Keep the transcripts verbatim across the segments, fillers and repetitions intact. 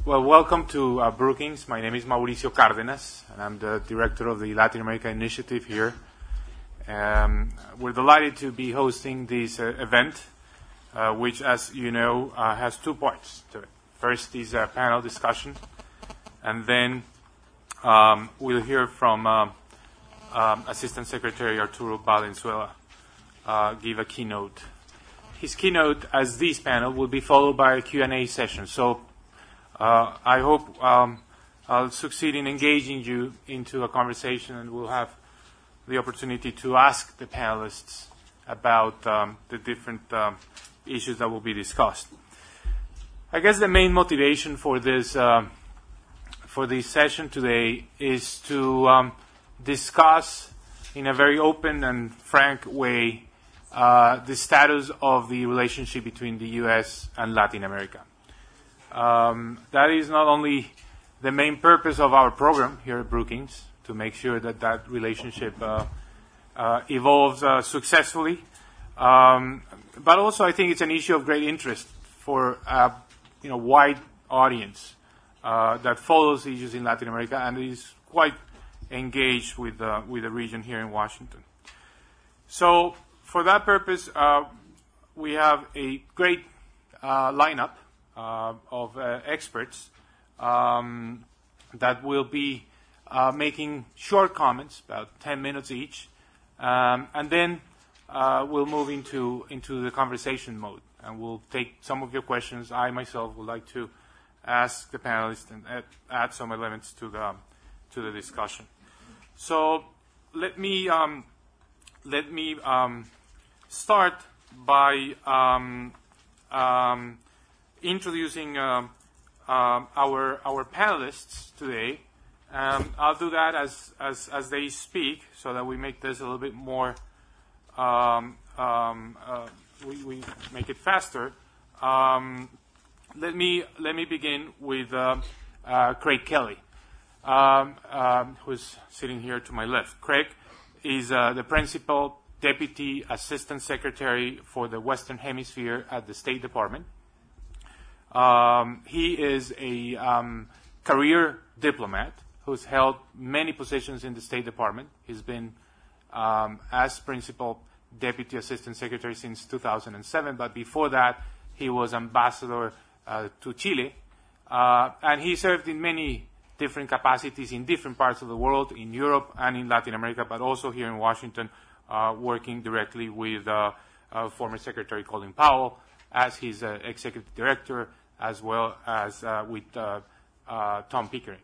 well, welcome to uh, Brookings. My name is Mauricio Cárdenas, and I'm the director of the Latin America Initiative here. Um, we're delighted to be hosting this uh, event, uh, which, as you know, uh, has two parts to it. First is a panel discussion, and then um, we'll hear from uh, um, Assistant Secretary Arturo Valenzuela uh, give a keynote. His keynote, as this panel, will be followed by a Q and A session. So uh, I hope um, I'll succeed in engaging you into a conversation, and we'll have the opportunity to ask the panelists about um, the different um, issues that will be discussed. I guess the main motivation for this uh, for this session today is to um, discuss in a very open and frank way uh, the status of the relationship between the U S and Latin America. Um, that is not only the main purpose of our program here at Brookings, to make sure that that relationship uh, uh, evolves uh, successfully. Um, but also, I think it's an issue of great interest for a you know, wide audience uh, that follows issues in Latin America and is quite engaged with, uh, with the region here in Washington. So for that purpose, uh, we have a great uh, lineup uh, of uh, experts um, that will be Uh, making short comments, about ten minutes each, um, and then uh, we'll move into into the conversation mode, and we'll take some of your questions. I myself would like to ask the panelists and add, add some elements to the to the discussion. So let me um, let me um, start by um, um, introducing uh, uh, our our panelists today. Um, I'll do that as, as as they speak, so that we make this a little bit more. Um, um, uh, we, we make it faster. Um, let me let me begin with uh, uh, Craig Kelly, um, um, who's sitting here to my left. Craig is uh, the principal deputy assistant secretary for the Western Hemisphere at the State Department. Um, he is a um, career diplomat who's held many positions in the State Department. He's been um, as principal deputy assistant secretary since two thousand seven, but before that, he was ambassador uh, to Chile. Uh, and he served in many different capacities in different parts of the world, in Europe and in Latin America, but also here in Washington, uh, working directly with uh, uh, former Secretary Colin Powell as his uh, executive director, as well as uh, with uh, uh, Tom Pickering.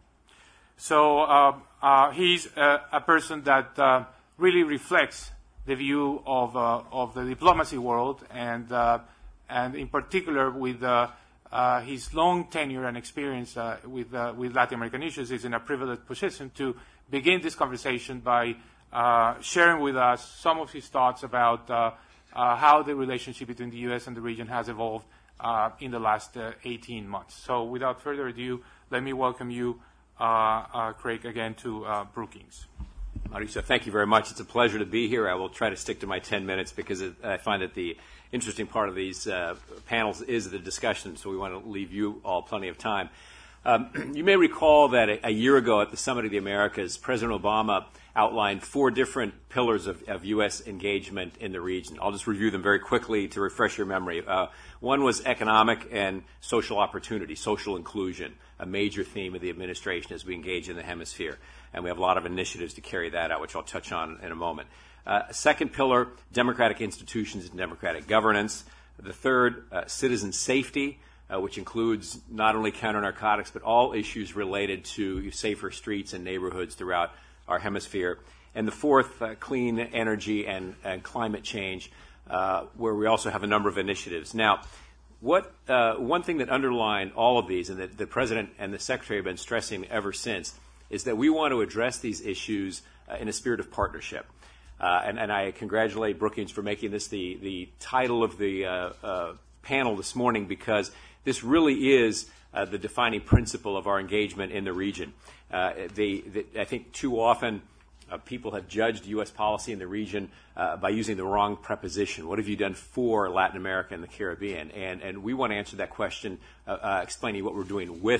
So uh, uh, he's uh, a person that uh, really reflects the view of uh, of the diplomacy world, and uh, and in particular with uh, uh, his long tenure and experience uh, with uh, with Latin American issues. Is in a privileged position to begin this conversation by uh, sharing with us some of his thoughts about uh, uh, how the relationship between the U S and the region has evolved uh, in the last uh, eighteen months. So without further ado, let me welcome you, Uh, uh, Craig, again to uh, Brookings. Mauricio, thank you very much. It's a pleasure to be here. I will try to stick to my ten minutes because it, I find that the interesting part of these uh, panels is the discussion, so we want to leave you all plenty of time. Um, you may recall that a, a year ago at the Summit of the Americas, President Obama outlined four different pillars of, of U S engagement in the region. I'll just review them very quickly to refresh your memory. Uh, one was economic and social opportunity, social inclusion, a major theme of the administration as we engage in the hemisphere. And we have a lot of initiatives to carry that out, which I'll touch on in a moment. Uh, second pillar, democratic institutions and democratic governance. The third, uh, citizen safety, uh, which includes not only counter-narcotics, but all issues related to safer streets and neighborhoods throughout our hemisphere. And the fourth, uh, clean energy and, and climate change, uh, where we also have a number of initiatives. Now, what uh, one thing that underlined all of these, and that the President and the Secretary have been stressing ever since, is that we want to address these issues uh, in a spirit of partnership. Uh, and, and I congratulate Brookings for making this the, the title of the uh, uh, panel this morning, because this really is uh, the defining principle of our engagement in the region. Uh, they, they, I think too often uh, people have judged U S policy in the region uh, by using the wrong preposition. What have you done for Latin America and the Caribbean? And, and we want to answer that question, uh, uh, explaining what we're doing with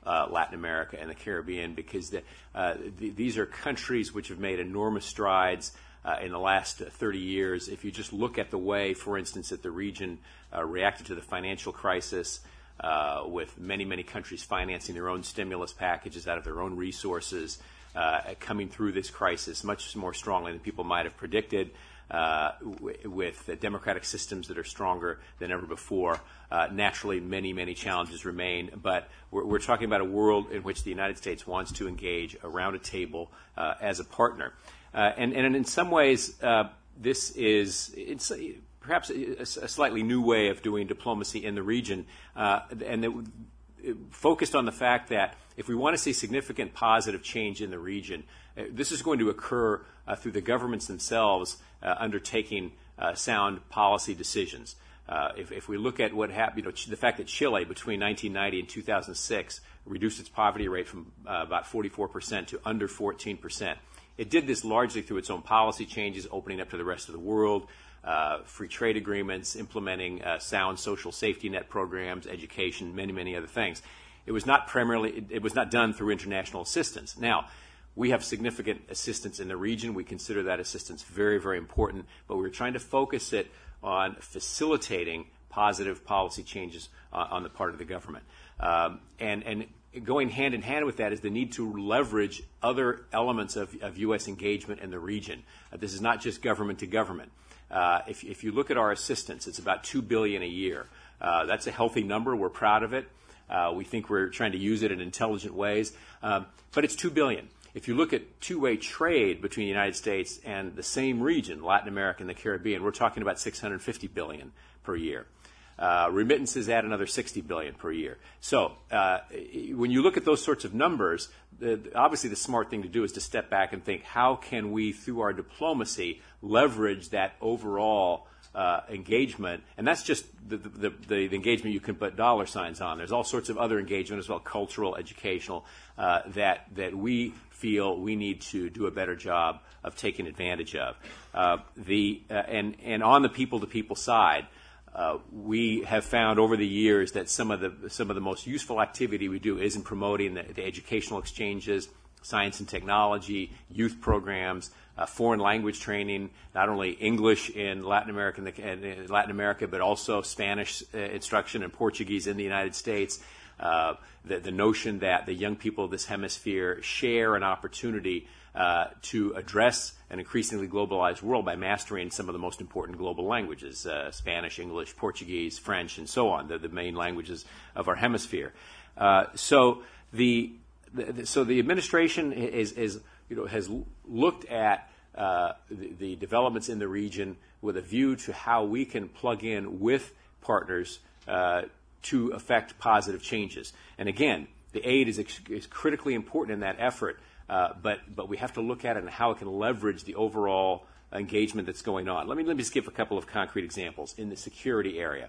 uh, Latin America and the Caribbean, because the, uh, the, these are countries which have made enormous strides uh, in the last uh, thirty years. If you just look at the way, for instance, that the region uh, reacted to the financial crisis, uh, with many, many countries financing their own stimulus packages out of their own resources, uh, coming through this crisis much more strongly than people might have predicted. Uh, w- with uh, democratic systems that are stronger than ever before. Uh, naturally, many, many challenges remain, but we're, we're talking about a world in which the United States wants to engage around a table uh, as a partner. Uh, and, and in some ways, uh, this is it's a, perhaps a, a slightly new way of doing diplomacy in the region, uh, and it, it focused on the fact that if we want to see significant positive change in the region, uh, this is going to occur uh, through the governments themselves uh, undertaking uh, sound policy decisions. Uh, if, if we look at what happened, you know, ch- the fact that Chile between nineteen ninety and two thousand six reduced its poverty rate from uh, about forty-four percent to under fourteen percent. It did this largely through its own policy changes, opening up to the rest of the world, uh, free trade agreements, implementing uh, sound social safety net programs, education, many, many other things. It was not primarily, it, it was not done through international assistance. Now, we have significant assistance in the region. We consider that assistance very, very important, but we're trying to focus it on facilitating positive policy changes uh, on the part of the government. Um, and, and going hand in hand with that is the need to leverage other elements of, of U S engagement in the region. Uh, this is not just government to government. Uh, if, if you look at our assistance, it's about two billion dollars a year. Uh, that's a healthy number. We're proud of it. Uh, we think we're trying to use it in intelligent ways. Um, but it's two billion dollars. If you look at two-way trade between the United States and the same region, Latin America and the Caribbean, we're talking about six hundred fifty billion dollars per year. Uh, remittances add another sixty billion dollars per year. So uh, when you look at those sorts of numbers, the, obviously the smart thing to do is to step back and think, how can we, through our diplomacy, leverage that overall uh, engagement? And that's just the, the, the, the engagement you can put dollar signs on. There's all sorts of other engagement as well, cultural, educational, uh, that, that we feel we need to do a better job of taking advantage of. Uh, the, uh, and, and on the people-to-people side, Uh, we have found over the years that some of the some of the most useful activity we do is in promoting the, the educational exchanges, science and technology, youth programs, uh, foreign language training, not only English in Latin America, and in Latin America, but also Spanish uh, instruction and Portuguese in the United States. Uh, the, the notion that the young people of this hemisphere share an opportunity uh, to address an increasingly globalized world by mastering some of the most important global languages, uh, Spanish, English, Portuguese, French, and so on, the, the main languages of our hemisphere. Uh, so the, the so the administration is, is you know has looked at uh, the, the developments in the region with a view to how we can plug in with partners uh, to affect positive changes. And again, the aid is, is critically important in that effort. Uh, but but we have to look at it and how it can leverage the overall engagement that's going on. Let me let me just give a couple of concrete examples in the security area.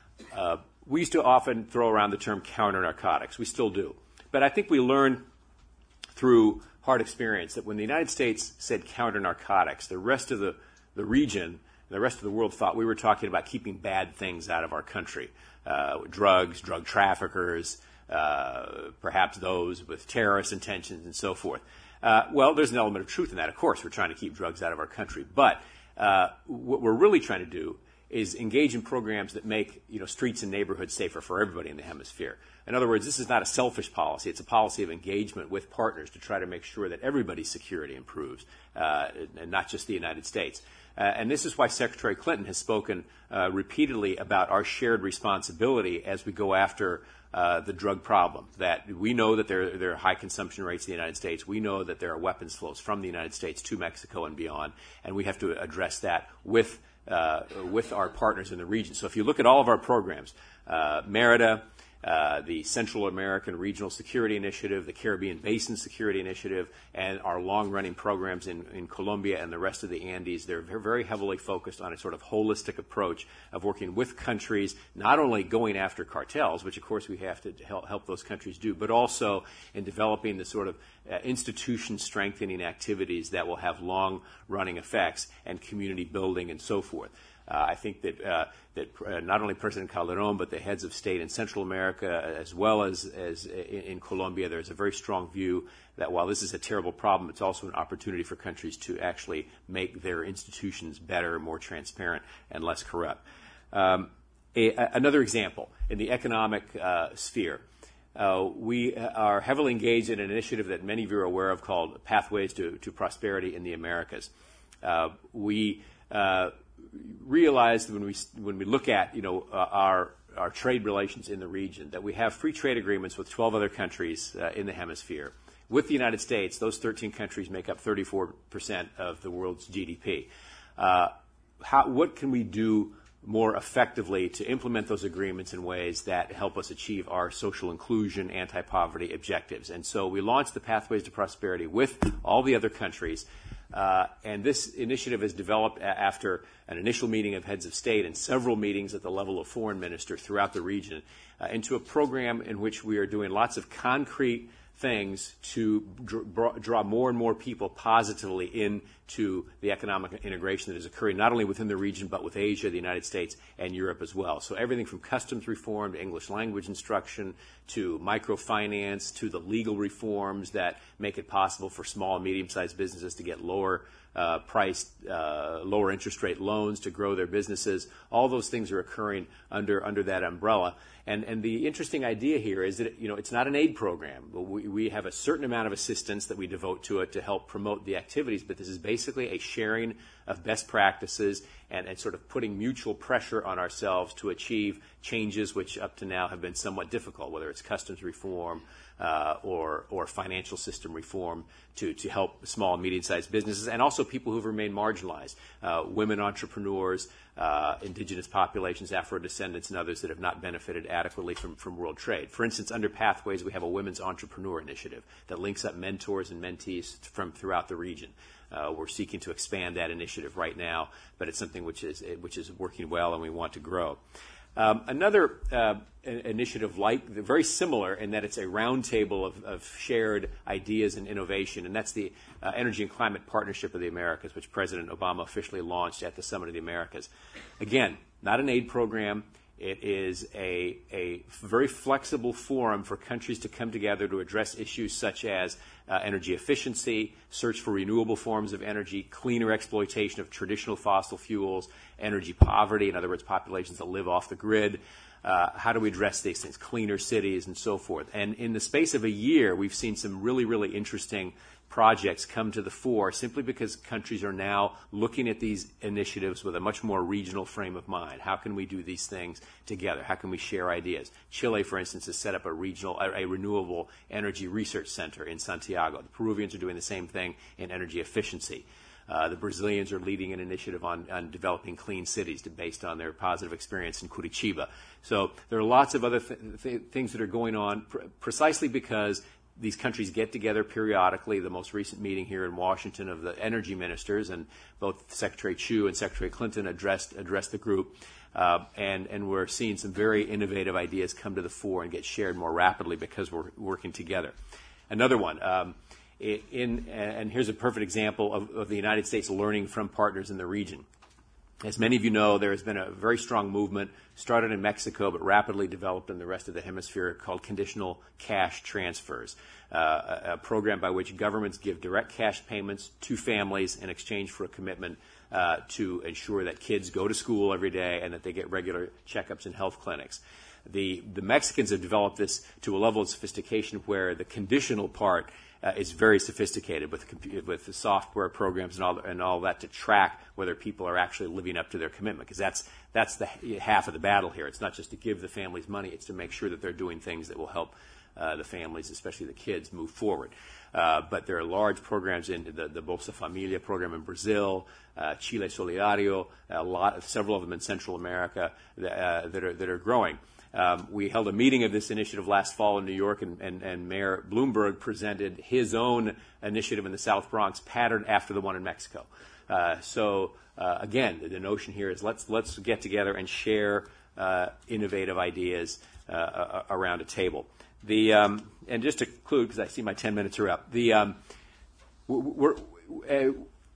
Uh, we used to often throw around the term counter-narcotics. We still do. But I think we learned through hard experience that when the United States said counter-narcotics, the rest of the, the region, the rest of the world thought we were talking about keeping bad things out of our country. Uh, drugs, drug traffickers, Uh, perhaps those with terrorist intentions and so forth. Uh, well, there's an element of truth in that. Of course, we're trying to keep drugs out of our country. But uh, what we're really trying to do is engage in programs that make you know, streets and neighborhoods safer for everybody in the hemisphere. In other words, this is not a selfish policy. It's a policy of engagement with partners to try to make sure that everybody's security improves, uh, and not just the United States. Uh, and this is why Secretary Clinton has spoken uh, repeatedly about our shared responsibility as we go after uh, the drug problem. That we know that there, there are high consumption rates in the United States. We know that there are weapons flows from the United States to Mexico and beyond, and we have to address that with uh, with our partners in the region. So if you look at all of our programs, uh, MERIDA, Uh, the Central American Regional Security Initiative, the Caribbean Basin Security Initiative, and our long-running programs in, in Colombia and the rest of the Andes, they're very heavily focused on a sort of holistic approach of working with countries, not only going after cartels, which of course we have to help, help those countries do, but also in developing the sort of uh, institution-strengthening activities that will have long-running effects and community building and so forth. Uh, I think that uh, that uh, not only President Calderon, but the heads of state in Central America, as well as, as in, in Colombia, there's a very strong view that while this is a terrible problem, it's also an opportunity for countries to actually make their institutions better, more transparent, and less corrupt. Um, a, a, another example, in the economic uh, sphere, Uh, we are heavily engaged in an initiative that many of you are aware of called Pathways to, to Prosperity in the Americas. Uh, we uh, realized when we when we look at you know uh, our our trade relations in the region that we have free trade agreements with twelve other countries uh, in the hemisphere. With the United States, those thirteen countries make up thirty-four percent of the world's G D P. Uh, how, what can we do more effectively to implement those agreements in ways that help us achieve our social inclusion, anti-poverty objectives? And so we launched the Pathways to Prosperity with all the other countries. Uh, and this initiative is developed a- after an initial meeting of heads of state and several meetings at the level of foreign minister throughout the region uh, into a program in which we are doing lots of concrete things to dr- draw more and more people positively into the economic integration that is occurring not only within the region but with Asia, the United States, and Europe as well. So everything from customs reform to English language instruction to microfinance to the legal reforms that make it possible for small and medium-sized businesses to get lower uh, priced, uh, lower interest rate loans to grow their businesses. All those things are occurring under under that umbrella. And, and the interesting idea here is that, you know, it's not an aid program. But we, we have a certain amount of assistance that we devote to it to help promote the activities, but this is basically a sharing of best practices and, and sort of putting mutual pressure on ourselves to achieve changes which up to now have been somewhat difficult, whether it's customs reform uh, or, or financial system reform to, to help small and medium-sized businesses and also people who've remained marginalized, uh, women entrepreneurs, Uh, indigenous populations, Afro-descendants, and others that have not benefited adequately from, from world trade. For instance, under Pathways, we have a women's entrepreneur initiative that links up mentors and mentees from throughout the region. Uh, we're seeking to expand that initiative right now, but it's something which is which is working well and we want to grow. Um, another uh, initiative like, very similar in that it's a roundtable of, of shared ideas and innovation, and that's the uh, Energy and Climate Partnership of the Americas, which President Obama officially launched at the Summit of the Americas. Again, not an aid program. It is a, a very flexible forum for countries to come together to address issues such as uh, energy efficiency, search for renewable forms of energy, cleaner exploitation of traditional fossil fuels, energy poverty, in other words, populations that live off the grid. Uh, how do we address these things, cleaner cities and so forth. And in the space of a year, we've seen some really, really interesting projects come to the fore simply because countries are now looking at these initiatives with a much more regional frame of mind. How can we do these things together? How can we share ideas? Chile, for instance, has set up a regional, a, a renewable energy research center in Santiago. The Peruvians are doing the same thing in energy efficiency. Uh, the Brazilians are leading an initiative on, on developing clean cities to, based on their positive experience in Curitiba. So there are lots of other th- th- things that are going on pr- precisely because these countries get together periodically. The most recent meeting here in Washington of the energy ministers, and both Secretary Chu and Secretary Clinton addressed addressed the group. Uh, and, and we're seeing some very innovative ideas come to the fore and get shared more rapidly because we're working together. Another one, um, in, and here's a perfect example of, of the United States learning from partners in the region. As many of you know, there has been a very strong movement, started in Mexico, but rapidly developed in the rest of the hemisphere, called conditional cash transfers, uh, a, a program by which governments give direct cash payments to families in exchange for a commitment uh, to ensure that kids go to school every day and that they get regular checkups in health clinics. The, the Mexicans have developed this to a level of sophistication where the conditional part Uh, is very sophisticated with with the software programs and all and all that to track whether people are actually living up to their commitment, because that's that's the half of the battle here. It's not just to give the families money; it's to make sure that they're doing things that will help uh, the families, especially the kids, move forward. Uh, but there are large programs in the, the Bolsa Familia program in Brazil, uh, Chile Solidario, a lot, several of them in Central America that, uh, that are that are growing. Um, we held a meeting of this initiative last fall in New York, and, and, and Mayor Bloomberg presented his own initiative in the South Bronx, patterned after the one in Mexico. Uh, so, uh, again, the, the notion here is let's let's get together and share uh, innovative ideas uh, around a table. The um, and just to conclude, because I see my ten minutes are up, the um, we're, uh,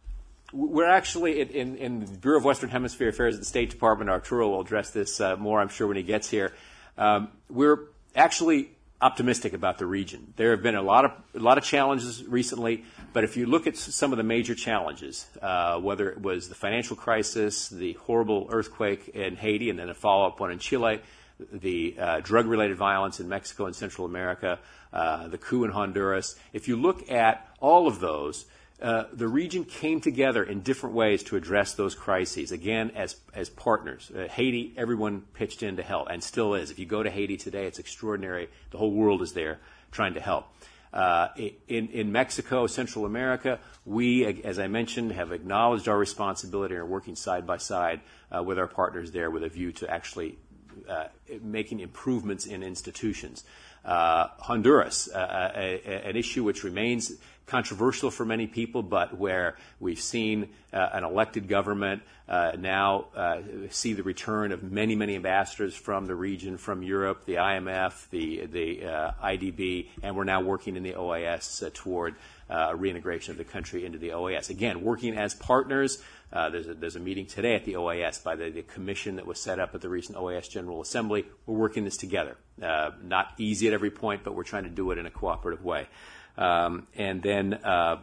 we're actually, in, in the Bureau of Western Hemisphere Affairs at the State Department, Arturo will address this uh, more, I'm sure, when he gets here. Um, we're actually optimistic about the region. There have been a lot of a lot of challenges recently, but if you look at some of the major challenges, uh, whether it was the financial crisis, the horrible earthquake in Haiti, and then a follow-up one in Chile, the uh, drug-related violence in Mexico and Central America, uh, the coup in Honduras, if you look at all of those, Uh, the region came together in different ways to address those crises, again, as as partners. Uh, Haiti, everyone pitched in to help, and still is. If you go to Haiti today, it's extraordinary. The whole world is there trying to help. Uh, in, in Mexico, Central America, we, as I mentioned, have acknowledged our responsibility and are working side by side uh, with our partners there with a view to actually uh, making improvements in institutions. Uh, Honduras, uh, a, a, an issue which remains controversial for many people, but where we've seen uh, an elected government uh, now uh, see the return of many, many ambassadors from the region, from Europe, the I M F, the, the uh, I D B, and we're now working in the O A S uh, toward uh, reintegration of the country into the O A S. Again, working as partners. Uh, there's, a, there's a meeting today at the O A S by the, the commission that was set up at the recent O A S General Assembly. We're working this together. Uh, not easy at every point, but we're trying to do it in a cooperative way. Um, and then uh,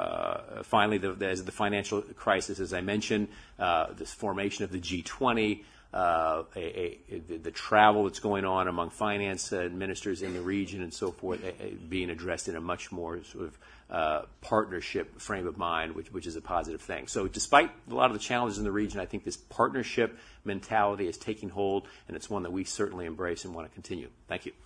uh, finally, the, there's the financial crisis, as I mentioned, uh, this formation of the G twenty, uh, a, a, the, the travel that's going on among finance uh, ministers in the region and so forth, uh, being addressed in a much more sort of uh, partnership frame of mind, which, which is a positive thing. So despite a lot of the challenges in the region, I think this partnership mentality is taking hold, and it's one that we certainly embrace and want to continue. Thank you.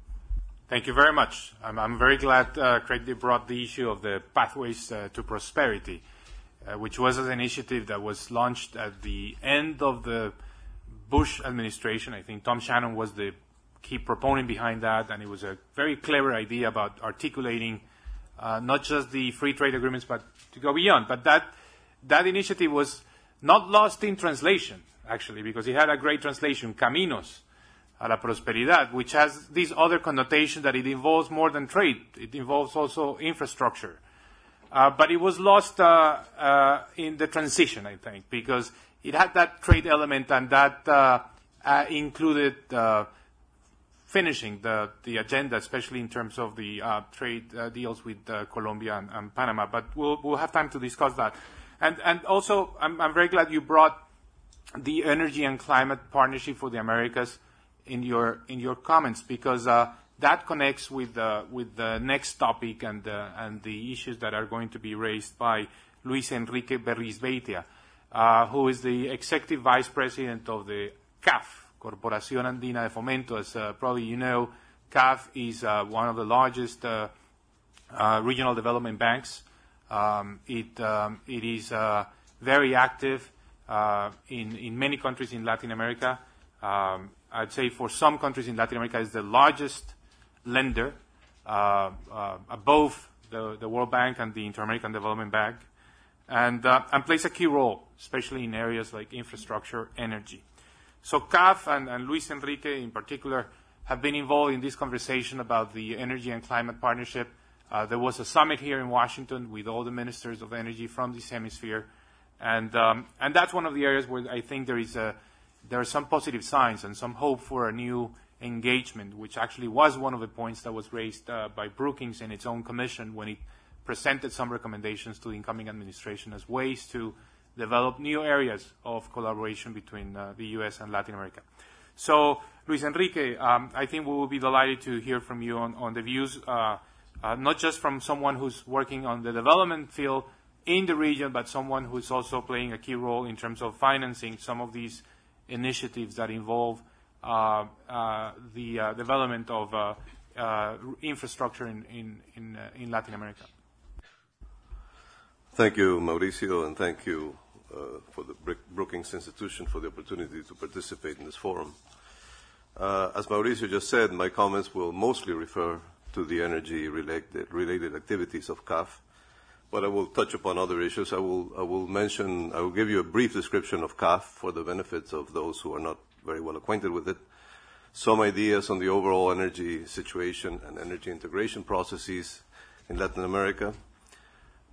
Thank you very much. I'm, I'm very glad uh, Craig brought the issue of the Pathways uh, to Prosperity, uh, which was an initiative that was launched at the end of the Bush administration. I think Tom Shannon was the key proponent behind that, and it was a very clever idea about articulating uh, not just the free trade agreements, but to go beyond. But that that initiative was not lost in translation, actually, because it had a great translation, Caminos a la Prosperidad, which has this other connotation that it involves more than trade. It involves also infrastructure. Uh, but it was lost uh, uh, in the transition, I think, because it had that trade element, and that uh, uh, included uh, finishing the, the agenda, especially in terms of the uh, trade uh, deals with uh, Colombia and, and Panama. But we'll, we'll have time to discuss that. And, and also, I'm, I'm very glad you brought the Energy and Climate Partnership for the Americas in your in your comments, because uh, that connects with uh, with the next topic and uh, and the issues that are going to be raised by Luis Enrique Berrizbeitia, uh, who is the executive vice president of the C A F, Corporación Andina de Fomento. As uh, probably you know, C A F is uh, one of the largest uh, uh, regional development banks. Um, it um, it is uh, very active uh, in in many countries in Latin America. Um, I'd say for some countries in Latin America, is the largest lender uh, uh, above the, the World Bank and the Inter-American Development Bank, and, uh, and plays a key role, especially in areas like infrastructure, energy. So C A F and, and Luis Enrique in particular have been involved in this conversation about the Energy and Climate Partnership. Uh, there was a summit here in Washington with all the ministers of energy from this hemisphere, and, um, and that's one of the areas where I think there is a there are some positive signs and some hope for a new engagement, which actually was one of the points that was raised uh, by Brookings in its own commission when it presented some recommendations to the incoming administration as ways to develop new areas of collaboration between uh, the U S and Latin America. So, Luis Enrique, um, I think we will be delighted to hear from you on, on the views, uh, uh, not just from someone who's working on the development field in the region, but someone who's also playing a key role in terms of financing some of these initiatives that involve uh, uh, the uh, development of uh, uh, infrastructure in in in, uh, in Latin America. Thank you, Mauricio, and thank you uh, for the Brookings Institution for the opportunity to participate in this forum. Uh, as Mauricio just said, my comments will mostly refer to the energy-related related activities of C A F, but I will touch upon other issues. I will, I will mention, I will give you a brief description of C A F for the benefits of those who are not very well acquainted with it, some ideas on the overall energy situation and energy integration processes in Latin America.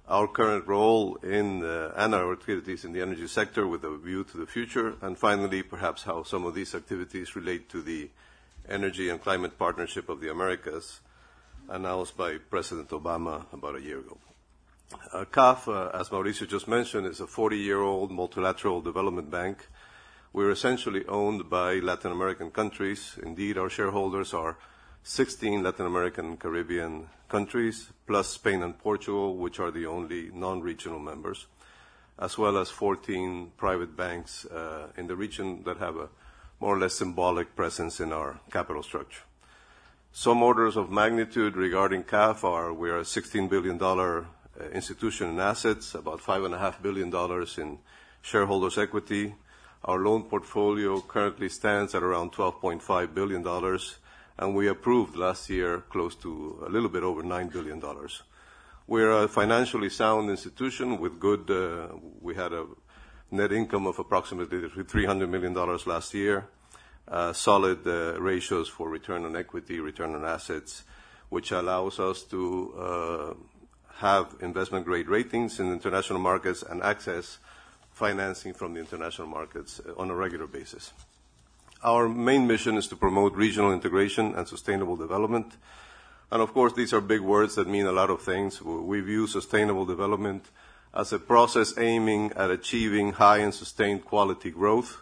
our current role in uh, and our activities in the energy sector with a view to the future, and finally, perhaps how some of these activities relate to the Energy and Climate Partnership of the Americas announced by President Obama about a year ago. Uh, C A F, uh, as Mauricio just mentioned, is a forty-year-old multilateral development bank. We're essentially owned by Latin American countries. Indeed, our shareholders are sixteen Latin American and Caribbean countries, plus Spain and Portugal, which are the only non-regional members, as well as fourteen private banks uh, in the region that have a more or less symbolic presence in our capital structure. Some orders of magnitude regarding C A F are we are a sixteen billion dollars uh, institution in assets, about five point five billion dollars in shareholders' equity. Our loan portfolio currently stands at around twelve point five billion dollars, and we approved last year close to a little bit over nine billion dollars. We're a financially sound institution with good, uh, we had a net income of approximately three hundred million dollars last year, uh, solid uh, ratios for return on equity, return on assets, which allows us to uh, have investment-grade ratings in international markets and access financing from the international markets on a regular basis. Our main mission is to promote regional integration and sustainable development. And of course, these are big words that mean a lot of things. We view sustainable development as a process aiming at achieving high and sustained quality growth.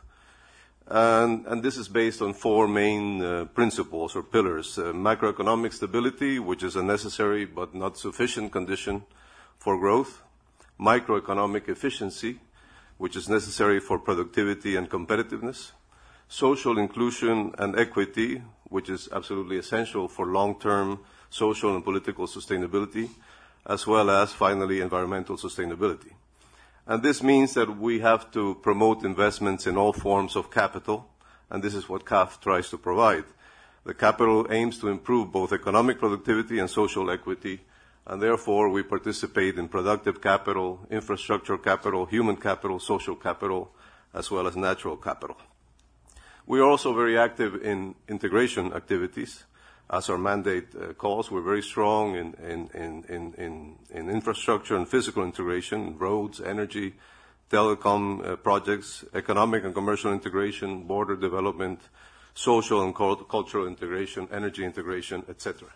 And, and this is based on four main uh, principles or pillars. Uh, macroeconomic stability, which is a necessary but not sufficient condition for growth. Microeconomic efficiency, which is necessary for productivity and competitiveness. Social inclusion and equity, which is absolutely essential for long-term social and political sustainability, as well as, finally, environmental sustainability. And this means that we have to promote investments in all forms of capital, and this is what C A F tries to provide. The capital aims to improve both economic productivity and social equity, and therefore we participate in productive capital, infrastructure capital, human capital, social capital, as well as natural capital. We are also very active in integration activities. As our mandate uh, calls, we're very strong in, in, in, in, in infrastructure and physical integration, roads, energy, telecom uh, projects, economic and commercial integration, border development, social and cultural integration, energy integration, et cetera.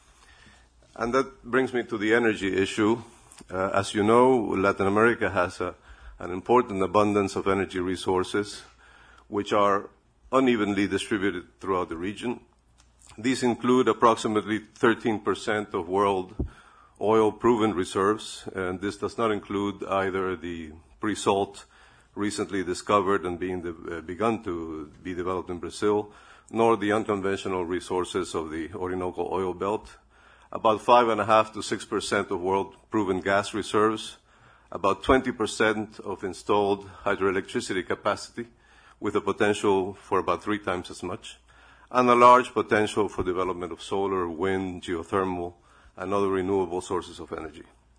And that brings me to the energy issue. Uh, as you know, Latin America has a, an important abundance of energy resources, which are unevenly distributed throughout the region. These include approximately thirteen percent of world oil proven reserves, and this does not include either the pre-salt recently discovered and being de- uh, begun to be developed in Brazil, nor the unconventional resources of the Orinoco oil belt. About five point five to six percent of world proven gas reserves, about twenty percent of installed hydroelectricity capacity, with a potential for about three times as much, and a large potential for development of solar, wind, geothermal, and other renewable sources of energy.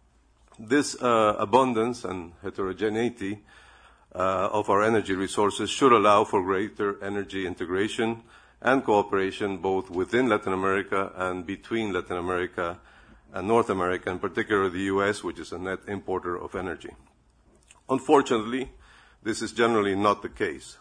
This uh, abundance and heterogeneity uh, of our energy resources should allow for greater energy integration and cooperation both within Latin America and between Latin America and North America, in particular the U S, which is a net importer of energy. Unfortunately, this is generally not the case.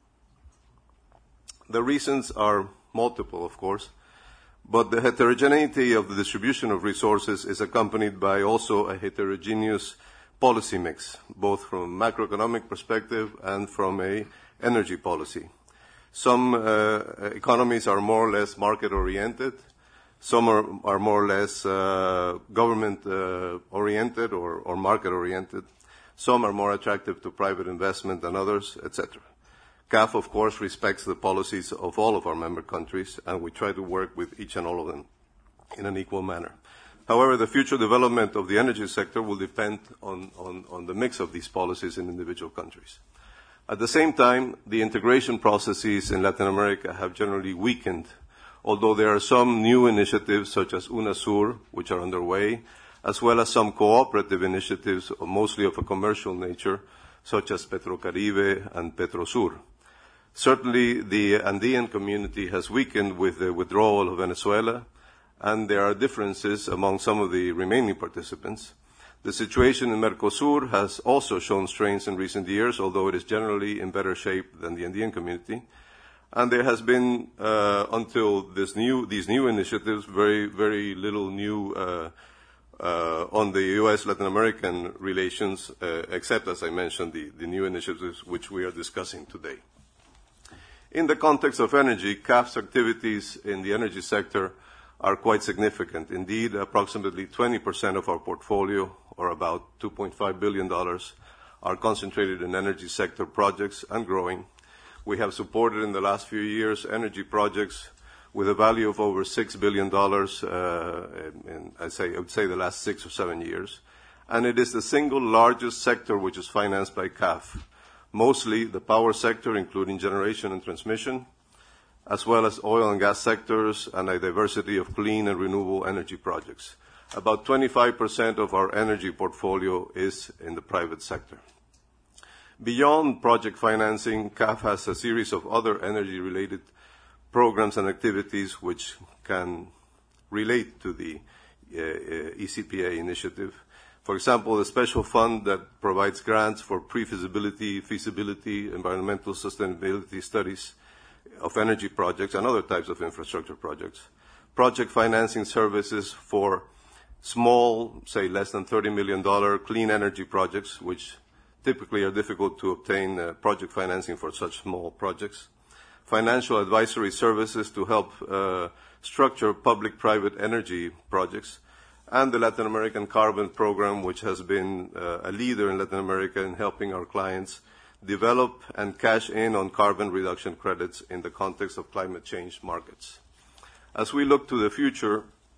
The reasons are multiple, of course, but the heterogeneity of the distribution of resources is accompanied by also a heterogeneous policy mix, both from a macroeconomic perspective and from an energy policy. Some uh, economies are more or less market-oriented. Some are, are more or less uh, government-oriented uh, or, or market-oriented. Some are more attractive to private investment than others, et cetera. C A F, of course, respects the policies of all of our member countries, and we try to work with each and all of them in an equal manner. However, the future development of the energy sector will depend on, on, on the mix of these policies in individual countries. At the same time, the integration processes in Latin America have generally weakened, although there are some new initiatives such as UNASUR, which are underway, as well as some cooperative initiatives, mostly of a commercial nature, such as Petrocaribe and Petrosur. Certainly, the Andean community has weakened with the withdrawal of Venezuela, and there are differences among some of the remaining participants. The situation in Mercosur has also shown strains in recent years, although it is generally in better shape than the Andean community. And there has been, uh, until this new, these new initiatives, very, very little new uh, uh, on the U S Latin American relations, uh, except, as I mentioned, the, the new initiatives which we are discussing today. In the context of energy, C A F's activities in the energy sector are quite significant. Indeed, approximately twenty percent of our portfolio, or about two point five billion dollars, are concentrated in energy sector projects and growing. We have supported in the last few years energy projects with a value of over six billion dollars uh, in, I, say, I would say, the last six or seven years. And it is the single largest sector which is financed by C A F, mostly the power sector, including generation and transmission, as well as oil and gas sectors and a diversity of clean and renewable energy projects. About twenty-five percent of our energy portfolio is in the private sector. Beyond project financing, C A F has a series of other energy-related programs and activities which can relate to the uh, E C P A initiative. For example, the special fund that provides grants for pre-feasibility, feasibility, environmental sustainability studies of energy projects and other types of infrastructure projects. Project financing services for small, say less than thirty million dollars clean energy projects, which typically are difficult to obtain uh, project financing for such small projects. Financial advisory services to help uh, structure public-private energy projects, and the Latin American Carbon Program, which has been uh, a leader in Latin America in helping our clients develop and cash in on carbon reduction credits in the context of climate change markets. As we look to the future,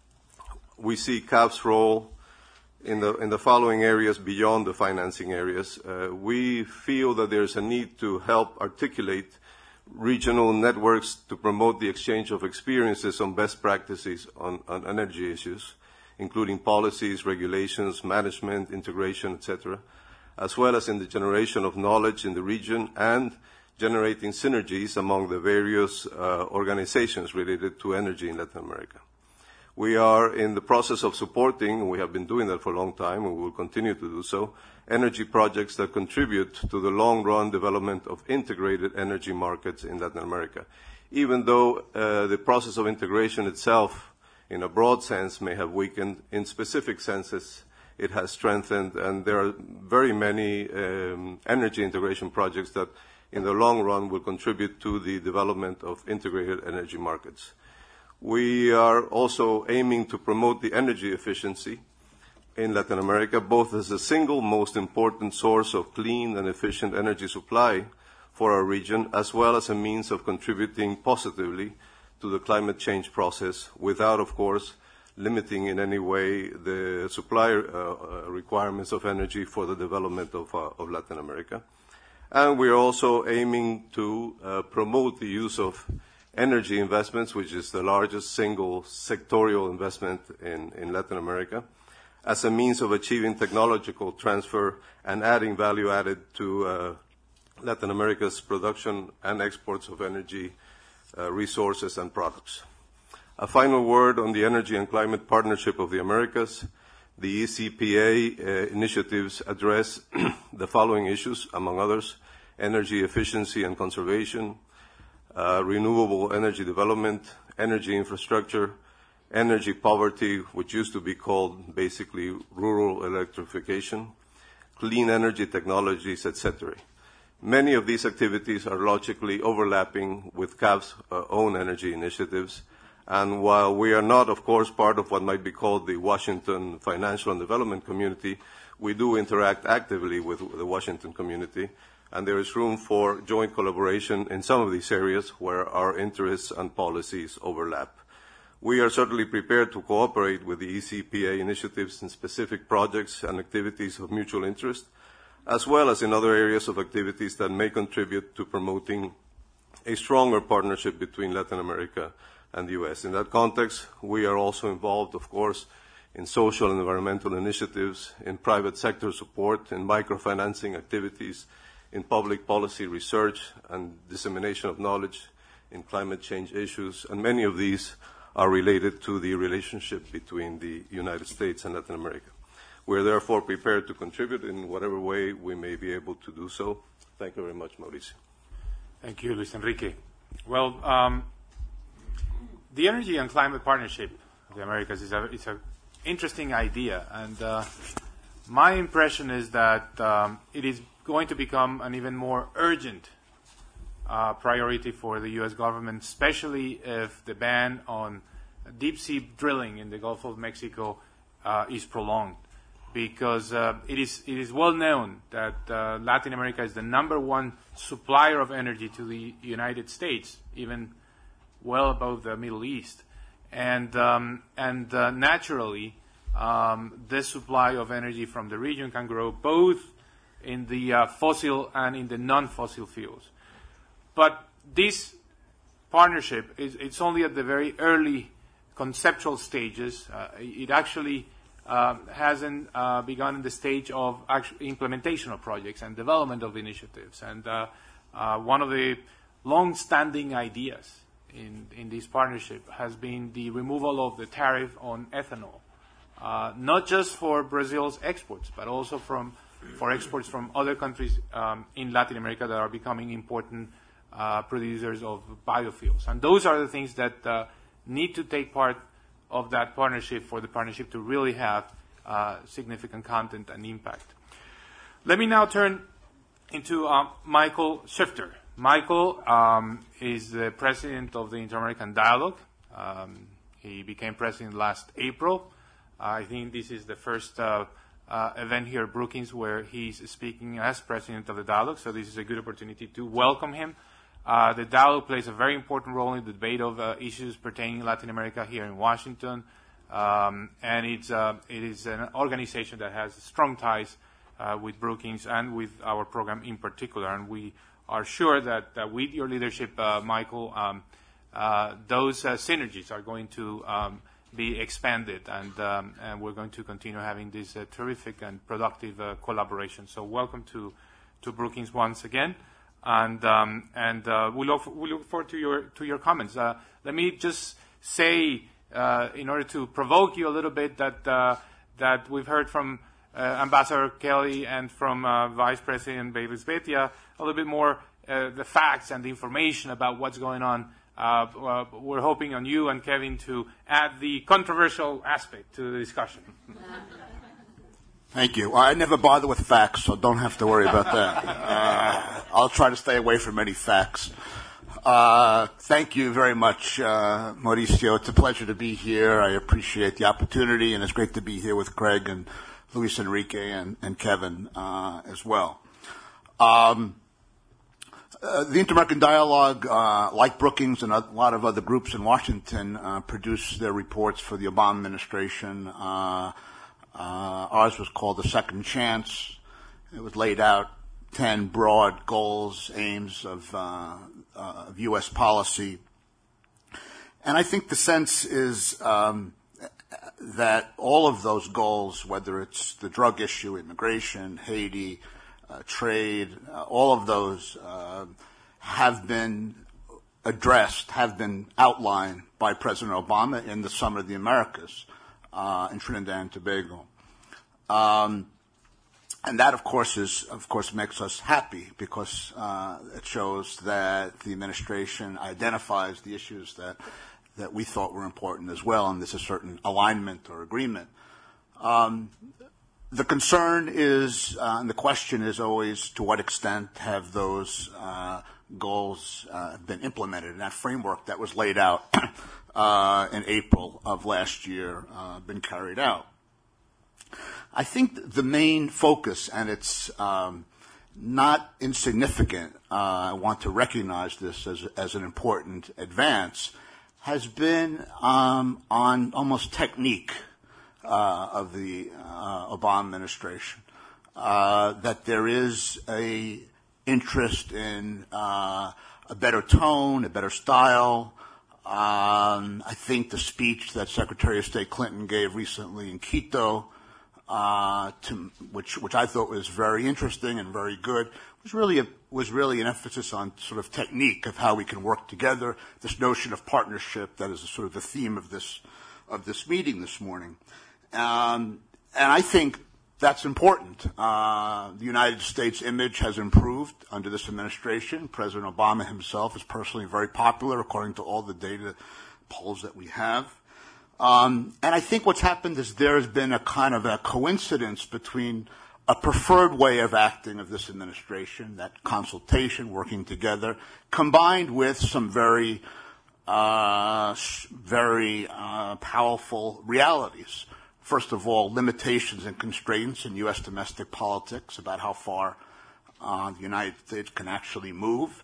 we see C A F's role in the, in the following areas beyond the financing areas. Uh, we feel that there's a need to help articulate regional networks to promote the exchange of experiences on best practices on, on energy issues, including policies, regulations, management, integration, et cetera, as well as in the generation of knowledge in the region and generating synergies among the various uh, organizations related to energy in Latin America. We are in the process of supporting, and we have been doing that for a long time, and we will continue to do so, energy projects that contribute to the long-run development of integrated energy markets in Latin America. Even though uh, the process of integration itself, in a broad sense, may have weakened, in specific senses, it has strengthened, and there are very many um, energy integration projects that, in the long run, will contribute to the development of integrated energy markets. We are also aiming to promote the energy efficiency in Latin America, both as the single most important source of clean and efficient energy supply for our region, as well as a means of contributing positively to the climate change process without, of course, limiting in any way the supply uh, requirements of energy for the development of, uh, of Latin America. And we are also aiming to uh, promote the use of energy investments, which is the largest single sectorial investment in, in Latin America, as a means of achieving technological transfer and adding value added to uh, Latin America's production and exports of energy uh, resources and products. A final word on the Energy and Climate Partnership of the Americas. The E C P A uh, initiatives address the following issues, among others: energy efficiency and conservation, uh, renewable energy development, energy infrastructure, energy poverty, which used to be called basically rural electrification, clean energy technologies, et cetera. Many of these activities are logically overlapping with C A F's uh, own energy initiatives. And while we are not, of course, part of what might be called the Washington financial and development community, we do interact actively with the Washington community, and there is room for joint collaboration in some of these areas where our interests and policies overlap. We are certainly prepared to cooperate with the E C P A initiatives in specific projects and activities of mutual interest, as well as in other areas of activities that may contribute to promoting a stronger partnership between Latin America and the U S. In that context, we are also involved, of course, in social and environmental initiatives, in private sector support, in microfinancing activities, in public policy research and dissemination of knowledge, in climate change issues, and many of these are related to the relationship between the United States and Latin America. We're therefore prepared to contribute in whatever way we may be able to do so. Thank you very much, Mauricio. Thank you, Luis Enrique. Well, um, the Energy and Climate Partnership of the Americas is a, it's an interesting idea, and uh, my impression is that um, it is going to become an even more urgent uh, priority for the U S government, especially if the ban on deep-sea drilling in the Gulf of Mexico uh, is prolonged. Because uh, it is it is well known that uh, Latin America is the number one supplier of energy to the United States, even well above the Middle East, and um, and uh, naturally, um, this supply of energy from the region can grow both in the uh, fossil and in the non-fossil fuels. But this partnership is it's only at the very early conceptual stages. Uh, it actually Uh, hasn't uh, begun in the stage of actual implementation of projects and development of initiatives. And uh, uh, one of the long-standing ideas in, in this partnership has been the removal of the tariff on ethanol, uh, not just for Brazil's exports, but also from, for exports from other countries um, in Latin America that are becoming important uh, producers of biofuels. And those are the things that uh, need to take part of that partnership for the partnership to really have uh, significant content and impact. Let me now turn into uh, Michael Shifter. Michael um, is the president of the Inter-American Dialogue. Um, he became president last April. Uh, I think this is the first uh, uh, event here at Brookings where he's speaking as president of the Dialogue, so this is a good opportunity to welcome him. Uh, the Dialogue plays a very important role in the debate of uh, issues pertaining to Latin America here in Washington, um, and it's, uh, it is an organization that has strong ties uh, with Brookings and with our program in particular, and we are sure that uh, with your leadership, uh, Michael, um, uh, those uh, synergies are going to um, be expanded, and, um, and we're going to continue having this uh, terrific and productive uh, collaboration. So welcome to, to Brookings once again. And um, and uh, we look we look forward to your to your comments. Uh, let me just say, uh, in order to provoke you a little bit, that uh, that we've heard from uh, Ambassador Kelly and from uh, Vice President Bayless Betia a little bit more uh, the facts and the information about what's going on. Uh, uh, we're hoping on you and Kevin to add the controversial aspect to the discussion. Thank you. I never bother with facts, so don't have to worry about that. Uh, I'll try to stay away from any facts. Uh, thank you very much, uh, Mauricio. It's a pleasure to be here. I appreciate the opportunity, and it's great to be here with Craig and Luis Enrique and, and Kevin uh, as well. Um, uh, the Inter-American Dialogue, uh, like Brookings and a lot of other groups in Washington, uh, produce their reports for the Obama administration. Uh, Uh, ours was called The Second Chance. It was laid out ten broad goals, aims of, uh, uh, of U S policy. And I think the sense is um, that all of those goals, whether it's the drug issue, immigration, Haiti, uh, trade, uh, all of those uh, have been addressed, have been outlined by President Obama in the Summit of the Americas. Uh, in Trinidad and Tobago. Um, and that, of course, is, of course, makes us happy because uh, it shows that the administration identifies the issues that, that we thought were important as well, and there's a certain alignment or agreement. Um, the concern is, uh, and the question is always, to what extent have those uh, goals uh, been implemented in that framework that was laid out Uh, in April of last year, uh, been carried out. I think the main focus, and it's um, not insignificant, uh, I want to recognize this as, as an important advance, has been um, on almost technique uh, of the uh, Obama administration, uh, that there is a interest in uh, a better tone, a better style. Um, I think the speech that Secretary of State Clinton gave recently in Quito, uh, to, which which I thought was very interesting and very good, was really a, was really an emphasis on sort of technique of how we can work together. This notion of partnership that is a sort of the theme of this of this meeting this morning, um, and I think that's important. Uh, the United States image has improved under this administration. President Obama himself is personally very popular, according to all the data polls that we have. Um, and I think what's happened is there has been a kind of a coincidence between a preferred way of acting of this administration, that consultation, working together, combined with some very, uh, very uh, powerful realities. First of all, limitations and constraints in U S domestic politics about how far uh, the United States can actually move,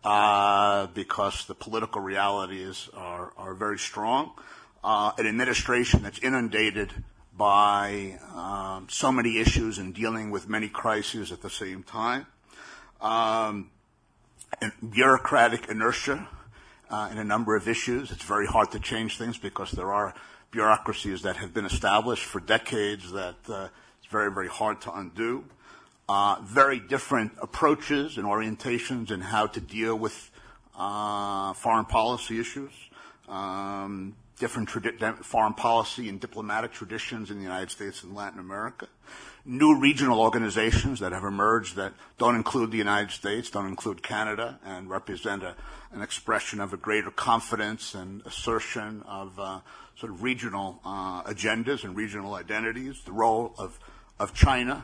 uh, because the political realities are, are very strong. Uh, an administration that's inundated by um, so many issues and dealing with many crises at the same time. Um, and bureaucratic inertia uh, in a number of issues. It's very hard to change things because there are bureaucracies that have been established for decades that uh, it's very, very hard to undo. Uh, very different approaches and orientations in how to deal with uh, foreign policy issues. Um, different tradi- foreign policy and diplomatic traditions in the United States and Latin America. New regional organizations that have emerged that don't include the United States, don't include Canada, and represent a, an expression of a greater confidence and assertion of uh, sort of regional uh, agendas and regional identities, the role of, of China.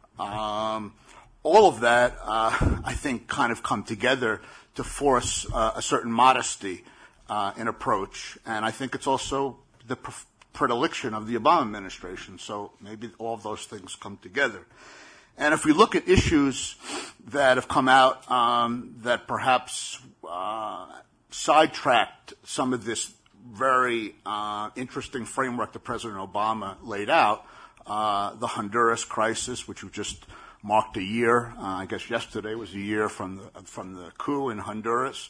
Um, all of that, uh, I think, kind of come together to force uh, a certain modesty Uh, in approach, and I think it's also the pre- predilection of the Obama administration, so maybe all of those things come together. And if we look at issues that have come out um, that perhaps uh, sidetracked some of this very uh, interesting framework that President Obama laid out, uh, the Honduras crisis, which we just marked a year, uh, I guess yesterday was a year from the, from the coup in Honduras,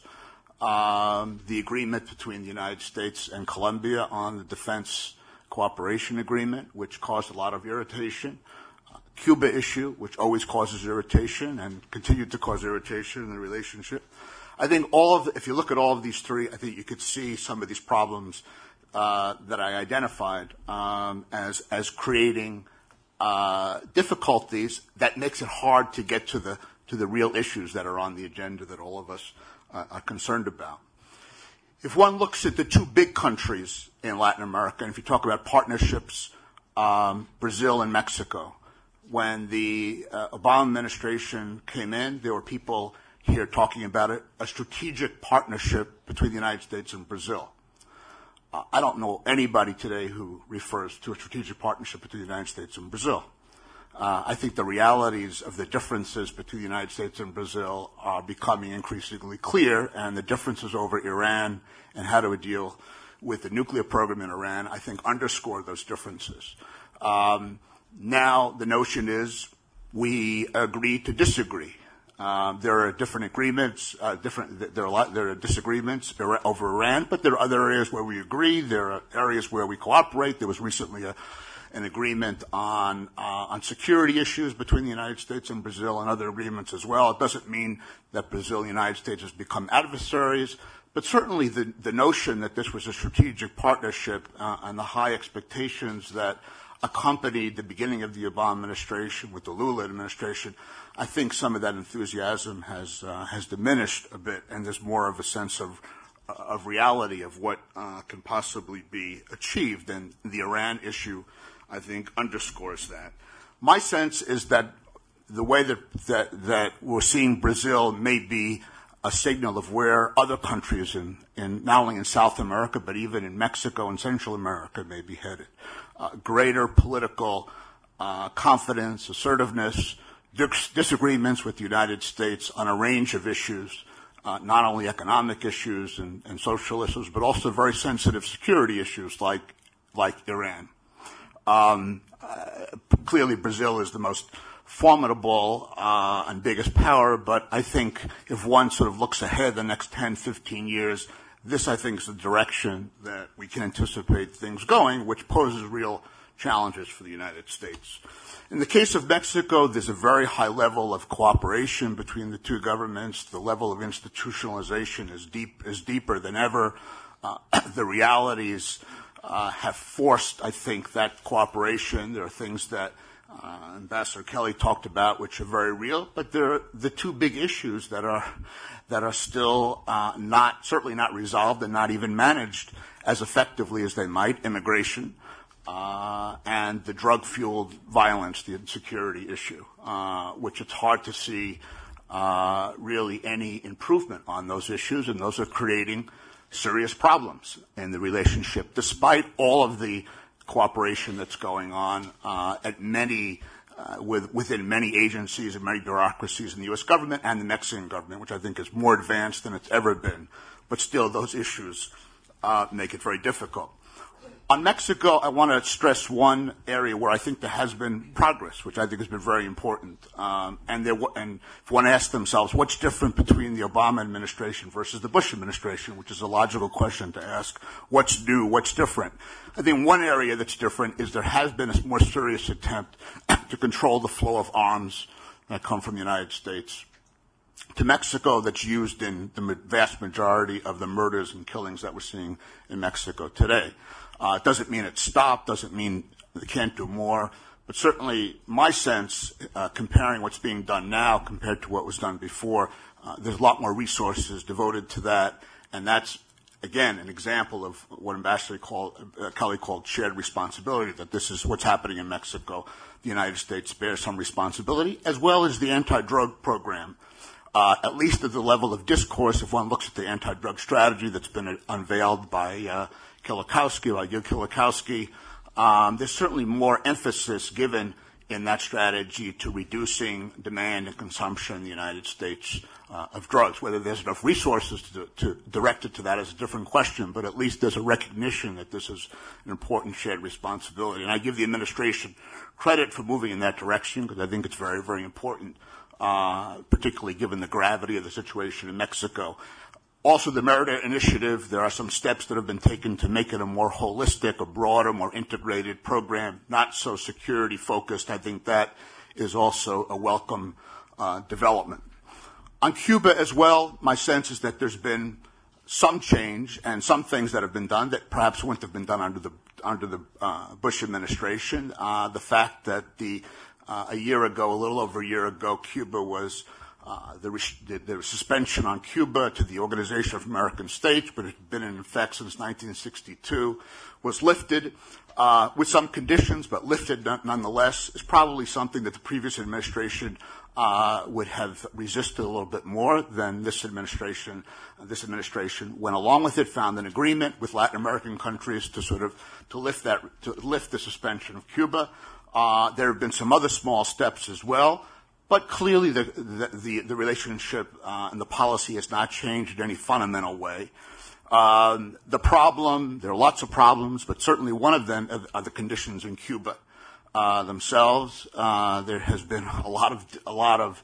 Um, the agreement between the United States and Colombia on the defense cooperation agreement, which caused a lot of irritation. Uh, Cuba issue, which always causes irritation and continued to cause irritation in the relationship. I think all of the, if you look at all of these three, I think you could see some of these problems uh, that I identified um, as as creating uh, difficulties that makes it hard to get to the to the real issues that are on the agenda that all of us are concerned about. If one looks at the two big countries in Latin America, and if you talk about partnerships, um, Brazil and Mexico, when the uh, Obama administration came in, there were people here talking about it, a strategic partnership between the United States and Brazil. Uh, I don't know anybody today who refers to a strategic partnership between the United States and Brazil. Uh, I think the realities of the differences between the United States and Brazil are becoming increasingly clear, and the differences over Iran and how to deal with the nuclear program in Iran, I think, underscore those differences. Um, now the notion is we agree to disagree. Um, there are different agreements, uh, different. There are a lot, there are disagreements over Iran, but there are other areas where we agree. There are areas where we cooperate. There was recently a an agreement on uh, on security issues between the United States and Brazil, and other agreements as well. It doesn't mean that Brazil and the United States has become adversaries, but certainly the, the notion that this was a strategic partnership uh, and the high expectations that accompanied the beginning of the Obama administration with the Lula administration, I think some of that enthusiasm has uh, has diminished a bit, and there's more of a sense of of reality of what uh, can possibly be achieved, and the Iran issue, I think, underscores that. My sense is that the way that, that, that we're seeing Brazil may be a signal of where other countries in, in not only in South America, but even in Mexico and Central America may be headed. Uh, greater political uh, confidence, assertiveness, dis- disagreements with the United States on a range of issues, uh, not only economic issues and, and social issues, but also very sensitive security issues like, like Iran. Um, uh, clearly, Brazil is the most formidable uh, and biggest power, but I think if one sort of looks ahead the next ten, fifteen years, this, I think, is the direction that we can anticipate things going, which poses real challenges for the United States. In the case of Mexico, there's a very high level of cooperation between the two governments. The level of institutionalization is deep, is deeper than ever. Uh, the realities Uh, have forced, I think, that cooperation. There are things that uh, Ambassador Kelly talked about, which are very real, but they're the two big issues that are that are still uh, not, certainly not resolved and not even managed as effectively as they might: immigration uh, and the drug-fueled violence, the insecurity issue, uh, which it's hard to see uh, really any improvement on those issues, and those are creating serious problems in the relationship, despite all of the cooperation that's going on uh, at many Uh, with, within many agencies and many bureaucracies in the U S government and the Mexican government, which I think is more advanced than it's ever been. But still, those issues uh, make it very difficult. On Mexico, I want to stress one area where I think there has been progress, which I think has been very important. Um, and, there, and if one asks themselves, what's different between the Obama administration versus the Bush administration, which is a logical question to ask, what's new, what's different? I think one area that's different is there has been a more serious attempt to control the flow of arms that come from the United States to Mexico that's used in the vast majority of the murders and killings that we're seeing in Mexico today. Uh, it doesn't mean it's stopped, doesn't mean they can't do more, but certainly my sense, uh, comparing what's being done now compared to what was done before, uh, there's a lot more resources devoted to that, and that's, again, an example of what Ambassador called, uh, Kelly called shared responsibility, that this is what's happening in Mexico. The United States bears some responsibility, as well as the anti-drug program. Uh, at least at the level of discourse, if one looks at the anti-drug strategy that's been unveiled by uh, Kilikowski, by Gil Kilikowski, um, there's certainly more emphasis given in that strategy to reducing demand and consumption in the United States uh, of drugs. Whether there's enough resources to, to direct it to that is a different question, but at least there's a recognition that this is an important shared responsibility. And I give the administration credit for moving in that direction, because I think it's very, very important, uh, particularly given the gravity of the situation in Mexico. Also, the Merida Initiative, there are some steps that have been taken to make it a more holistic, a broader, more integrated program, not so security-focused. I think that is also a welcome uh, development. On Cuba as well, my sense is that there's been some change and some things that have been done that perhaps wouldn't have been done under the under the uh, Bush administration. Uh, the fact that the uh, a year ago, a little over a year ago, Cuba was Uh, the, the, the suspension on Cuba to the Organization of American States, but it had been in effect since nineteen sixty-two, was lifted uh, with some conditions, but lifted nonetheless, is probably something that the previous administration uh, would have resisted a little bit more than this administration. Uh, this administration went along with it, found an agreement with Latin American countries to sort of to lift that to lift the suspension of Cuba. Uh, there have been some other small steps as well. But clearly the, the, the relationship uh, and the policy has not changed in any fundamental way. Um, the problem, there are lots of problems, but certainly one of them are the conditions in Cuba uh, themselves. Uh, there has been a lot of, a lot of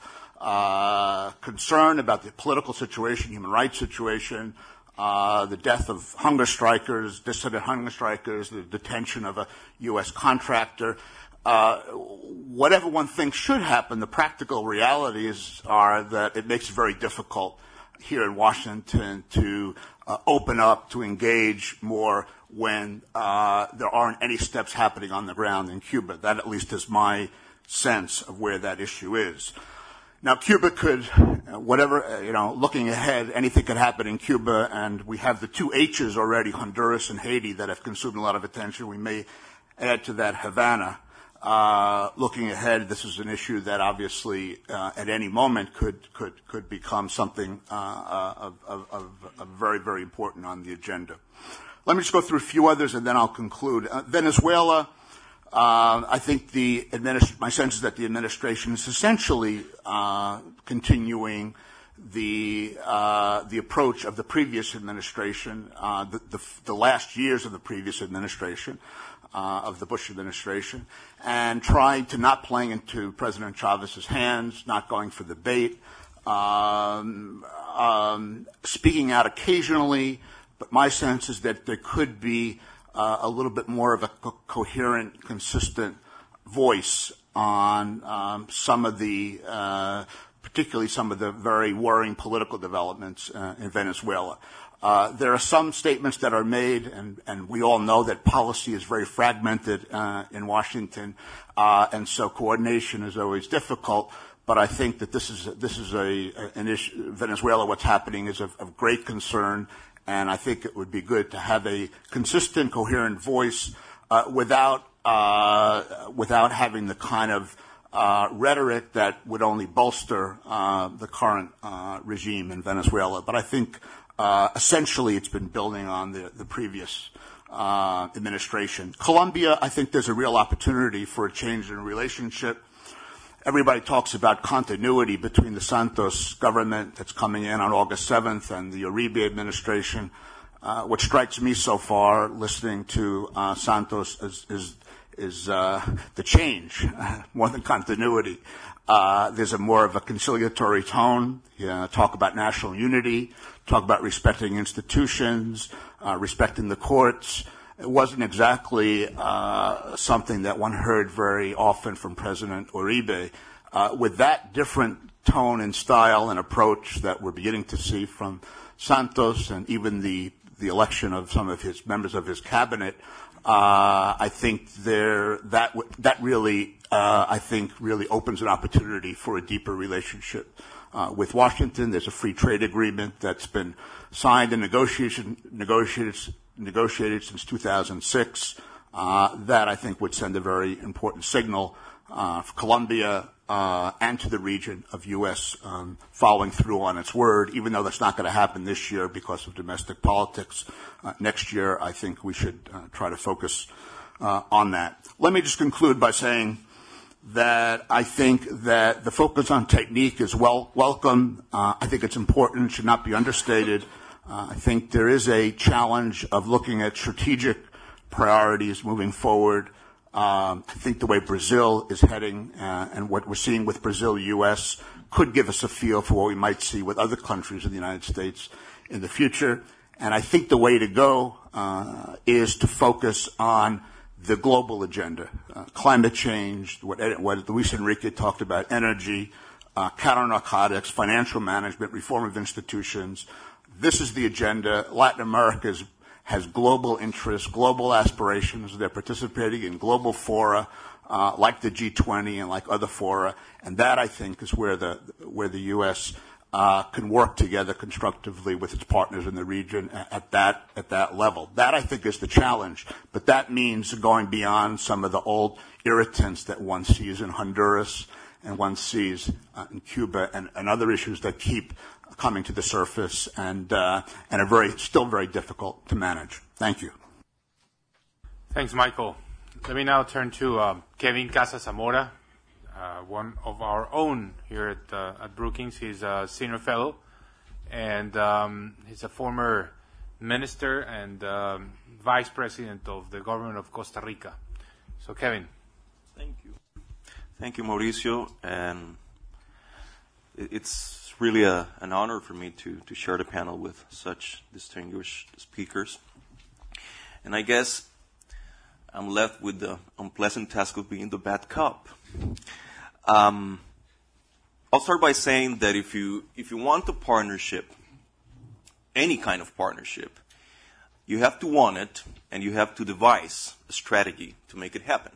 uh, concern about the political situation, human rights situation, uh, the death of hunger strikers, dissident hunger strikers, the detention of a U S contractor. Uh, whatever one thinks should happen, the practical realities are that it makes it very difficult here in Washington to uh, open up, to engage more when uh, there aren't any steps happening on the ground in Cuba. That at least is my sense of where that issue is. Now, Cuba could, whatever, you know, looking ahead, anything could happen in Cuba, and we have the two H's already, Honduras and Haiti, that have consumed a lot of attention. We may add to that Havana. Uh, looking ahead, this is an issue that obviously uh, at any moment could could could become something uh, of, of, of, of very, very important on the agenda. Let me just go through a few others, and then I'll conclude. Uh, Venezuela, uh, I think the administ- my sense is that the administration is essentially uh, continuing the uh, the approach of the previous administration, uh, the, the, the last years of the previous administration. Uh, of the Bush administration, and trying to not playing into President Chavez's hands, not going for the bait, um, um, speaking out occasionally, but my sense is that there could be uh, a little bit more of a co- coherent, consistent voice on um, some of the, uh, particularly some of the very worrying political developments uh, in Venezuela. Uh, there are some statements that are made, and, and we all know that policy is very fragmented uh, in Washington, uh, and so coordination is always difficult. But I think that this is this is a an issue. Venezuela, what's happening is of, of great concern, and I think it would be good to have a consistent, coherent voice uh, without uh, without having the kind of uh, rhetoric that would only bolster uh, the current uh, regime in Venezuela. But I think uh, essentially it's been building on the the previous uh, administration. Colombia, I think there's a real opportunity for a change in relationship. Everybody talks about continuity between the Santos government that's coming in on August seventh and the Uribe administration. Uh, what strikes me so far, listening to uh, Santos, is, is, is uh, the change, more than continuity. Uh, there's a more of a conciliatory tone. Yeah, talk about national unity, talk about respecting institutions, uh, respecting the courts. It wasn't exactly uh, something that one heard very often from President Uribe. Uh, with that different tone and style and approach that we're beginning to see from Santos and even the, the election of some of his members of his cabinet, uh, I think there that that really uh, I think really opens an opportunity for a deeper relationship uh, with Washington. There's a free trade agreement that's been signed and negotiation negotiated. negotiated since two thousand six. Uh, that, I think, would send a very important signal uh, for Colombia uh, and to the region of U S um, following through on its word, even though that's not going to happen this year because of domestic politics. Uh, next year, I think we should uh, try to focus uh, on that. Let me just conclude by saying that I think that the focus on technique is well welcome. Uh, I think it's important, should not be understated. Uh, I think there is a challenge of looking at strategic priorities moving forward. Um, I think the way Brazil is heading uh, and what we're seeing with Brazil U S could give us a feel for what we might see with other countries in the United States in the future. And I think the way to go uh, is to focus on the global agenda, uh, climate change, what, what Luis Enrique talked about, energy, uh, counter-narcotics, financial management, reform of institutions. This is the agenda. Latin America is, has global interests, global aspirations. They're participating in global fora uh, like the G twenty and like other fora, and that, I think, is where the where the U S uh, can work together constructively with its partners in the region at that at that level. That, I think, is the challenge. But that means going beyond some of the old irritants that one sees in Honduras and one sees uh, in Cuba and, and other issues that keep coming to the surface and uh, and are very still very difficult to manage. Thank you. Thanks, Michael. Let me now turn to um, Kevin Casazamora, uh, one of our own here at uh, at Brookings. He's a senior fellow, and um, he's a former minister and um, vice president of the government of Costa Rica. So, Kevin. Thank you. Thank you, Mauricio, and it's really a, an honor for me to, to share the panel with such distinguished speakers. And I guess I'm left with the unpleasant task of being the bad cop. Um, I'll start by saying that if you if you want a partnership, any kind of partnership, you have to want it and you have to devise a strategy to make it happen.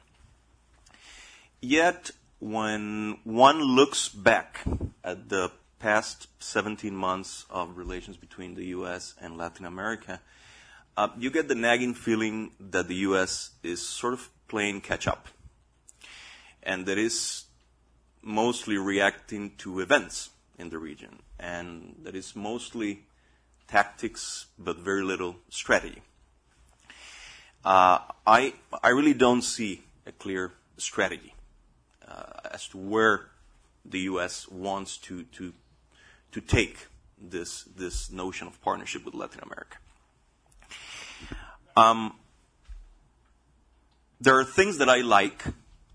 Yet, when one looks back at the past seventeen months of relations between the U S and Latin America, uh, you get the nagging feeling that the U S is sort of playing catch-up, and that is mostly reacting to events in the region, and that is mostly tactics but very little strategy. Uh, I I really don't see a clear strategy uh, as to where the U S wants to to to take this this notion of partnership with Latin America. Um, there are things that I like.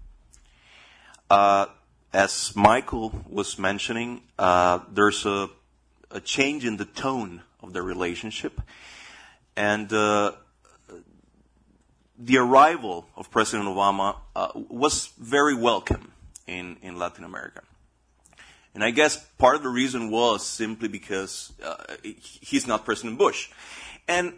Uh, as Michael was mentioning, uh, there's a, a change in the tone of the relationship, and uh, the arrival of President Obama uh, was very welcome in, in Latin America. And I guess part of the reason was simply because uh, he's not President Bush. And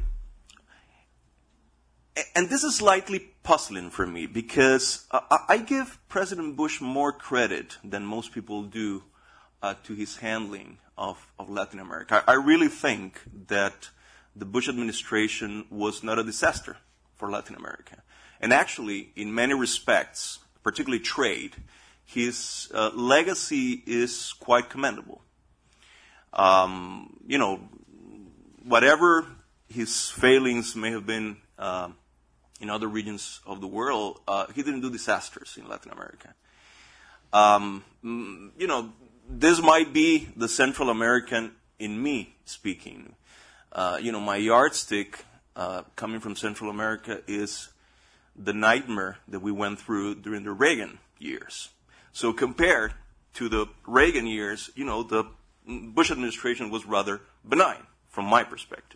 and this is slightly puzzling for me because uh, I give President Bush more credit than most people do uh, to his handling of, of Latin America. I, I really think that the Bush administration was not a disaster for Latin America. And actually, in many respects, particularly trade, his uh, legacy is quite commendable. Um, you know, whatever his failings may have been uh, in other regions of the world, uh, he didn't do disasters in Latin America. Um, you know, this might be the Central American in me speaking. Uh, you know, my yardstick uh, coming from Central America is the nightmare that we went through during the Reagan years. So compared to the Reagan years, you know, the Bush administration was rather benign from my perspective.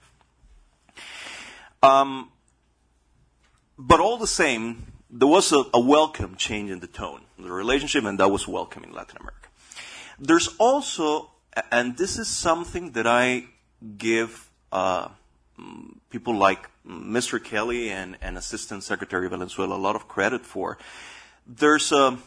Um, but all the same, there was a, a welcome change in the tone of the relationship, and that was welcome in Latin America. There's also, and this is something that I give uh, people like Mister Kelly and, and Assistant Secretary Valenzuela a lot of credit for, there's a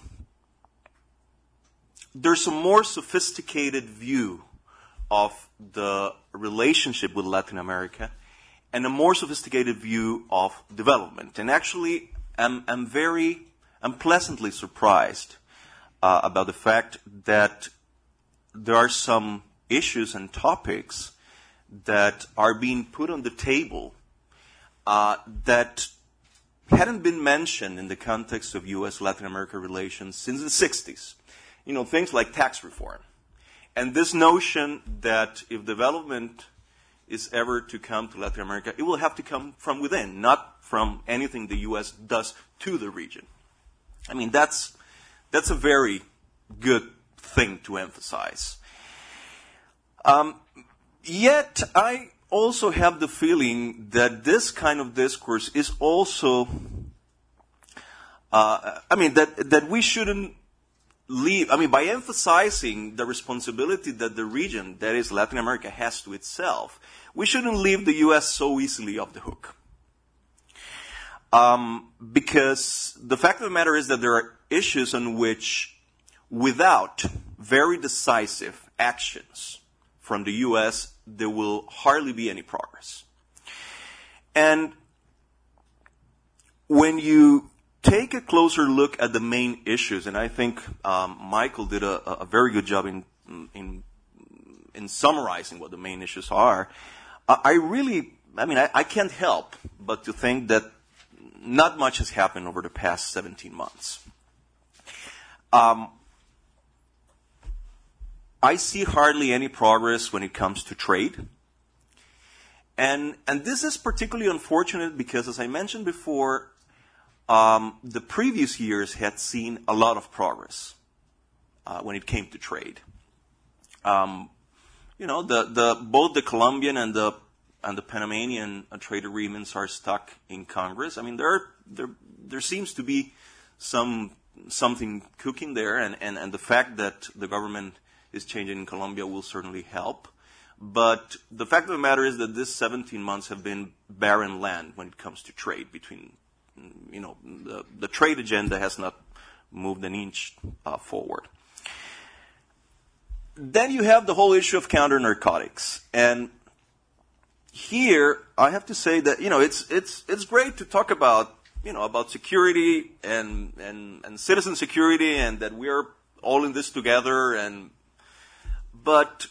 There's a more sophisticated view of the relationship with Latin America and a more sophisticated view of development. And actually, I'm, I'm very, I'm pleasantly surprised uh, about the fact that there are some issues and topics that are being put on the table uh, that hadn't been mentioned in the context of U S Latin America relations since the sixties. You know, things like tax reform. And this notion that if development is ever to come to Latin America, it will have to come from within, not from anything the U S does to the region. I mean, that's that's a very good thing to emphasize. Um, yet, I also have the feeling that this kind of discourse is also, uh, I mean, that that we shouldn't leave, I mean, by emphasizing the responsibility that the region, that is Latin America, has to itself, we shouldn't leave the U S so easily off the hook. Um, because the fact of the matter is that there are issues on which, without very decisive actions from the U S, there will hardly be any progress. And when you take a closer look at the main issues, and I think um, Michael did a, a very good job in, in in summarizing what the main issues are. Uh, I really, I mean, I, I can't help but to think that not much has happened over the past seventeen months. Um, I see hardly any progress when it comes to trade. And, and this is particularly unfortunate because, as I mentioned before, Um, the previous years had seen a lot of progress uh, when it came to trade. Um, you know, the, the, both the Colombian and the and the Panamanian uh, trade agreements are stuck in Congress. I mean, there there there seems to be some something cooking there, and, and, and the fact that the government is changing in Colombia will certainly help. But the fact of the matter is that these seventeen months have been barren land when it comes to trade between. You know, the, the trade agenda has not moved an inch uh, forward. Then you have the whole issue of counter-narcotics. And here, I have to say that, you know, it's it's it's great to talk about, you know, about security and, and, and citizen security and that we're all in this together. And But,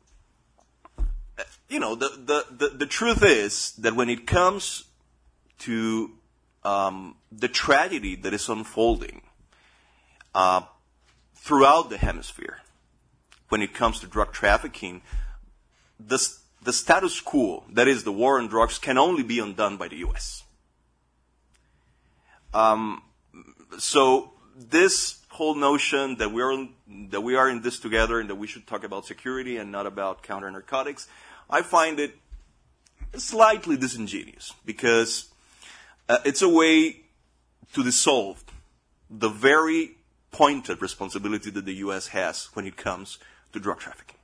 you know, the, the, the, the truth is that when it comes to Um, the tragedy that is unfolding uh, throughout the hemisphere when it comes to drug trafficking, the, the status quo, that is the war on drugs, can only be undone by the U S. Um, so this whole notion that we are that we are in this together and that we should talk about security and not about counter-narcotics, I find it slightly disingenuous because Uh, it's a way to dissolve the very pointed responsibility that the U S has when it comes to drug trafficking.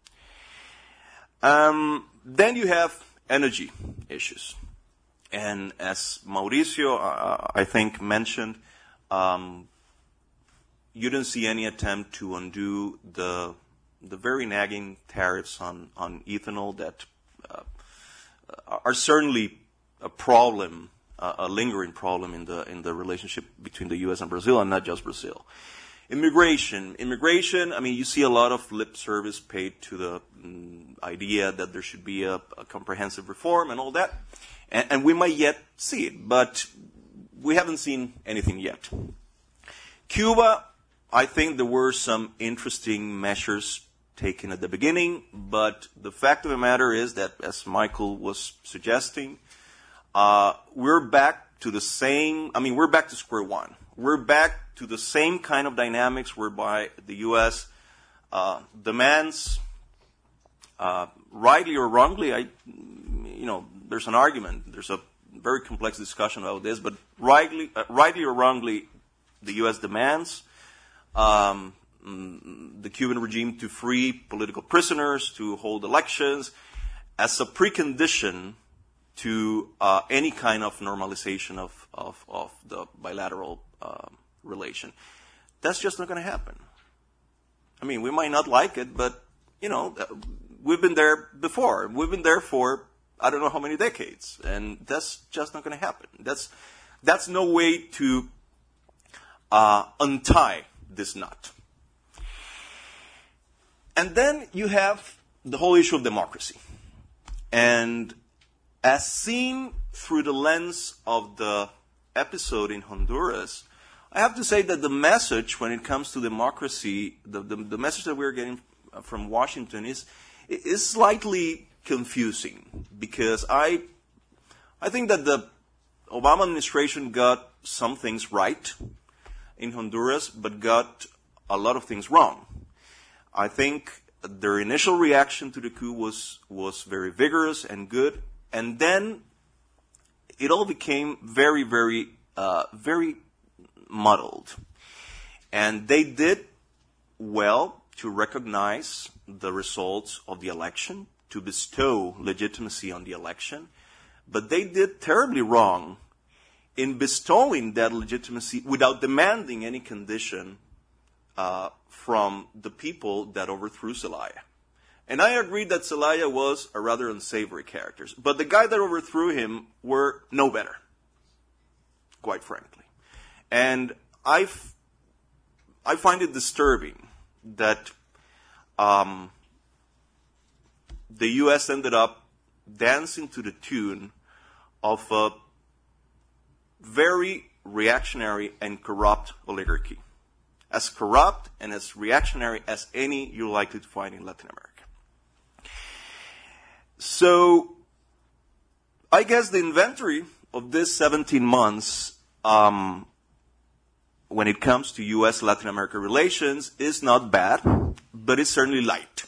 Um, then you have energy issues. And as Mauricio, uh, I think, mentioned, um, you didn't see any attempt to undo the the very nagging tariffs on, on ethanol that uh, are certainly a problem, uh, a lingering problem in the in the relationship between the U S and Brazil, and not just Brazil. Immigration. Immigration, I mean, you see a lot of lip service paid to the mm, idea that there should be a, a comprehensive reform and all that. And, and we might yet see it, but we haven't seen anything yet. Cuba, I think there were some interesting measures taken at the beginning, but the fact of the matter is that, as Michael was suggesting, uh, we're back to the same, I mean, we're back to square one. We're back to the same kind of dynamics whereby the U S uh, demands, uh, rightly or wrongly, I, you know, there's an argument, there's a very complex discussion about this, but rightly, uh, rightly or wrongly, the U S demands um, the Cuban regime to free political prisoners, to hold elections, as a precondition to uh, any kind of normalization of, of, of the bilateral uh, relation. That's just not going to happen. I mean, we might not like it, but, you know, we've been there before. We've been there for I don't know how many decades, and that's just not going to happen. That's, that's no way to uh, untie this knot. And then you have the whole issue of democracy. And as seen through the lens of the episode in Honduras, I have to say that the message when it comes to democracy, the, the, the message that we're getting from Washington is, is slightly confusing, because I, I think that the Obama administration got some things right in Honduras, but got a lot of things wrong. I think their initial reaction to the coup was, was very vigorous and good, and then it all became very, very, uh, very muddled. And they did well to recognize the results of the election, to bestow legitimacy on the election, but they did terribly wrong in bestowing that legitimacy without demanding any condition uh, from the people that overthrew Zelaya. And I agree that Zelaya was a rather unsavory character, but the guy that overthrew him were no better, quite frankly. And I, f- I find it disturbing that um, the U S ended up dancing to the tune of a very reactionary and corrupt oligarchy. As corrupt and as reactionary as any you're likely to find in Latin America. So, I guess the inventory of this seventeen months, um, when it comes to U S Latin America relations, is not bad, but it's certainly light.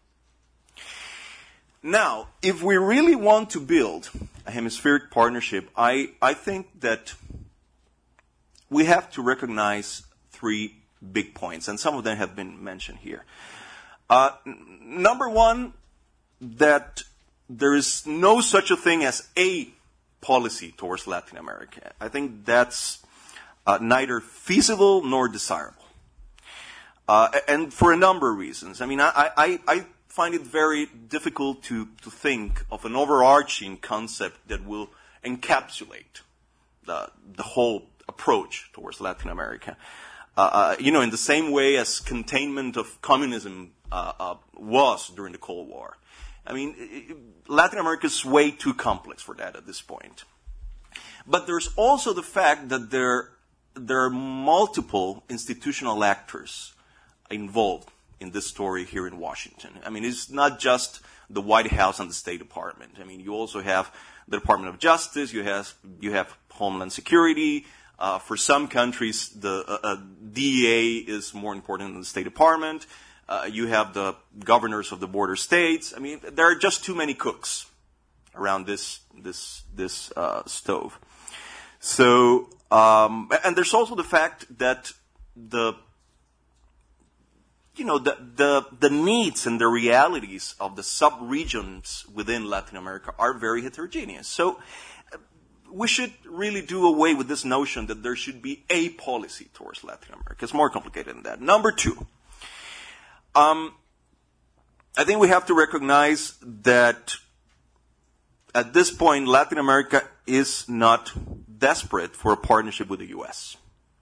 Now, if we really want to build a hemispheric partnership, I, I think that we have to recognize three big points, and some of them have been mentioned here. Uh, n- number one, that there is no such a thing as a policy towards Latin America. I think that's uh, neither feasible nor desirable. Uh, and for a number of reasons. I mean, I, I, I find it very difficult to, to think of an overarching concept that will encapsulate the, the whole approach towards Latin America. Uh, uh, you know, in the same way as containment of communism uh, uh, was during the Cold War. I mean, it, Latin America is way too complex for that at this point. But there's also the fact that there, there are multiple institutional actors involved in this story here in Washington. I mean, it's not just the White House and the State Department. I mean, you also have the Department of Justice, you have, you have Homeland Security. Uh, for some countries, the uh, uh, D E A is more important than the State Department. Uh, you have the governors of the border states. I mean, there are just too many cooks around this this this uh, stove. So, um, and there's also the fact that the you know, the, the, the needs and the realities of the sub-regions within Latin America are very heterogeneous. So uh, we should really do away with this notion that there should be a policy towards Latin America. It's more complicated than that. Number two, um, I think we have to recognize that at this point, Latin America is not desperate for a partnership with the U S.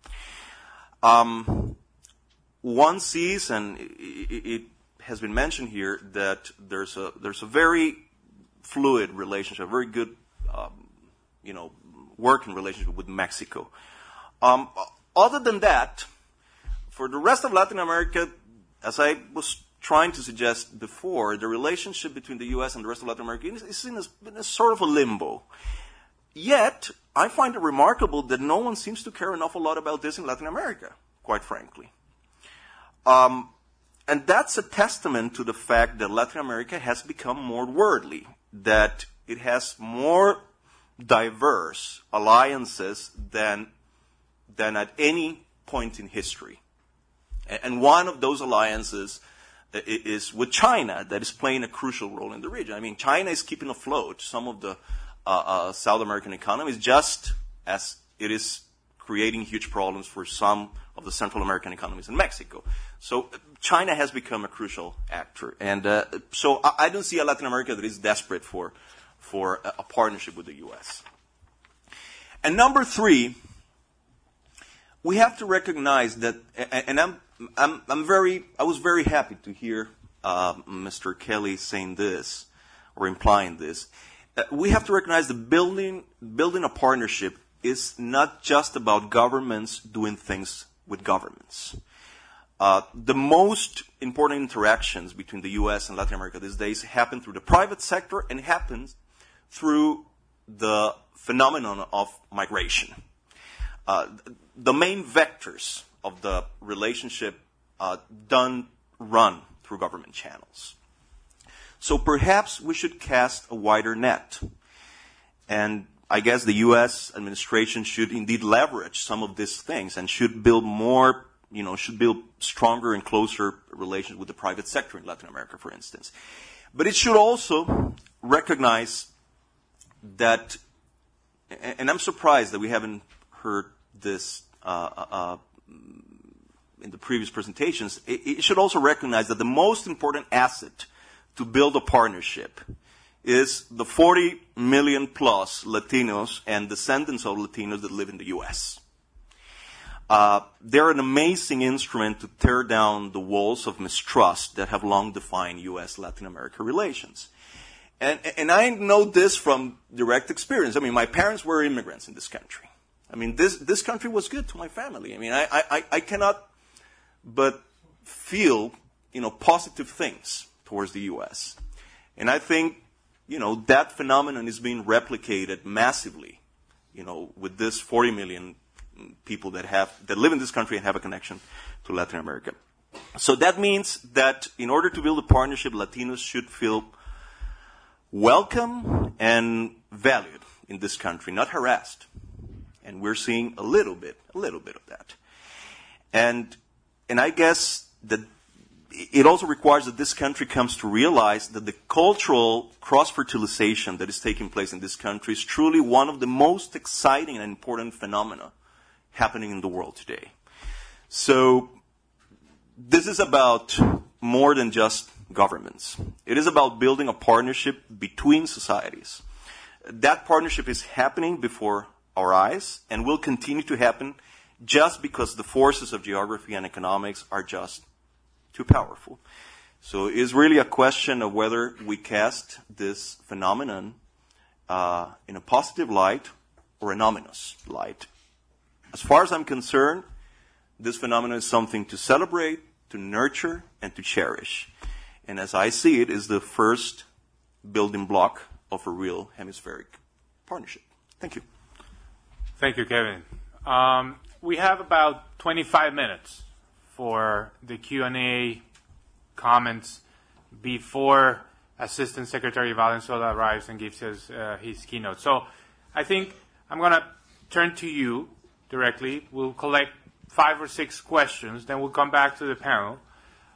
Um, one sees, and it, it has been mentioned here, that there's a there's a very fluid relationship, a very good, um, you know, working relationship with Mexico. Um, other than that, for the rest of Latin America, as I was trying to suggest before, the relationship between the U S and the rest of Latin America is in a, in a sort of a limbo. Yet, I find it remarkable that no one seems to care an awful lot about this in Latin America, quite frankly. Um, and that's a testament to the fact that Latin America has become more worldly, that it has more diverse alliances than, than at any point in history. And one of those alliances is with China, that is playing a crucial role in the region. I mean, China is keeping afloat some of the uh, uh, South American economies, just as it is creating huge problems for some of the Central American economies in Mexico. So China has become a crucial actor. And uh, so I, I don't see a Latin America that is desperate for, for a, a partnership with the U S. And number three, we have to recognize that, and I'm I'm, I'm very, I was very happy to hear uh, Mister Kelly saying this, or implying this. Uh, we have to recognize that building, building a partnership is not just about governments doing things with governments. Uh, the most important interactions between the U S and Latin America these days happen through the private sector and happens through the phenomenon of migration. Uh, the main vectors of the relationship uh, don't run through government channels. So perhaps we should cast a wider net. And I guess the U S administration should indeed leverage some of these things and should build more, you know, should build stronger and closer relations with the private sector in Latin America, for instance. But it should also recognize that, and I'm surprised that we haven't heard this uh, uh, in the previous presentations, it, it should also recognize that the most important asset to build a partnership is the forty million plus Latinos and descendants of Latinos that live in the U S. Uh, they're an amazing instrument to tear down the walls of mistrust that have long defined U S-Latin America relations. And, and I know this from direct experience. I mean, my parents were immigrants in this country. I mean, this, this country was good to my family. I mean, I, I, I cannot but feel, you know, positive things towards the U S. And I think, you know, that phenomenon is being replicated massively, you know, with this forty million people that have, that live in this country and have a connection to Latin America. So that means that in order to build a partnership, Latinos should feel welcome and valued in this country, not harassed. And we're seeing a little bit, a little bit of that. And, and I guess that it also requires that this country comes to realize that the cultural cross-fertilization that is taking place in this country is truly one of the most exciting and important phenomena happening in the world today. So this is about more than just governments. It is about building a partnership between societies. That partnership is happening before our eyes and will continue to happen just because the forces of geography and economics are just too powerful. So it is really a question of whether we cast this phenomenon uh, in a positive light or an ominous light. As far as I'm concerned, this phenomenon is something to celebrate, to nurture, and to cherish. And as I see it, is the first building block of a real hemispheric partnership. Thank you. Thank you, Kevin. Um, we have about twenty-five minutes for the Q and A comments before Assistant Secretary Valenzuela arrives and gives us uh, his keynote. So I think I'm going to turn to you directly. We'll collect five or six questions, then we'll come back to the panel.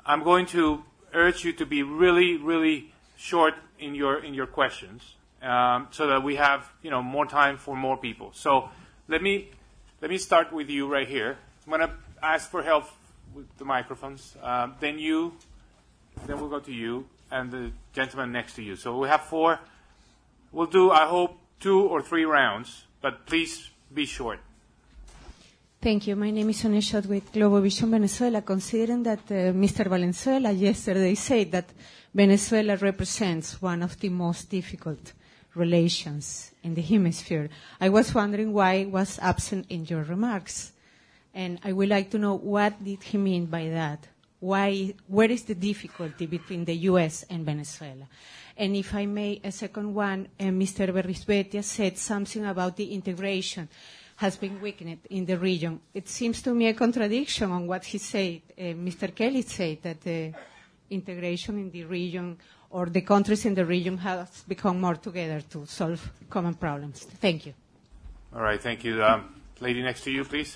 I'm going to urge you to be really, really short in your in your questions, um, so that we have you know more time for more people. So let me let me start with you right here. I'm going to ask for help with the microphones. Um, then you, then we'll go to you and the gentleman next to you. So we have four. We'll do, I hope, two or three rounds, but please be short. Thank you. My name is Sonia Schott with Global Vision Venezuela. Considering that uh, Mister Valenzuela yesterday said that Venezuela represents one of the most difficult relations in the hemisphere, I was wondering why it was absent in your remarks. And I would like to know, what did he mean by that? Why, where is the difficulty between the U S and Venezuela? And if I may, a second one, uh, Mister Berrizbetia said something about the integration has been weakened in the region. It seems to me a contradiction on what he said. Uh, Mister Kelly said that the integration in the region or the countries in the region has become more together to solve common problems. Thank you. All right, thank you. Um, lady next to you, please.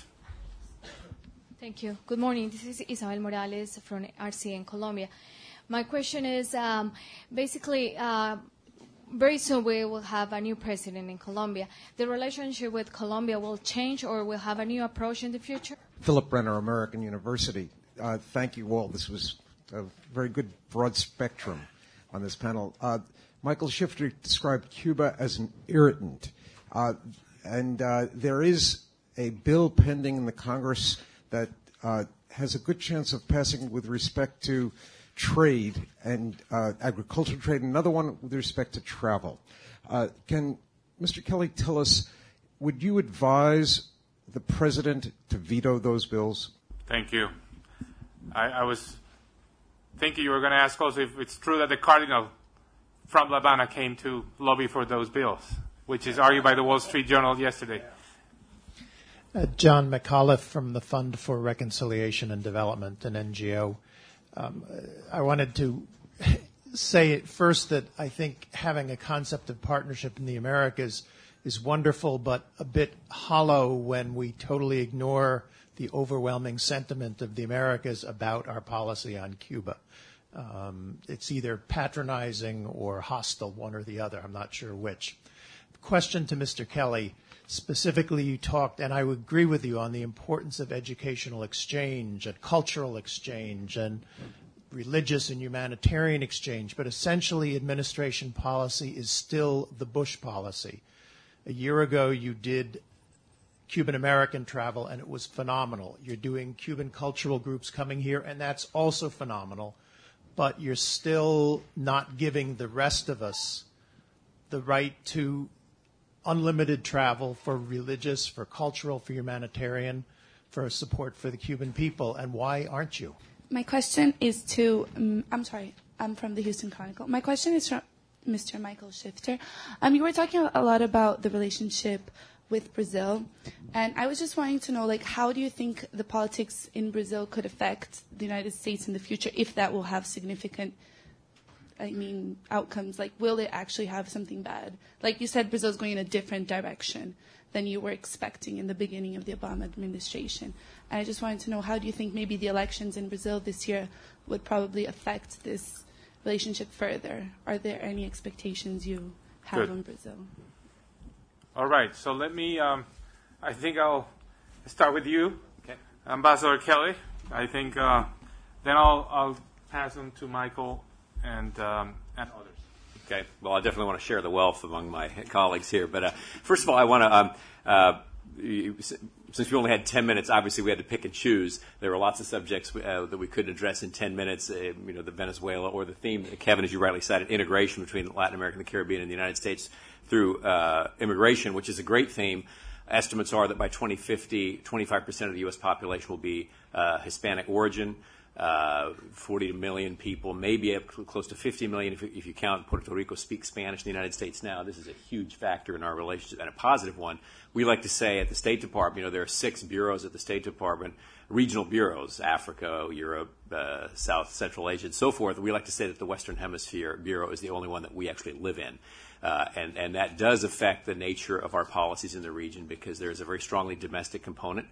Thank you. Good morning. This is Isabel Morales from R C in Colombia. My question is, um, basically, uh, very soon we will have a new president in Colombia. The relationship with Colombia will change, or will have a new approach in the future? Philip Brenner, American University. Uh, thank you all. This was a very good broad spectrum on this panel. Uh, Michael Shifter described Cuba as an irritant. Uh, and uh, there is a bill pending in the Congress that uh, has a good chance of passing with respect to trade and uh, agricultural trade, and another one with respect to travel. Uh, can Mister Kelly tell us, would you advise the president to veto those bills? Thank you. I, I was thinking you were going to ask also if it's true that the cardinal from La Habana came to lobby for those bills, which is argued by the Wall Street Journal yesterday. Uh, John McAuliffe from the Fund for Reconciliation and Development, an N G O. Um, I wanted to say at first that I think having a concept of partnership in the Americas is wonderful, but a bit hollow when we totally ignore the overwhelming sentiment of the Americas about our policy on Cuba. Um, it's either patronizing or hostile, one or the other. I'm not sure which. Question to Mister Kelly. Specifically, you talked, and I would agree with you, on the importance of educational exchange and cultural exchange and religious and humanitarian exchange, but essentially administration policy is still the Bush policy. A year ago, you did Cuban-American travel, and it was phenomenal. You're doing Cuban cultural groups coming here, and that's also phenomenal, but you're still not giving the rest of us the right to unlimited travel for religious, for cultural, for humanitarian, for support for the Cuban people. And why aren't you? My question is to, um, I'm sorry, I'm from the Houston Chronicle. My question is from Mister Michael Shifter. Um, you were talking a lot about the relationship with Brazil, and I was just wanting to know, like, how do you think the politics in Brazil could affect the United States in the future, if that will have significant I mean, outcomes? Like, will it actually have something bad? Like you said, Brazil's going in a different direction than you were expecting in the beginning of the Obama administration. And I just wanted to know, how do you think maybe the elections in Brazil this year would probably affect this relationship further? Are there any expectations you have Good. on Brazil? All right, so let me, um, I think I'll start with you, okay. Ambassador Kelly. I think uh, then I'll, I'll pass on to Michael and um, and others. Okay. Well, I definitely want to share the wealth among my colleagues here. But uh, first of all, I want to, um, uh, you, since we only had ten minutes, obviously we had to pick and choose. There were lots of subjects uh, that we couldn't address in ten minutes, uh, you know, the Venezuela or the theme, Kevin, as you rightly cited, integration between Latin America and the Caribbean and the United States through uh, immigration, which is a great theme. Estimates are that by twenty fifty, twenty-five percent of the U S population will be uh, Hispanic origin. Uh, forty million people, maybe up close to fifty million if, if you count Puerto Rico speak Spanish in the United States now. This is a huge factor in our relationship, and a positive one. We like to say at the State Department, you know, there are six bureaus at the State Department, regional bureaus, Africa, Europe, uh, South, Central Asia, and so forth. We like to say that the Western Hemisphere Bureau is the only one that we actually live in. Uh, and, and that does affect the nature of our policies in the region, because there is a very strongly domestic component.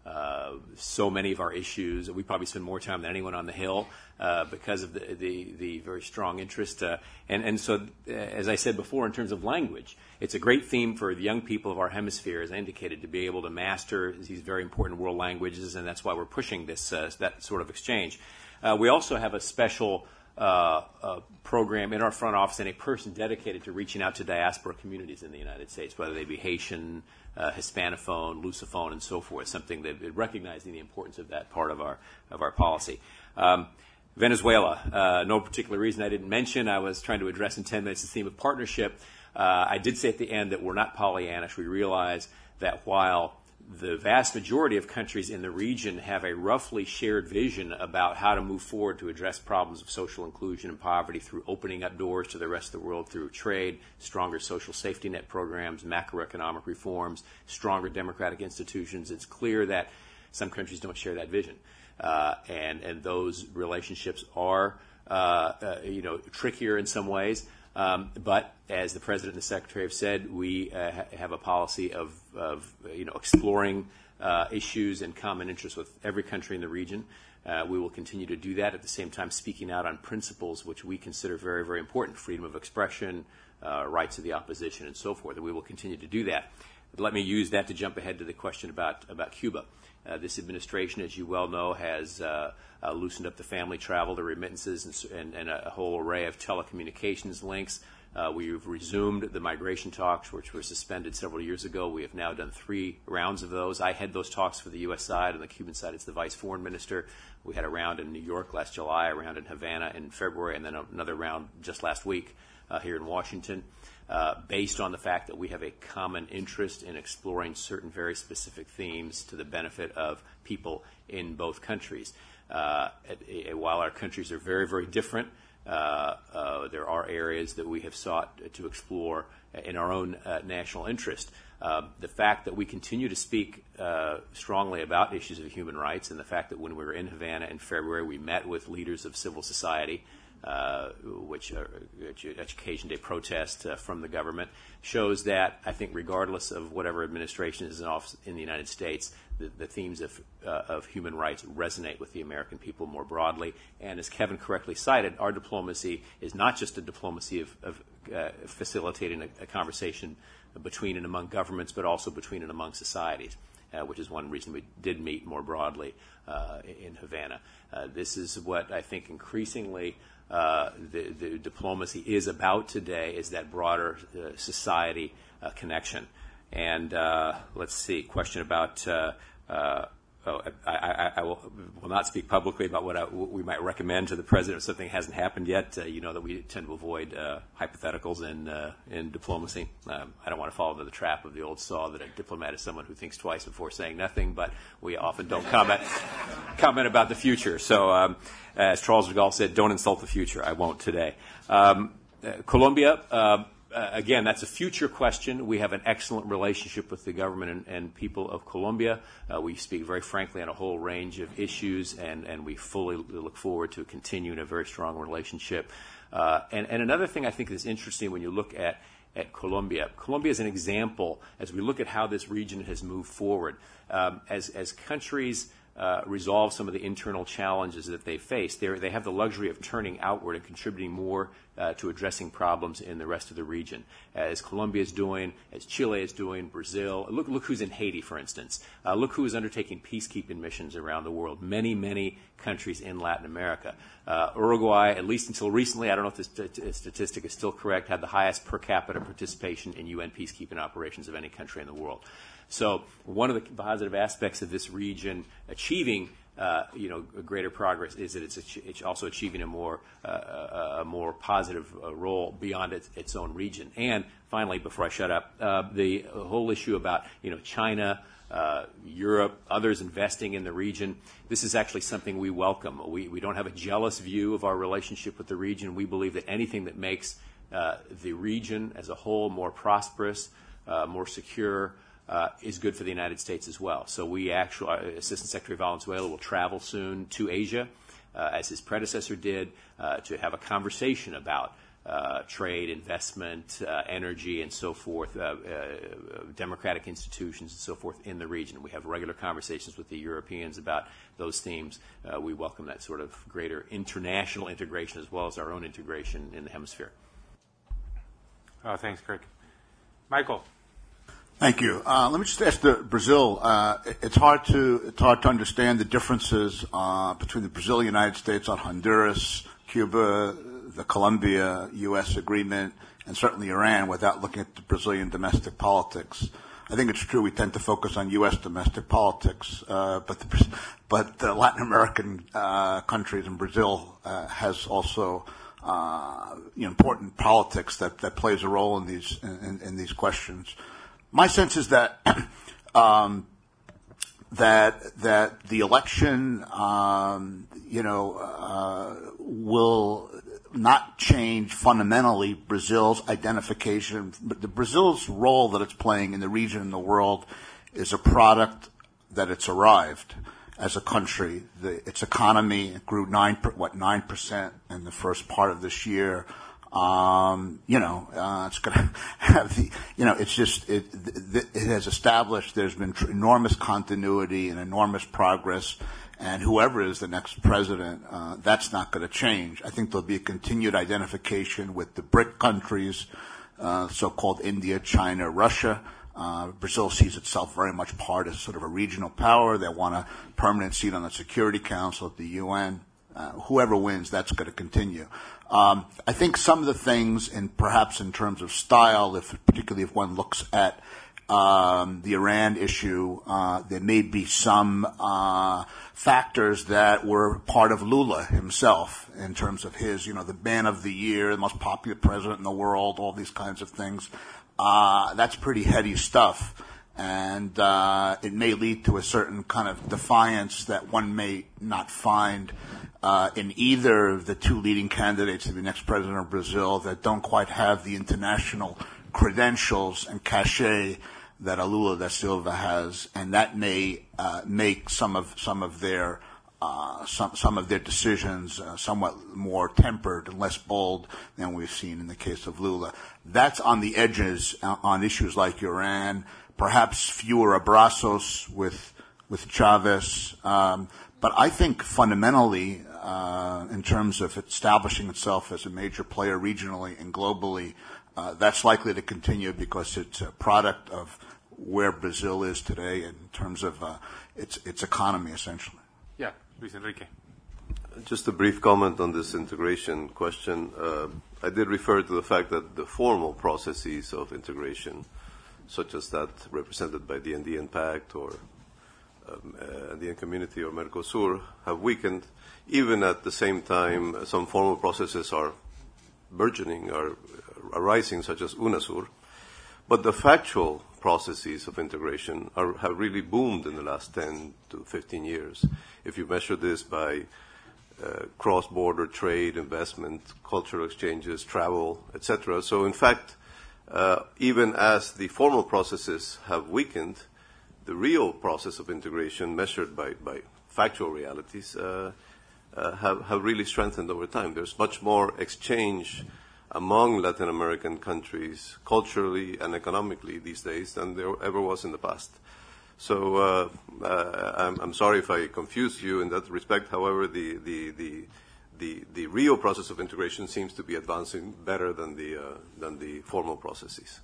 uh, so many of our issues. We probably spend more time than anyone on the Hill uh, because of the, the, the very strong interest. Uh, and, and so, uh, as I said before, in terms of language, it's a great theme for the young people of our hemisphere, as I indicated, to be able to master these very important world languages, and that's why we're pushing this uh, that sort of exchange. Uh, we also have a special uh, uh, program in our front office and a person dedicated to reaching out to diaspora communities in the United States, whether they be Haitian, uh, Hispanophone, Lusophone, and so forth, something that recognizing the importance of that part of our of our policy. Um, Venezuela, uh, no particular reason I didn't mention. I was trying to address in ten minutes the theme of partnership. Uh, I did say at the end that we're not Pollyannish. We realize that while the vast majority of countries in the region have a roughly shared vision about how to move forward to address problems of social inclusion and poverty through opening up doors to the rest of the world through trade, stronger social safety net programs, macroeconomic reforms, stronger democratic institutions, it's clear that some countries don't share that vision. Uh, and, and those relationships are, uh, uh, you know, trickier in some ways. Um, but as the President and the Secretary have said, we uh, ha- have a policy of, of you know, exploring uh, issues and common interests with every country in the region. Uh, we will continue to do that, at the same time speaking out on principles which we consider very, very important, freedom of expression, uh, rights of the opposition, and so forth, and we will continue to do that. But let me use that to jump ahead to the question about, about Cuba. Uh, this administration, as you well know, has uh, uh, loosened up the family travel, the remittances, and, and, and a whole array of telecommunications links. Uh, we've resumed the migration talks, which were suspended several years ago. We have now done three rounds of those. I head those talks for the U S side. On the Cuban side, it's the vice foreign minister. We had a round in New York last July, a round in Havana in February, and then another round just last week uh, here in Washington. Uh, based on the fact that we have a common interest in exploring certain very specific themes to the benefit of people in both countries. Uh, at, at, while our countries are very, very different, uh, uh, there are areas that we have sought to explore in our own uh, national interest. Uh, the fact that we continue to speak uh, strongly about issues of human rights, and the fact that when we were in Havana in February, we met with leaders of civil society, Uh, which, uh, which occasioned a protest uh, from the government, shows that, I think, regardless of whatever administration is in office in the United States, the, the themes of, uh, of human rights resonate with the American people more broadly. And as Kevin correctly cited, our diplomacy is not just a diplomacy of, of uh, facilitating a, a conversation between and among governments, but also between and among societies, uh, which is one reason we did meet more broadly uh, in Havana. Uh, this is what I think increasingly Uh, the, the diplomacy is about today, is that broader uh, society uh, connection. And uh, let's see, question about, uh, uh, oh, I, I, I will, will not speak publicly about what, I, what we might recommend to the President if something hasn't happened yet. Uh, you know that we tend to avoid uh, hypotheticals in, uh, in diplomacy. Um, I don't want to fall into the trap of the old saw that a diplomat is someone who thinks twice before saying nothing, but we often don't comment, comment about the future. So, um, as Charles de Gaulle said, don't insult the future. I won't today. Um, uh, Colombia, uh, uh, again, that's a future question. We have an excellent relationship with the government and, and people of Colombia. Uh, we speak very frankly on a whole range of issues, and, and we fully look forward to continuing a very strong relationship. Uh, and, and another thing I think is interesting when you look at at Colombia. Colombia is an example as we look at how this region has moved forward. Um, as, as countries uh, resolve some of the internal challenges that they face, They're, they have the luxury of turning outward and contributing more uh, to addressing problems in the rest of the region. As Colombia is doing, as Chile is doing, Brazil. Look, look who's in Haiti, for instance. Uh, look who is undertaking peacekeeping missions around the world. Many, many countries in Latin America. Uh, Uruguay, at least until recently, I don't know if this st- statistic is still correct, had the highest per capita participation in U N peacekeeping operations of any country in the world. So one of the positive aspects of this region achieving, uh, you know, greater progress is that it's, ach- it's also achieving a more uh, a more positive uh, role beyond its, its own region. And finally, before I shut up, uh, the whole issue about you know China, uh, Europe, others investing in the region. This is actually something we welcome. We we don't have a jealous view of our relationship with the region. We believe that anything that makes uh, the region as a whole more prosperous, uh, more secure, Uh, is good for the United States as well. So we actually, uh, Assistant Secretary Valenzuela will travel soon to Asia, uh, as his predecessor did, uh, to have a conversation about uh, trade, investment, uh, energy, and so forth, uh, uh, democratic institutions, and so forth in the region. We have regular conversations with the Europeans about those themes. Uh, we welcome that sort of greater international integration as well as our own integration in the hemisphere. Uh, thanks, Craig. Michael. Thank you. Uh, let me just ask the Brazil. Uh, it's hard to it's hard to understand the differences uh, between the Brazil and United States on Honduras, Cuba, the Colombia U S agreement, and certainly Iran without looking at the Brazilian domestic politics. I think it's true we tend to focus on U S domestic politics, uh, but the, but the Latin American uh, countries and Brazil uh, has also uh, you know, important politics that, that plays a role in these in, in these questions. My sense is that um, that that the election, um, you know, uh, will not change fundamentally Brazil's identification. But the Brazil's role that it's playing in the region and the world is a product that it's arrived as a country. The, its economy grew nine, what nine percent in the first part of this year. Um, you know, uh, it's going to have the, you know, it's just, it, it, it has established there's been tr- enormous continuity and enormous progress, and whoever is the next president, uh, that's not going to change. I think there'll be a continued identification with the BRIC countries, uh, so-called India, China, Russia. Uh, Brazil sees itself very much part as sort of a regional power. They want a permanent seat on the Security Council at the U N. Uh, whoever wins, that's going to continue. Um, I think some of the things, and perhaps in terms of style, if particularly if one looks at um, the Iran issue, uh, there may be some uh, factors that were part of Lula himself in terms of his, you know, the man of the year, the most popular president in the world, all these kinds of things. Uh, that's pretty heady stuff. And uh, it may lead to a certain kind of defiance that one may not find uh, in either of the two leading candidates to be next president of Brazil that don't quite have the international credentials and cachet that a Lula da Silva has, and that may uh, make some of some of their uh, some some of their decisions uh, somewhat more tempered and less bold than we've seen in the case of Lula. That's on the edges uh, on issues like Iran. Perhaps fewer abrazos with with Chavez, um, but I think fundamentally, uh, in terms of establishing itself as a major player regionally and globally, uh, that's likely to continue because it's a product of where Brazil is today in terms of uh, its its economy, essentially. Yeah, Luis Enrique. Just a brief comment on this integration question. Uh, I did refer to the fact that the formal processes of integration, such as that represented by the Andean Pact or um, uh, Andean Community or Mercosur, have weakened. Even at the same time, some formal processes are burgeoning, are arising, such as UNASUR. But the factual processes of integration are, have really boomed in the last ten to fifteen years. If you measure this by uh, cross-border trade, investment, cultural exchanges, travel, et cetera. So, in fact, Uh, even as the formal processes have weakened, the real process of integration measured by, by factual realities uh, uh, have, have really strengthened over time. There's much more exchange among Latin American countries culturally and economically these days than there ever was in the past. So uh, uh, I'm, I'm sorry if I confused you in that respect. However, the, the, the The, the real process of integration seems to be advancing better than the, uh, than the formal processes.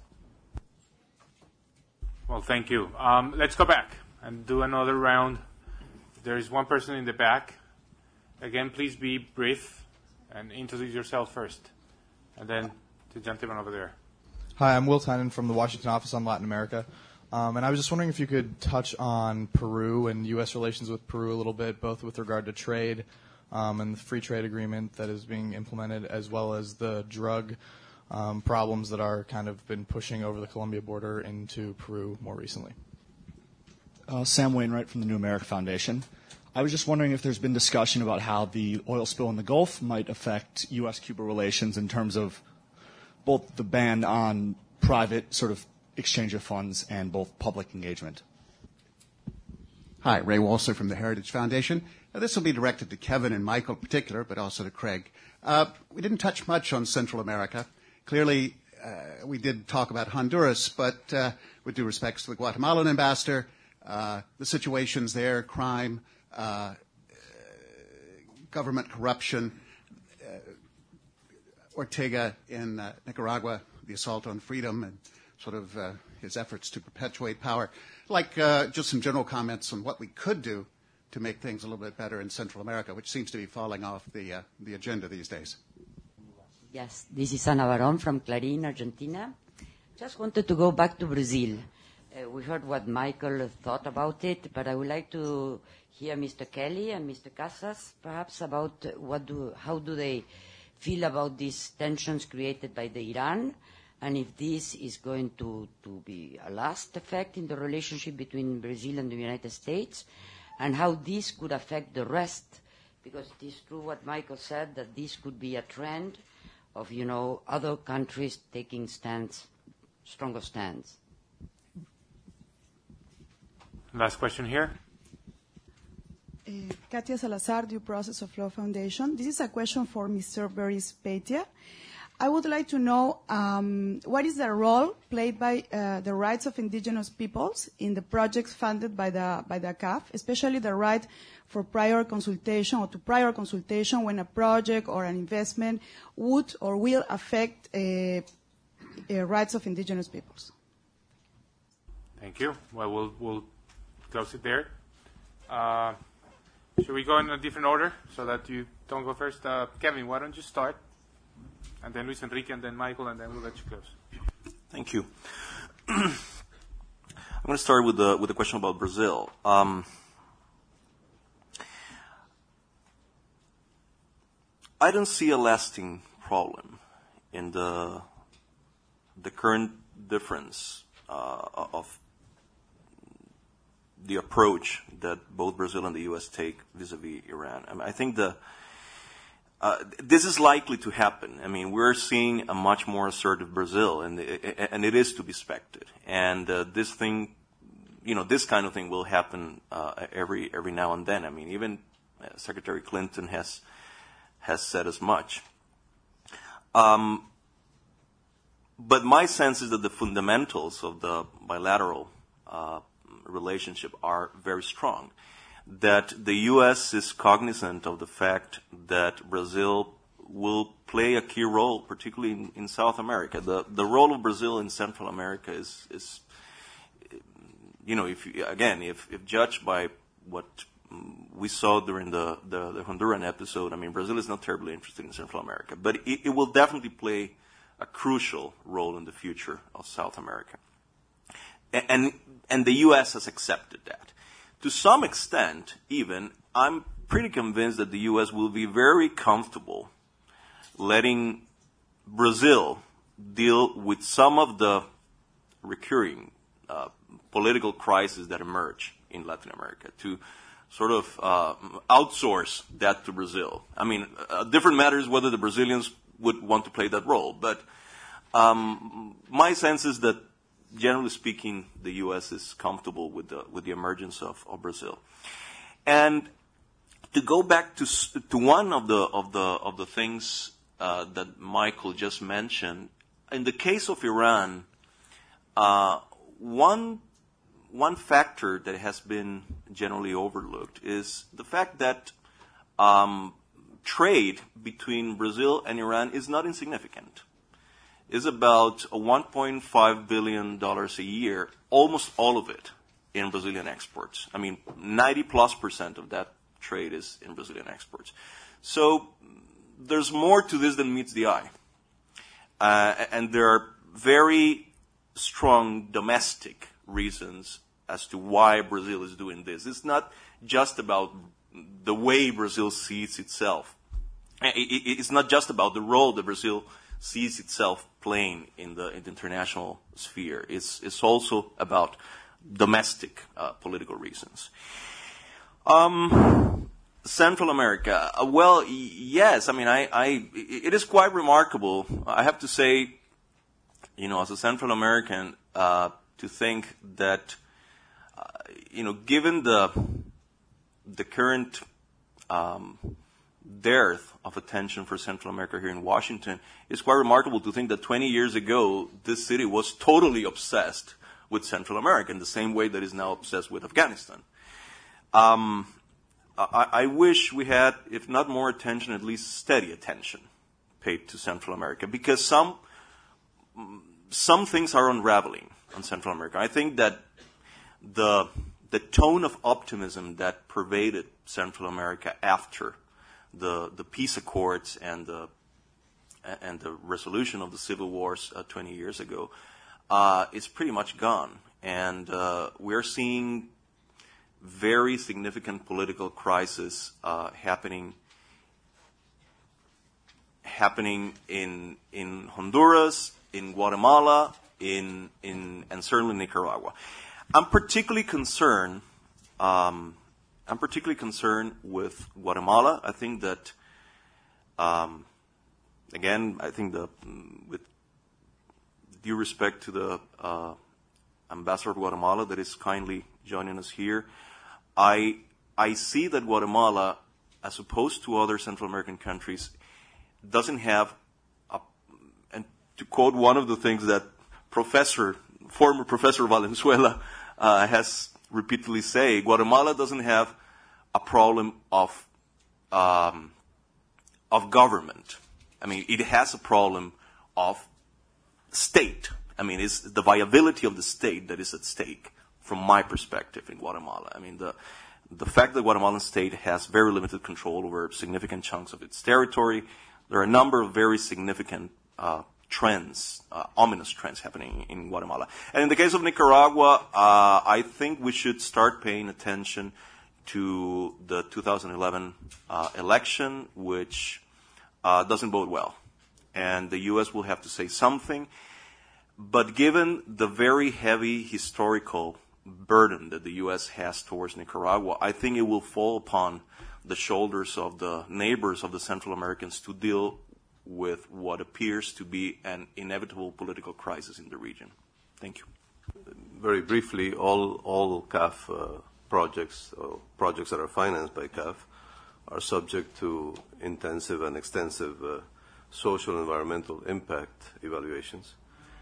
Well, thank you. Um, let's go back and do another round. There is one person in the back. Again, please be brief and introduce yourself first. And then the gentleman over there. Hi, I'm Will Tynan from the Washington office on Latin America. Um, and I was just wondering if you could touch on Peru and U S relations with Peru a little bit, both with regard to trade Um, and the free trade agreement that is being implemented, as well as the drug um, problems that are kind of been pushing over the Colombia border into Peru more recently. Uh, Sam Wainwright from the New America Foundation. I was just wondering if there's been discussion about how the oil spill in the Gulf might affect U S Cuba relations in terms of both the ban on private sort of exchange of funds and both public engagement. Hi, Ray Walser from the Heritage Foundation. Now, this will be directed to Kevin and Michael in particular, but also to Craig. Uh, we didn't touch much on Central America. Clearly, uh, we did talk about Honduras, but uh, with due respects to the Guatemalan ambassador, uh, the situations there, crime, uh, government corruption, uh, Ortega in uh, Nicaragua, the assault on freedom, and sort of uh, his efforts to perpetuate power. Like uh, just some general comments on what we could do to make things a little bit better in Central America, which seems to be falling off the, uh, the agenda these days. Yes, this is Ana Barón from Clarín, Argentina. Just wanted to go back to Brazil. Uh, we heard what Michael thought about it, but I would like to hear Mister Kelly and Mister Casas perhaps about what do, how do they feel about these tensions created by the Iran, and if this is going to, to be a last effect in the relationship between Brazil and the United States, and how this could affect the rest, because it is true what Michael said, that this could be a trend of, you know, other countries taking stands, stronger stands. Last question here. Uh, Katia Salazar, Due Process of Law Foundation. This is a question for Mister Boris Beitia. I would like to know um, what is the role played by uh, the rights of indigenous peoples in the projects funded by the by the C A F, especially the right for prior consultation or to prior consultation when a project or an investment would or will affect uh, uh, rights of indigenous peoples. Thank you. Well, we'll, we'll close it there. Uh, should we go in a different order so that you don't go first? Uh, Kevin, why don't you start? And then Luis Enrique, and then Michael, and then we'll let you close. Thank you. I'm going to start with the with the question about Brazil. Um, I don't see a lasting problem in the the current difference uh, of the approach that both Brazil and the U S take vis-a-vis Iran. I mean, I think the Uh, this is likely to happen. I mean, we're seeing a much more assertive Brazil, and and it is to be expected. And uh, this thing, you know, this kind of thing will happen uh, every every now and then. I mean, even uh, Secretary Clinton has has said as much. Um, but my sense is that the fundamentals of the bilateral uh, relationship are very strong. That the U S is cognizant of the fact that Brazil will play a key role, particularly in, in South America. The the role of Brazil in Central America is, is you know, if again, if, if judged by what we saw during the, the, the Honduran episode, I mean, Brazil is not terribly interested in Central America. But it, it will definitely play a crucial role in the future of South America. And, and, and the U S has accepted that. To some extent, even, I'm pretty convinced that the U S will be very comfortable letting Brazil deal with some of the recurring uh, political crises that emerge in Latin America, to sort of uh, outsource that to Brazil. I mean, a different matter is whether the Brazilians would want to play that role. But um, my sense is that, generally speaking, the U S is comfortable with the with the emergence of, of Brazil. And to go back to to one of the of the of the things uh, that Michael just mentioned, in the case of Iran, uh, one one factor that has been generally overlooked is the fact that um, trade between Brazil and Iran is not insignificant. Is about one point five billion dollars a year, almost all of it in Brazilian exports. I mean, ninety plus percent of that trade is in Brazilian exports. So there's more to this than meets the eye. Uh, and there are very strong domestic reasons as to why Brazil is doing this. It's not just about the way Brazil sees itself. It's not just about the role that Brazil sees itself playing in the, in the international sphere. It's, it's also about domestic uh, political reasons. Um, Central America. Uh, well, y- yes. I mean, I, I, it is quite remarkable. I have to say, you know, as a Central American, uh, to think that uh, you know, given the the current um, dearth of attention for Central America here in Washington, it's quite remarkable to think that twenty years ago, this city was totally obsessed with Central America in the same way that it's now obsessed with Afghanistan. Um, I, I wish we had, if not more attention, at least steady attention paid to Central America, because some some things are unraveling on Central America. I think that the the tone of optimism that pervaded Central America after the the peace accords and the and the resolution of the civil wars uh, twenty years ago uh, is pretty much gone, and uh, we're seeing very significant political crisis uh, happening happening in in Honduras, in Guatemala, in in and certainly Nicaragua. I'm particularly concerned. Um, I'm particularly concerned with Guatemala. I think that, um, again, I think the with due respect to the uh, ambassador of Guatemala that is kindly joining us here, I I see that Guatemala, as opposed to other Central American countries, doesn't have, a, and to quote one of the things that Professor, former Professor Valenzuela uh, has repeatedly said, Guatemala doesn't have a problem of um, of government. I mean, it has a problem of state. I mean, it's the viability of the state that is at stake from my perspective in Guatemala. I mean, the the fact that the Guatemalan state has very limited control over significant chunks of its territory. There are a number of very significant uh, trends, uh, ominous trends happening in Guatemala. And in the case of Nicaragua, uh, I think we should start paying attention to the two thousand eleven uh, election, which uh, doesn't bode well. And the U S will have to say something. But given the very heavy historical burden that the U S has towards Nicaragua, I think it will fall upon the shoulders of the neighbors of the Central Americans to deal with what appears to be an inevitable political crisis in the region. Thank you. Very briefly, all all C A F uh, projects, or projects that are financed by C A F, are subject to intensive and extensive uh, social and environmental impact evaluations.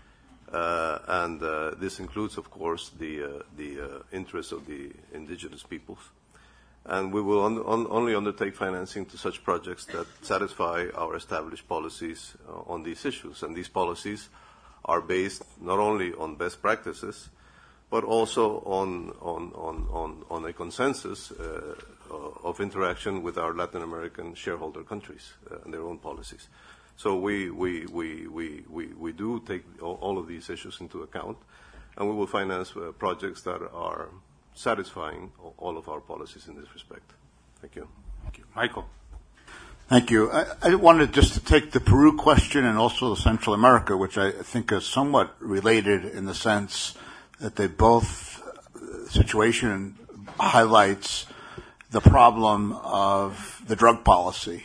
Uh, and uh, this includes, of course, the, uh, the uh, interests of the indigenous peoples. And we will on, on, only undertake financing to such projects that satisfy our established policies uh, on these issues. And these policies are based not only on best practices, but also on, on, on, on, on a consensus uh, of interaction with our Latin American shareholder countries uh, and their own policies. So we, we, we, we, we, we do take all of these issues into account, and we will finance uh, projects that are satisfying all of our policies in this respect. Thank you. Thank you. Michael. Thank you. I, I wanted just to take the Peru question and also the Central America, which I think is somewhat related in the sense that they both, uh, situation highlights the problem of the drug policy.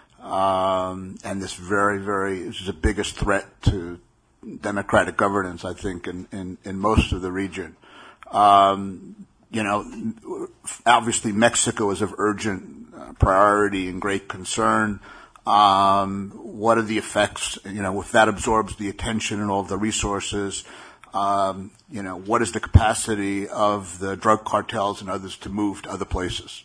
Um, and this very, very, this is the biggest threat to democratic governance, I think, in, in, in most of the region. Um, you know, obviously Mexico is of urgent uh, priority and great concern. Um, what are the effects, you know, if that absorbs the attention and all of the resources, um, you know, what is the capacity of the drug cartels and others to move to other places?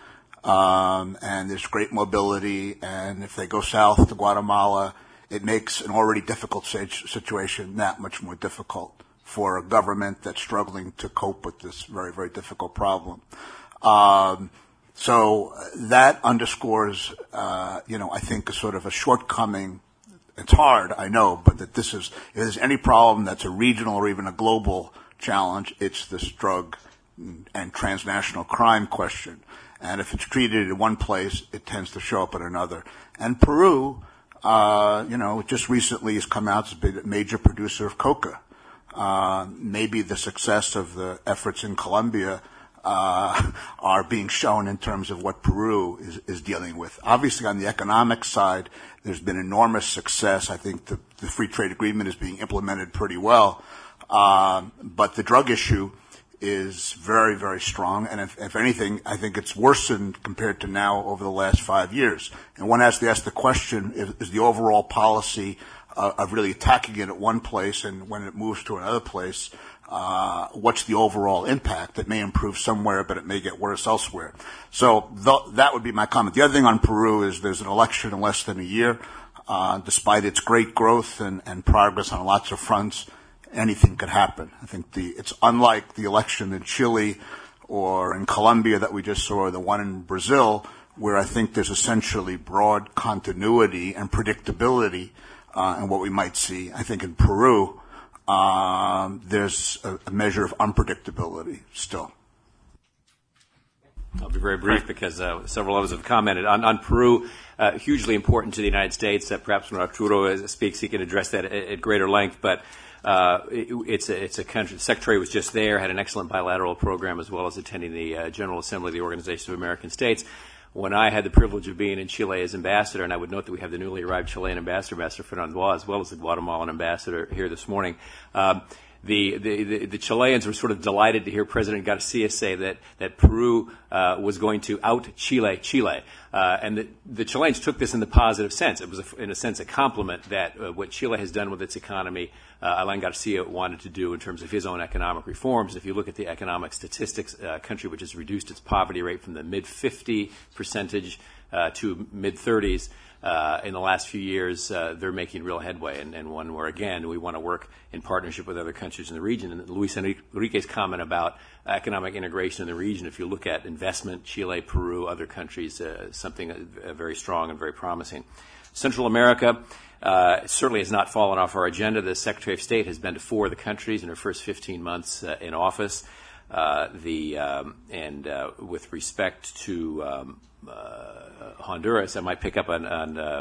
Um, and there's great mobility, and if they go south to Guatemala, it makes an already difficult situation that much more difficult for a government that's struggling to cope with this very, very difficult problem. Um, so that underscores, uh, you know, I think a sort of a shortcoming. It's hard, I know, but that this is, if there's any problem that's a regional or even a global challenge, it's this drug and transnational crime question. And if it's treated in one place, it tends to show up in another. And Peru, uh, you know, just recently has come out as a major producer of coca. Uh, maybe the success of the efforts in Colombia uh, are being shown in terms of what Peru is, is dealing with. Obviously, on the economic side, there's been enormous success. I think the, the free trade agreement is being implemented pretty well. Um, but the drug issue is very, very strong. And if, if anything, I think it's worsened compared to now over the last five years. And one has to ask the question, is, is the overall policy uh, of really attacking it at one place, and when it moves to another place, uh, what's the overall impact? It may improve somewhere, but it may get worse elsewhere. So th- that would be my comment. The other thing on Peru is there's an election in less than a year. Uh, despite its great growth and, and progress on lots of fronts, anything could happen. I think the, it's unlike the election in Chile or in Colombia that we just saw, or the one in Brazil, where I think there's essentially broad continuity and predictability uh, in what we might see. I think in Peru, um, there's a, a measure of unpredictability still. I'll be very brief because uh, several others have commented. On, on Peru, uh, hugely important to the United States. Uh, perhaps when Arturo speaks, he can address that at, at greater length. But uh, it, it's, a, it's a country. The Secretary was just there, had an excellent bilateral program, as well as attending the uh, General Assembly of the Organization of American States. When I had the privilege of being in Chile as ambassador, and I would note that we have the newly arrived Chilean ambassador, Ambassador Fernando, as well as the Guatemalan ambassador here this morning. Um, The, the, the, the Chileans were sort of delighted to hear President Garcia say that, that Peru uh, was going to out Chile, Chile. Uh, and the, the Chileans took this in the positive sense. It was, a, in a sense, a compliment that uh, what Chile has done with its economy, uh, Alan Garcia wanted to do in terms of his own economic reforms. If you look at the economic statistics, a uh, country which has reduced its poverty rate from the mid fifty percentage uh, to mid thirties, Uh, in the last few years, uh, they're making real headway, and, and one where, again, we want to work in partnership with other countries in the region. And Luis Enrique's comment about economic integration in the region, if you look at investment, Chile, Peru, other countries, uh, something uh, very strong and very promising. Central America uh, certainly has not fallen off our agenda. The Secretary of State has been to four of the countries in her first fifteen months uh, in office. Uh, the um, and uh, with respect to um, uh, Honduras, I might pick up on on, uh,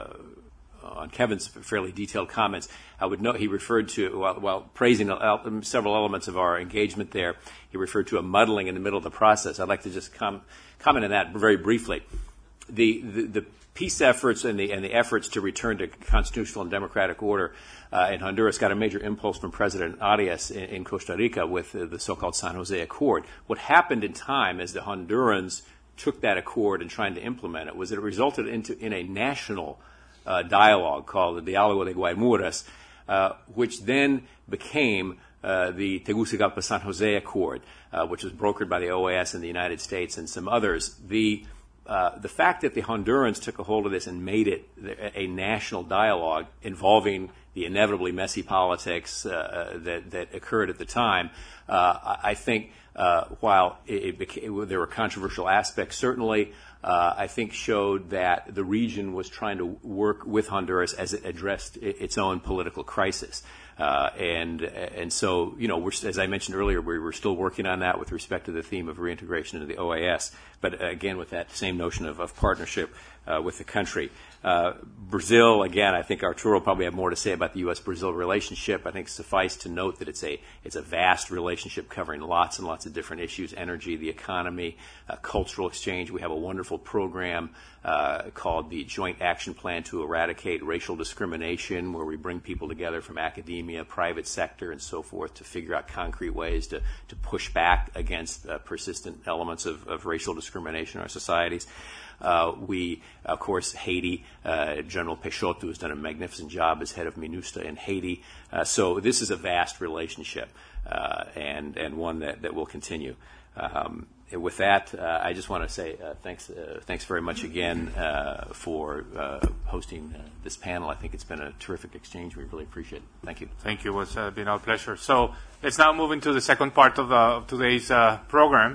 uh, on Kevin's fairly detailed comments. I would note he referred to, while, while praising several elements of our engagement there, he referred to a muddling in the middle of the process. I'd like to just com- comment on that very briefly. The, the, the peace efforts and the, and the efforts to return to constitutional and democratic order uh, in Honduras got a major impulse from President Arias in, in Costa Rica with uh, the so-called San Jose Accord. What happened in time as the Hondurans took that accord and trying to implement it was that it resulted into in a national uh, dialogue called the Diálogo de Guaymuras, uh, which then became uh, the Tegucigalpa-San Jose Accord, uh, which was brokered by the O A S in the United States and some others. The Uh, the fact that the Hondurans took a hold of this and made it a national dialogue involving the inevitably messy politics uh, that, that occurred at the time, uh, I think uh, while it, it became, it, there were controversial aspects, certainly, uh, I think showed that the region was trying to work with Honduras as it addressed its own political crisis. Uh, and and so, you know, we're, as I mentioned earlier, we were still working on that with respect to the theme of reintegration into the O A S, but uh, again, with that same notion of, of partnership uh, with the country. Uh, Brazil, again, I think Arturo will probably have more to say about the U S Brazil relationship. I think suffice to note that it's a it's a vast relationship covering lots and lots of different issues: energy, the economy, uh, cultural exchange. We have a wonderful program uh, called the Joint Action Plan to Eradicate Racial Discrimination, where we bring people together from academia, private sector, and so forth to figure out concrete ways to, to push back against uh, persistent elements of, of racial discrimination in our societies. Uh, we, of course, Haiti, uh, General Peixoto has done a magnificent job as head of MINUSTA in Haiti. Uh, so this is a vast relationship uh, and, and one that, that will continue. Um, with that, uh, I just want to say uh, thanks uh, thanks very much again uh, for uh, hosting uh, this panel. I think it's been a terrific exchange. We really appreciate it. Thank you. Thank you. It's uh, been our pleasure. So let's now move into the second part of, the, of today's uh, program.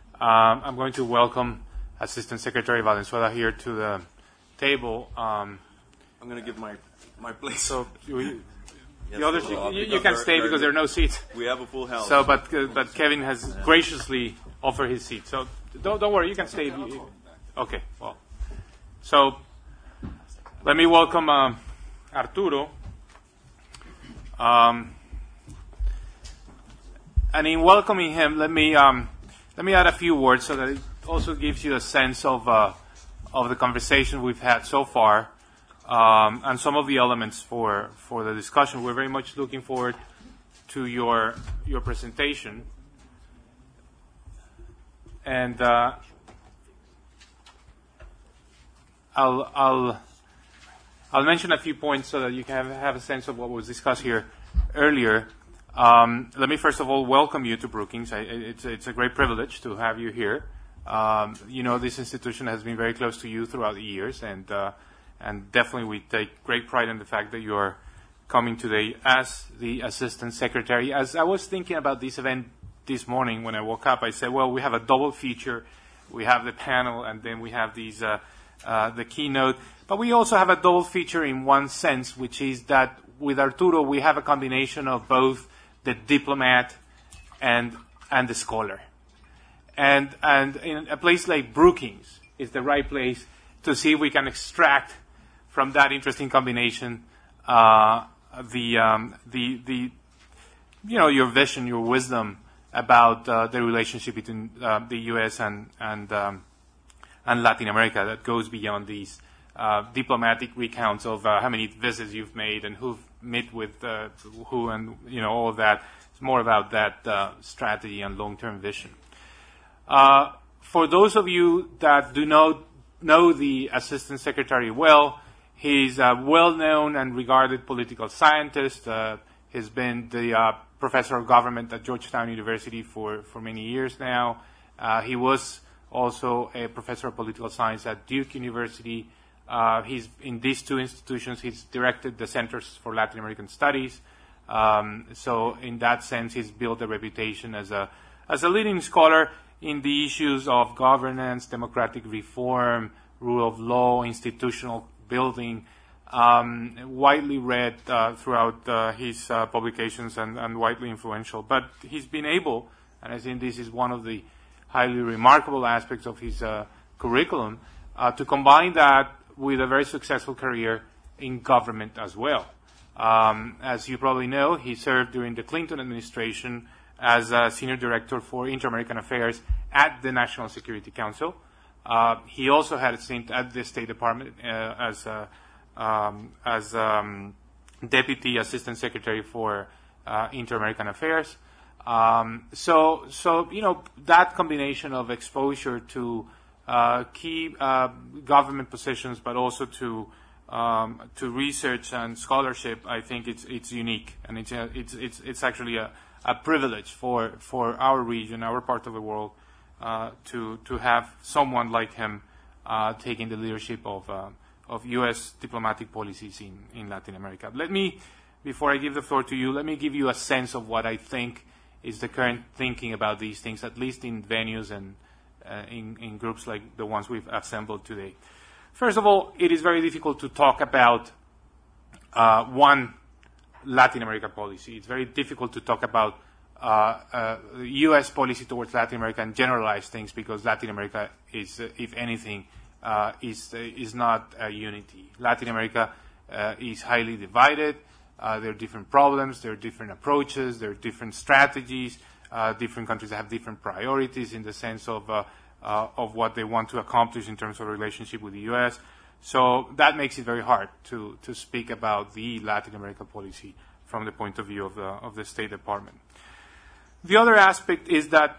Um, I'm going to welcome Assistant Secretary Valenzuela here to the table. Um, I'm going to give my my place. So you, yes, the others, well, you, you can stay because there are no seats. We have a full house. So, but uh, but Kevin has graciously offered his seat. So don't don't worry, you can stay. Okay. Well, so let me welcome uh, Arturo. Um, and in welcoming him, let me um, let me add a few words so that it also gives you a sense of uh, of the conversation we've had so far, um, and some of the elements for, for the discussion. We're very much looking forward to your your presentation. and uh, I'll, I'll, I'll mention a few points so that you can have, have a sense of what was discussed here earlier. Um, let me first of all welcome you to Brookings. I, it's, it's a great privilege to have you here. Um, you know, this institution has been very close to you throughout the years, and uh, and definitely we take great pride in the fact that you are coming today as the Assistant Secretary. As I was thinking about this event this morning when I woke up, I said, well, we have a double feature. We have the panel, and then we have these uh, uh, the keynote. But we also have a double feature in one sense, which is that with Arturo, we have a combination of both the diplomat and and the scholar. And and in a place like Brookings is the right place to see if we can extract from that interesting combination uh, the um, the the you know your vision, your wisdom about uh, the relationship between uh, the U S and and um, and Latin America that goes beyond these uh, diplomatic recounts of uh, how many visits you've made and who've met with uh, who and you know all of that. It's more about that uh, strategy and long-term vision. Uh, for those of you that do not know the Assistant Secretary well, he's a well-known and regarded political scientist. Uh, he's been the uh, professor of government at Georgetown University for, for many years now. Uh, he was also a professor of political science at Duke University. Uh, he's in these two institutions. He's directed the Centers for Latin American Studies. Um, so in that sense, he's built a reputation as a as a leading scholar in the issues of governance, democratic reform, rule of law, institutional building, um, widely read uh, throughout uh, his uh, publications and, and widely influential. But he's been able, and I think this is one of the highly remarkable aspects of his uh, curriculum, uh, to combine that with a very successful career in government as well. Um, as you probably know, he served during the Clinton administration as a senior director for Inter-American Affairs at the National Security Council. Uh, he also had a stint at the State Department uh, as a, um, as um, Deputy Assistant Secretary for uh, Inter-American Affairs. Um, so, so you know that combination of exposure to uh, key uh, government positions, but also to um, to research and scholarship, I think it's it's unique, and it's a, it's it's it's actually a a privilege for, for our region, our part of the world, uh, to to have someone like him uh, taking the leadership of uh, of U S diplomatic policies in, in Latin America. Let me, before I give the floor to you, let me give you a sense of what I think is the current thinking about these things, at least in venues and uh, in, in groups like the ones we've assembled today. First of all, it is very difficult to talk about uh, one Latin America policy. It's very difficult to talk about uh, uh, U S policy towards Latin America and generalize things because Latin America is, uh, if anything, uh, is uh, is not a unity. Latin America uh, is highly divided. Uh, there are different problems. There are different approaches. There are different strategies. Uh, different countries have different priorities in the sense of uh, uh, of what they want to accomplish in terms of relationship with the U S. So that makes it very hard to, to speak about the Latin America policy from the point of view of the, of the State Department. The other aspect is that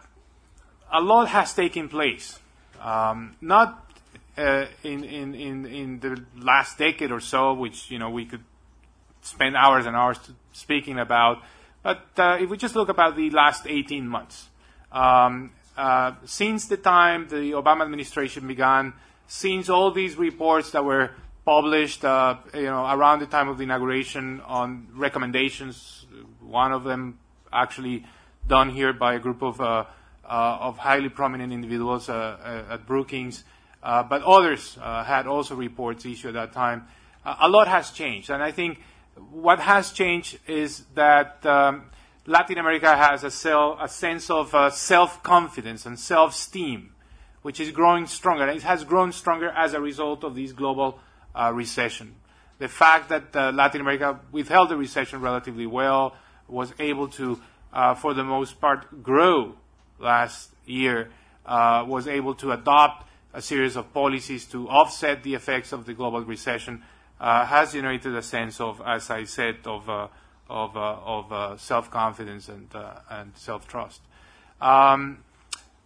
a lot has taken place, um, not uh, in, in, in, in the last decade or so, which you know we could spend hours and hours to speaking about, but uh, if we just look about the last eighteen months, um, uh, since the time the Obama administration began, since all these reports that were published, uh, you know, around the time of the inauguration on recommendations, one of them actually done here by a group of uh, uh, of highly prominent individuals uh, uh, at Brookings, uh, but others uh, had also reports issued at that time. Uh, a lot has changed, and I think what has changed is that um, Latin America has a, sel- a sense of uh, self-confidence and self-esteem, which is growing stronger. And it has grown stronger as a result of this global uh, recession. The fact that uh, Latin America withheld the recession relatively well, was able to, uh, for the most part, grow last year, uh, was able to adopt a series of policies to offset the effects of the global recession, uh, has generated a sense of, as I said, of uh, of, uh, of uh, self-confidence and uh, and self-trust. Um,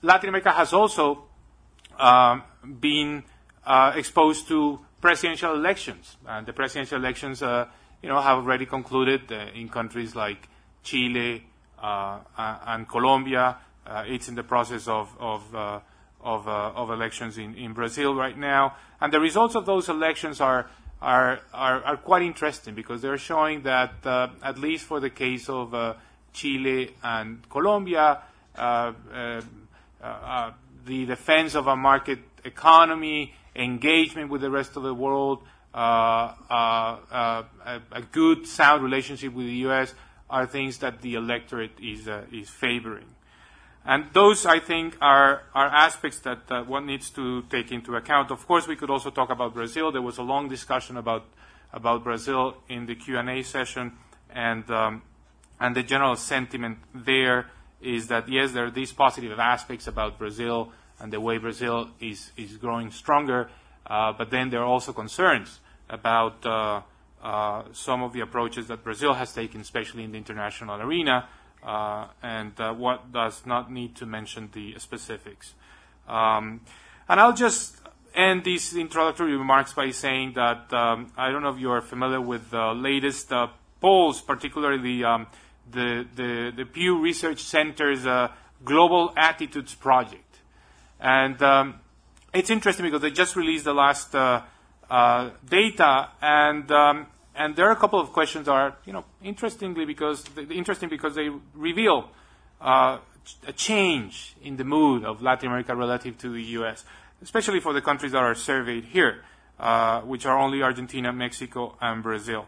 Latin America has also um, been uh, exposed to presidential elections, and the presidential elections, uh, you know, have already concluded uh, in countries like Chile uh, and Colombia. Uh, it's in the process of of uh, of, uh, of elections in, in Brazil right now, and the results of those elections are are are, are quite interesting because they're showing that uh, at least for the case of uh, Chile and Colombia, uh, uh, uh, the defense of a market economy, engagement with the rest of the world, uh, uh, uh, a, a good, sound relationship with the U S are things that the electorate is uh, is favoring. And those, I think, are, are aspects that uh, one needs to take into account. Of course, we could also talk about Brazil. There was a long discussion about about Brazil in the Q and A session, and um, and the general sentiment there is that, yes, there are these positive aspects about Brazil and the way Brazil is, is growing stronger, uh, but then there are also concerns about uh, uh, some of the approaches that Brazil has taken, especially in the international arena, uh, and uh, what does not need to mention the specifics. Um, and I'll just end these introductory remarks by saying that um, I don't know if you are familiar with the latest uh, polls, particularly um, the, the, the Pew Research Center's uh, Global Attitudes Project. And um, it's interesting because they just released the last uh, uh, data, and um, and there are a couple of questions that are, you know, interestingly because they, interesting because they reveal uh, a change in the mood of Latin America relative to the U S, especially for the countries that are surveyed here, uh, which are only Argentina, Mexico, and Brazil.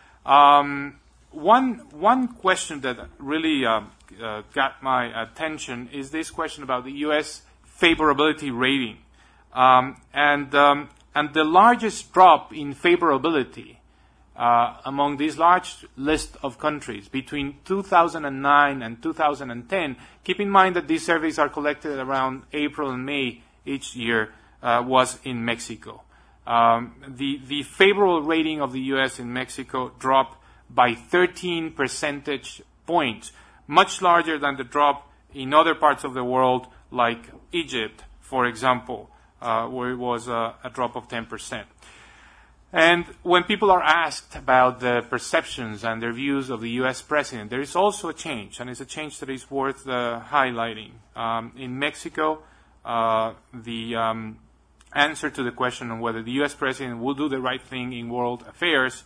Um, one one question that really uh, uh, got my attention is this question about the U S favorability rating, um, and um, and the largest drop in favorability uh, among this large list of countries between two thousand nine and two thousand ten. Keep in mind that these surveys are collected around April and May each year. Uh, was in Mexico. Um, the the favorable rating of the U S in Mexico dropped by thirteen percentage points, much larger than the drop in other parts of the world, like Egypt, for example, uh, where it was uh, a drop of ten percent. And when people are asked about the perceptions and their views of the U S president, there is also a change, and it's a change that is worth uh, highlighting. Um, in Mexico, uh, the um, answer to the question on whether the U S president will do the right thing in world affairs,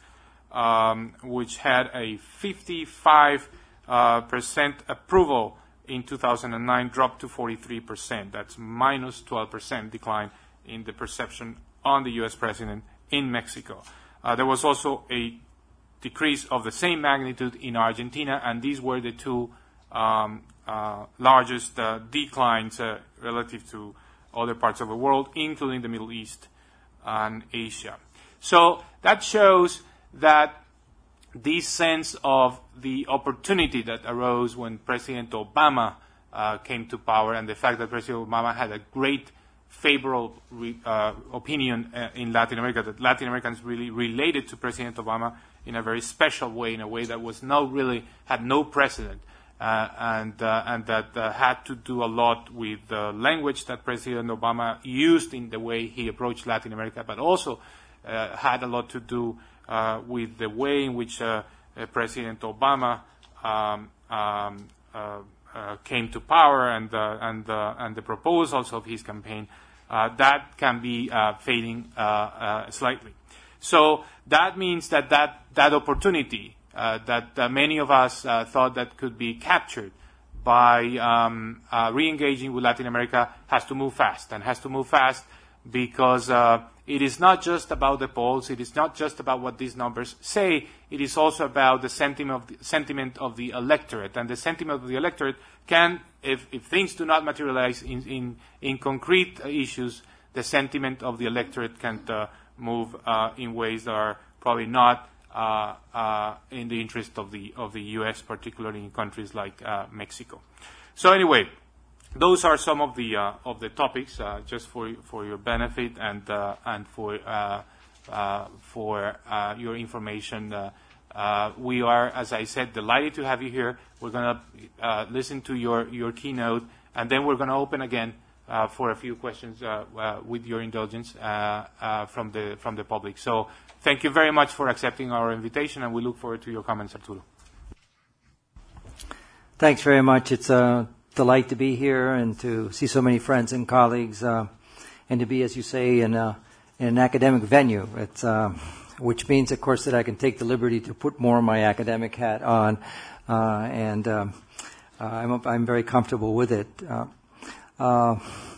um, which had a fifty-five percent uh, approval in two thousand nine, dropped to forty-three percent. That's minus twelve percent decline in the perception on the U S president in Mexico. Uh, there was also a decrease of the same magnitude in Argentina, and these were the two um, uh, largest uh, declines uh, relative to other parts of the world, including the Middle East and Asia. So that shows that this sense of the opportunity that arose when President Obama uh, came to power, and the fact that President Obama had a great favorable re, uh, opinion uh, in Latin America, that Latin Americans really related to President Obama in a very special way, in a way that was not really, had no precedent. Uh, and uh, and that uh, had to do a lot with the language that President Obama used in the way he approached Latin America, but also uh, had a lot to do uh, with the way in which uh, uh, President Obama um, um, uh, uh, came to power and uh, and uh, and the proposals of his campaign. Uh, that can be uh, fading uh, uh, slightly. So that means that that, that opportunity Uh, that uh, many of us uh, thought that could be captured by um, uh, re-engaging with Latin America has to move fast, and has to move fast because uh, it is not just about the polls, it is not just about what these numbers say, it is also about the sentiment of the, sentiment of the electorate. And the sentiment of the electorate can, if, if things do not materialize in, in, in concrete issues, the sentiment of the electorate can uh, move uh, in ways that are probably not Uh, uh, in the interest of the of the U S, particularly in countries like uh, Mexico. So anyway, those are some of the uh, of the topics, uh, just for for your benefit and uh, and for uh, uh, for uh, your information. Uh, uh, we are, as I said, delighted to have you here. We're going to uh, listen to your your keynote, and then we're going to open again uh, for a few questions, uh, uh, with your indulgence, uh, uh, from the from the public. So thank you very much for accepting our invitation, and we look forward to your comments, Arturo. Thanks very much. It's a delight to be here and to see so many friends and colleagues, uh, and to be, as you say, in, a, in an academic venue. It's, uh, which means, of course, that I can take the liberty to put more of my academic hat on, uh, and um, uh, I'm, I'm very comfortable with it. Uh, uh,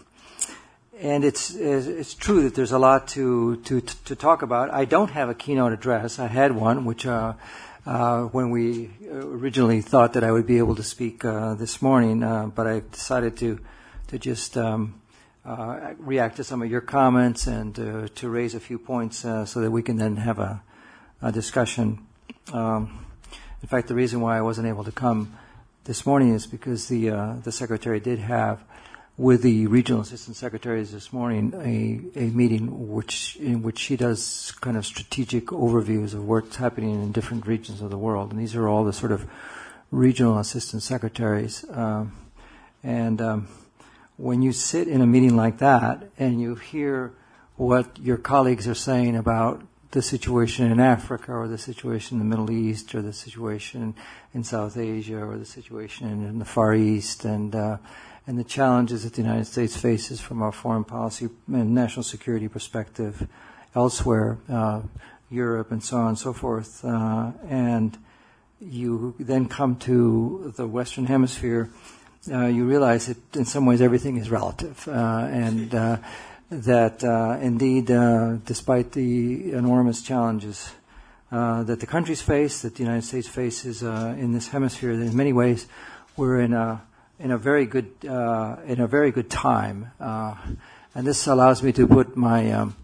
and it's it's true that there's a lot to, to to talk about. I don't have a keynote address. I had one, which uh, uh, when we originally thought that I would be able to speak uh, this morning, uh, but I decided to to just um, uh, react to some of your comments and uh, to raise a few points uh, so that we can then have a, a discussion. Um, in fact, the reason why I wasn't able to come this morning is because the uh, the secretary did have, with the regional assistant secretaries this morning, a, a meeting which in which she does kind of strategic overviews of what's happening in different regions of the world. And these are all the sort of regional assistant secretaries. Um, and um, when you sit in a meeting like that and you hear what your colleagues are saying about the situation in Africa or the situation in the Middle East or the situation in South Asia or the situation in the Far East and uh, and the challenges that the United States faces from a foreign policy and national security perspective elsewhere, uh, Europe and so on and so forth. Uh, and you then come to the Western Hemisphere, uh, you realize that in some ways everything is relative. Uh, and uh, that uh, indeed, uh, despite the enormous challenges uh, that the countries face, that the United States faces uh, in this hemisphere, that in many ways we're in a in a very good uh, in a very good time, uh, and this allows me to put my um,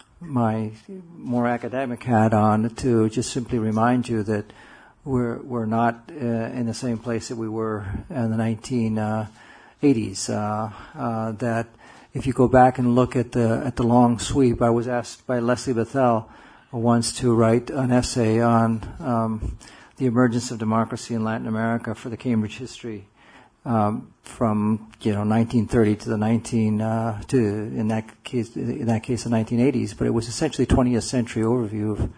my more academic hat on to just simply remind you that we're we're not uh, in the same place that we were in the nineteen eighties. Uh, uh, that if you go back and look at the at the long sweep, I was asked by Leslie Bethel once to write an essay on um, the emergence of democracy in Latin America for the Cambridge History. Um, from you know nineteen thirty to the nineteen uh, to in that case in that case the nineteen eighties, but it was essentially a twentieth century overview of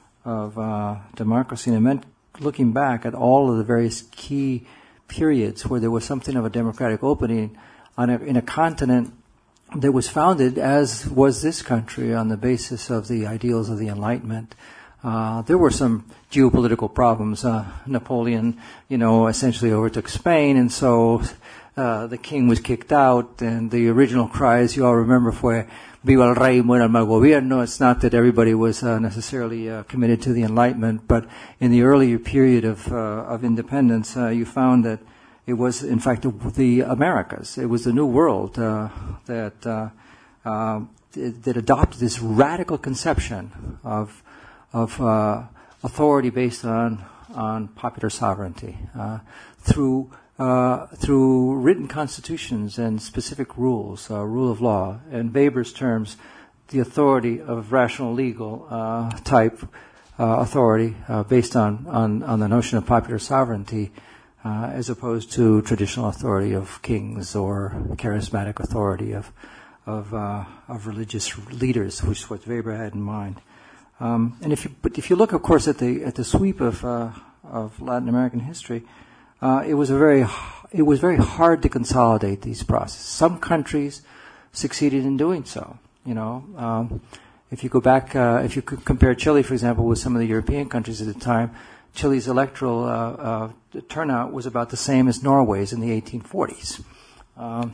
of uh, democracy, and it meant looking back at all of the various key periods where there was something of a democratic opening on a, in a continent that was founded, as was this country, on the basis of the ideals of the Enlightenment. Uh, there were some geopolitical problems. Uh, Napoleon, you know, essentially overtook Spain, and so uh, the king was kicked out, and the original cries, you all remember, fue, Viva el rey, muera el mal gobierno. It's not that everybody was uh, necessarily uh, committed to the Enlightenment, but in the earlier period of, uh, of independence, uh, you found that it was, in fact, the, the Americas. It was the New World uh, that, uh, uh, that adopted this radical conception of of uh, authority based on on popular sovereignty uh, through uh, through written constitutions and specific rules, uh, rule of law. In Weber's terms, the authority of rational legal uh, type uh, authority uh, based on, on on the notion of popular sovereignty, uh, as opposed to traditional authority of kings or charismatic authority of of uh, of religious leaders, which is what Weber had in mind. Um, and if you, but if you look, of course, at the at the sweep of uh, of Latin American history, uh, it was a very it was very hard to consolidate these processes. Some countries succeeded in doing so. You know, um, if you go back, uh, if you could compare Chile, for example, with some of the European countries at the time, Chile's electoral uh, uh, turnout was about the same as Norway's in the eighteen forties, um,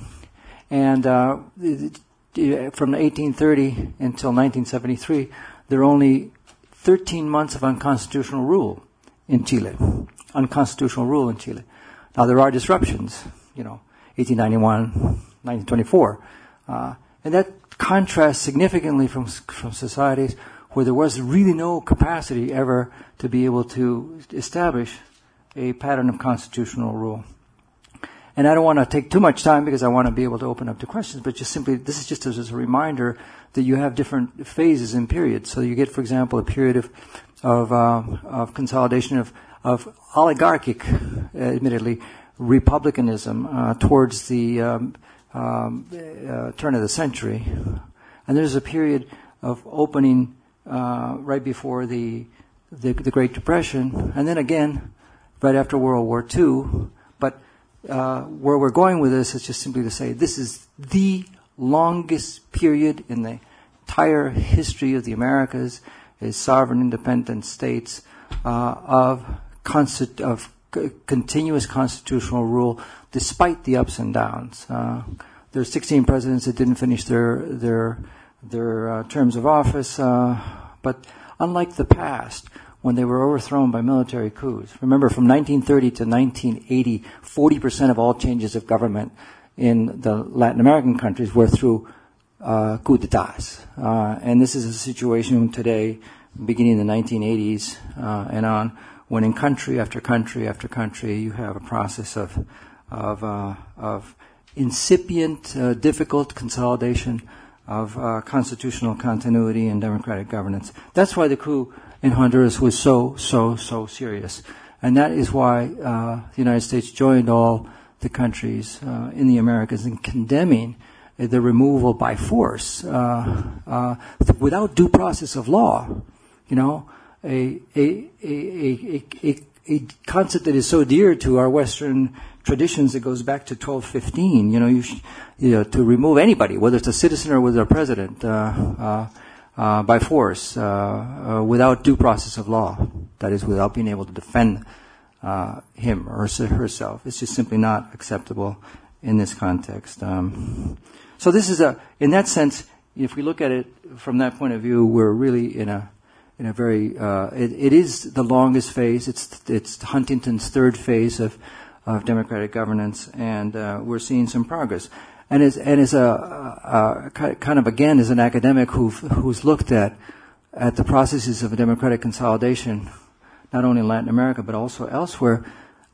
and uh, from eighteen thirty until nineteen seventy-three. There are only thirteen months of unconstitutional rule in Chile. Unconstitutional rule in Chile. Now, there are disruptions, you know, eighteen ninety-one, nineteen twenty-four. Uh, and that contrasts significantly from from societies where there was really no capacity ever to be able to establish a pattern of constitutional rule. And I don't want to take too much time because I want to be able to open up to questions, but just simply, this is just as a reminder that you have different phases and periods. So you get, for example, a period of of, uh, of consolidation of, of oligarchic, uh, admittedly, republicanism uh, towards the um, um, uh, turn of the century. And there's a period of opening uh, right before the, the the Great Depression, and then again right after World War Two. But uh, where we're going with this is just simply to say this is the longest period in the entire history of the Americas as sovereign independent states uh, of, consti- of c- continuous constitutional rule despite the ups and downs. Uh, there are sixteen presidents that didn't finish their their their uh, terms of office, uh, but unlike the past, when they were overthrown by military coups. Remember, from nineteen thirty to nineteen eighty, forty percent of all changes of government in the Latin American countries were through uh, coup d'etats. Uh, and this is a situation today, beginning in the nineteen eighties uh, and on, when in country after country after country you have a process of of, uh, of incipient, uh, difficult consolidation of uh, constitutional continuity and democratic governance. That's why the coup in Honduras was so, so, so serious. And that is why uh, the United States joined all the countries uh, in the Americas in condemning uh, the removal by force uh, uh, without due process of law. You know, a, a, a, a, a, a concept that is so dear to our Western traditions that goes back to twelve fifteen. You know, you, sh- you know, to remove anybody, whether it's a citizen or whether a president, uh, uh, uh, by force, uh, uh, without due process of law. That is, without being able to defend uh, him or herself. It's just simply not acceptable in this context. Um, so this is a, in that sense, if we look at it from that point of view, we're really in a in a very, uh, it, it is the longest phase. It's it's Huntington's third phase of of democratic governance, and uh, we're seeing some progress. And as and as a, a, a kind of again as an academic who who's looked at at the processes of a democratic consolidation, not only in Latin America but also elsewhere,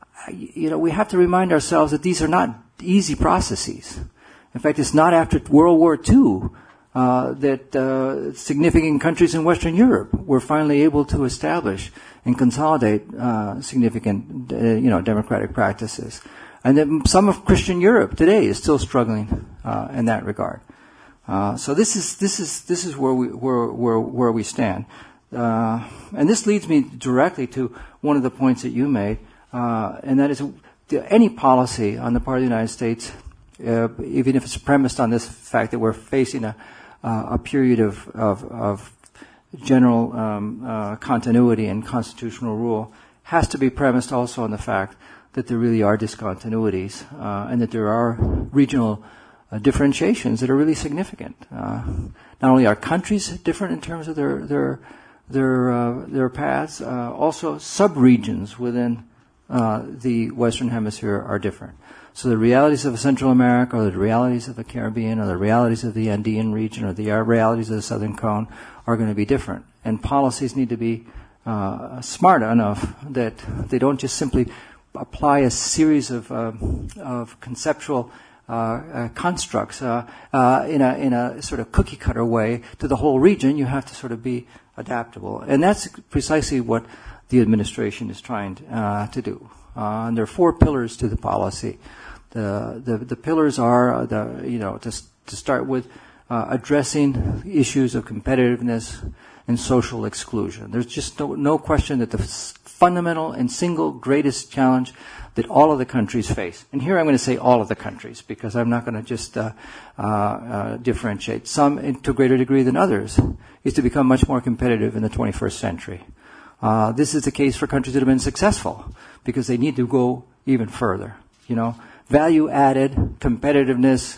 you know, we have to remind ourselves that these are not easy processes. In fact, it's not after World War Two uh, that uh, significant countries in Western Europe were finally able to establish and consolidate uh, significant, uh, you know, democratic practices. And then some of Christian Europe today is still struggling uh, in that regard. Uh, so this is this is this is where we where where, where we stand. Uh, and this leads me directly to one of the points that you made, uh, and that is any policy on the part of the United States, uh, even if it's premised on this fact that we're facing a uh, a period of of, of general um, uh, continuity and constitutional rule, has to be premised also on the fact that there really are discontinuities uh, and that there are regional uh, differentiations that are really significant. Uh, not only are countries different in terms of their their their uh, their paths, uh, also sub-regions within uh, the Western Hemisphere are different. So the realities of Central America, or the realities of the Caribbean, or the realities of the Andean region, or the realities of the Southern Cone are going to be different. And policies need to be uh, smart enough that they don't just simply apply a series of uh, of conceptual uh, uh, constructs uh, uh, in a in a sort of cookie cutter way to the whole region. You have to sort of be adaptable, and that's precisely what the administration is trying to, uh, to do. Uh, and there are four pillars to the policy. The the, the pillars are the you know to to start with uh, addressing issues of competitiveness and social exclusion. There's just no, no question that the f- fundamental and single greatest challenge that all of the countries face, and here I'm going to say all of the countries because I'm not going to just uh, uh, uh, differentiate, some in, to a greater degree than others, is to become much more competitive in the twenty-first century. Uh, this is the case for countries that have been successful because they need to go even further. You know, value added, competitiveness,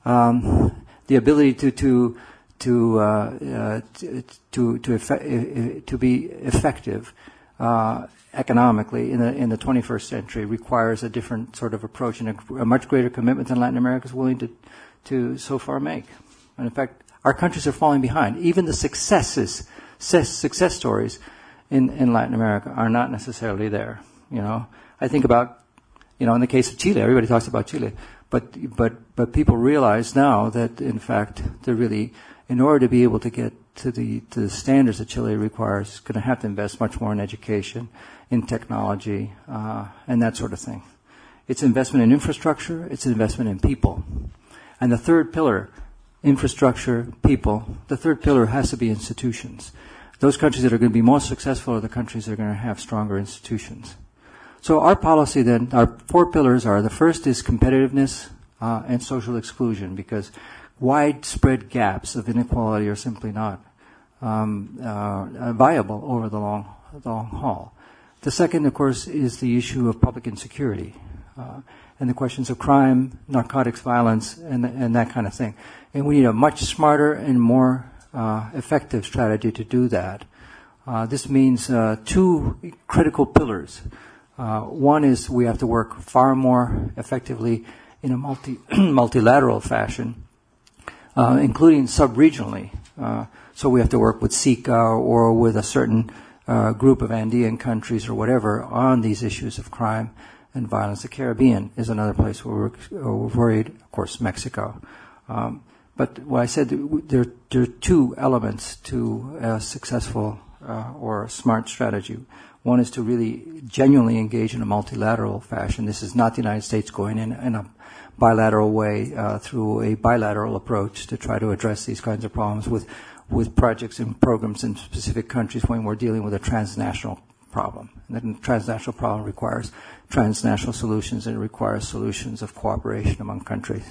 um, the ability to to to uh, uh, to to to, effe- to be effective uh, economically in the in the twenty-first century requires a different sort of approach and a, a much greater commitment than Latin America is willing to to so far make. And in fact, our countries are falling behind. Even the successes, success, success stories in, in Latin America are not necessarily there. You know, I think about, you know, in the case of Chile, everybody talks about Chile, but but but people realize now that in fact they're really, in order to be able to get to the to the standards that Chile requires, going to have to invest much more in education, in technology, uh, and that sort of thing. it's investment in infrastructure, it's investment in people. And the third pillar, infrastructure, people, the third pillar has to be institutions. Those countries that are going to be most successful are the countries that are going to have stronger institutions. So our policy then, our four pillars are, the first is competitiveness uh, and social exclusion, because widespread gaps of inequality are simply not um, uh, viable over the long, the long haul. The second, of course, is the issue of public insecurity uh, and the questions of crime, narcotics, violence, and, and that kind of thing. And we need a much smarter and more uh, effective strategy to do that. Uh, this means uh, two critical pillars. Uh, one is we have to work far more effectively in a multi multilateral fashion, uh, including sub-regionally. Uh, so we have to work with SICA or with a certain uh, group of Andean countries or whatever on these issues of crime and violence. The Caribbean is another place where we're, we're worried, of course, Mexico. Um, but what I said, there, there are two elements to a successful uh, or smart strategy. One is to really genuinely engage in a multilateral fashion. This is not the United States going in, in a bilateral way uh, through a bilateral approach to try to address these kinds of problems with, with projects and programs in specific countries when we're dealing with a transnational problem. And the transnational problem requires transnational solutions, and it requires solutions of cooperation among countries.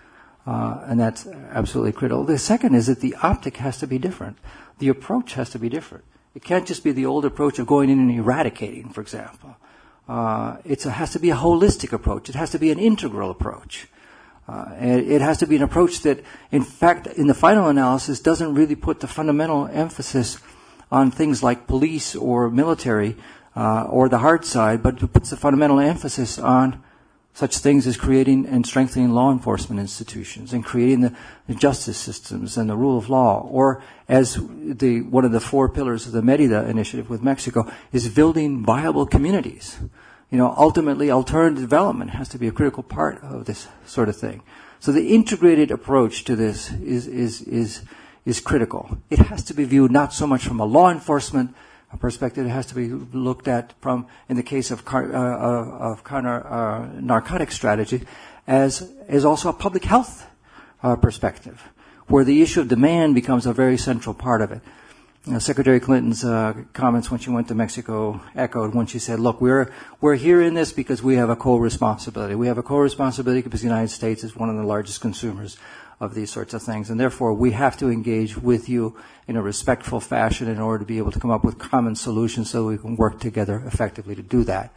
Uh, and that's absolutely critical. The second is that the optic has to be different. The approach has to be different. It can't just be the old approach of going in and eradicating, for example. Uh, it's a, has to be a holistic approach. It has to be an integral approach. Uh, and it has to be an approach that, in fact, in the final analysis, doesn't really put the fundamental emphasis on things like police or military uh, or the hard side, but it puts the fundamental emphasis on such things as creating and strengthening law enforcement institutions and creating the, the justice systems and the rule of law. Or as the one of the four pillars of the Merida initiative with Mexico is building viable communities. You know, ultimately alternative development has to be a critical part of this sort of thing. So the integrated approach to this is is is is critical. It has to be viewed not so much from a law enforcement perspective. It has to be looked at from, in the case of car, uh, of counter uh, narcotic strategy, as as also a public health uh, perspective, where the issue of demand becomes a very central part of it. You know, Secretary Clinton's uh, comments when she went to Mexico echoed when she said, "Look, we're we're here in this because we have a co-responsibility. We have a co-responsibility because the United States is one of the largest consumers of these sorts of things, and therefore we have to engage with you in a respectful fashion in order to be able to come up with common solutions so we can work together effectively to do that."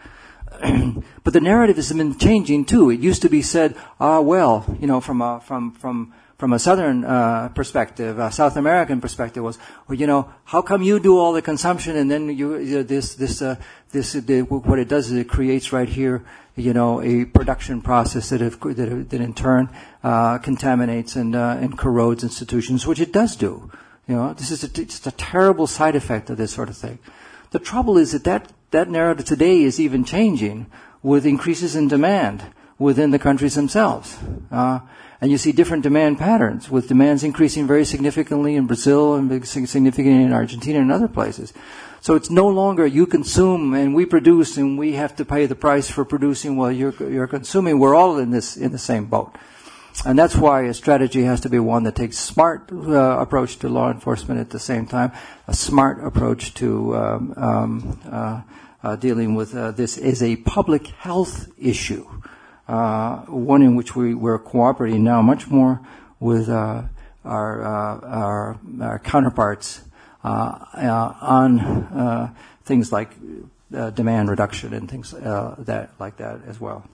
But the narrative has been changing too. It used to be said, "Ah, well, you know, from a from from from a southern uh, perspective, a South American perspective was, well, you know, how come you do all the consumption and then you, you know, this this uh, this the, what it does is it creates right here, you know, a production process that have, that, that in turn uh, contaminates and uh, and corrodes institutions, which it does do. You know, this is a, it's a terrible side effect of this sort of thing. The trouble is that that, that narrative today is even changing with increases in demand within the countries themselves. Uh, and you see different demand patterns, with demands increasing very significantly in Brazil and significantly in Argentina and other places. So it's no longer you consume and we produce and we have to pay the price for producing while you're, you're consuming. We're all in this in the same boat. And that's why a strategy has to be one that takes smart uh, approach to law enforcement at the same time, a smart approach to um, um, uh, uh, dealing with uh, this as a public health issue, uh, one in which we, we're cooperating now much more with uh, our, uh, our, our counterparts uh, uh, on uh, things like uh, demand reduction and things uh, that like that as well.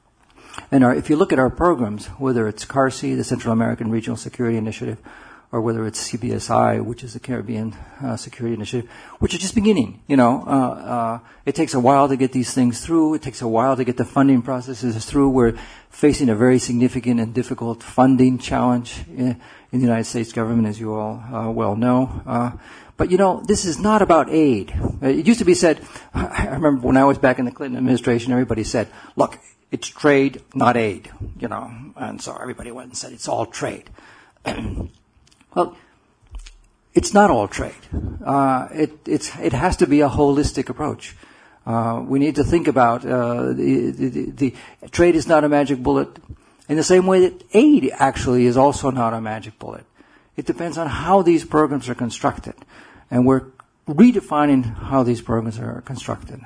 And our, if you look at our programs, whether it's CARSI, the Central American Regional Security Initiative, or whether it's C B S I, which is the Caribbean uh, Security Initiative, which is just beginning, you know, uh, uh, it takes a while to get these things through. It takes a while to get the funding processes through. We're facing a very significant and difficult funding challenge in, in the United States government, as you all uh, well know. Uh, But, you know, this is not about aid. It used to be said, I remember when I was back in the Clinton administration, everybody said, look, it's trade, not aid, you know. And so everybody went and said, it's all trade. Well, it's not all trade. Uh, it, it's, it has to be a holistic approach. Uh, we need to think about uh, the, the, the trade is not a magic bullet in the same way that aid actually is also not a magic bullet. It depends on how these programs are constructed, and we're redefining how these programs are constructed.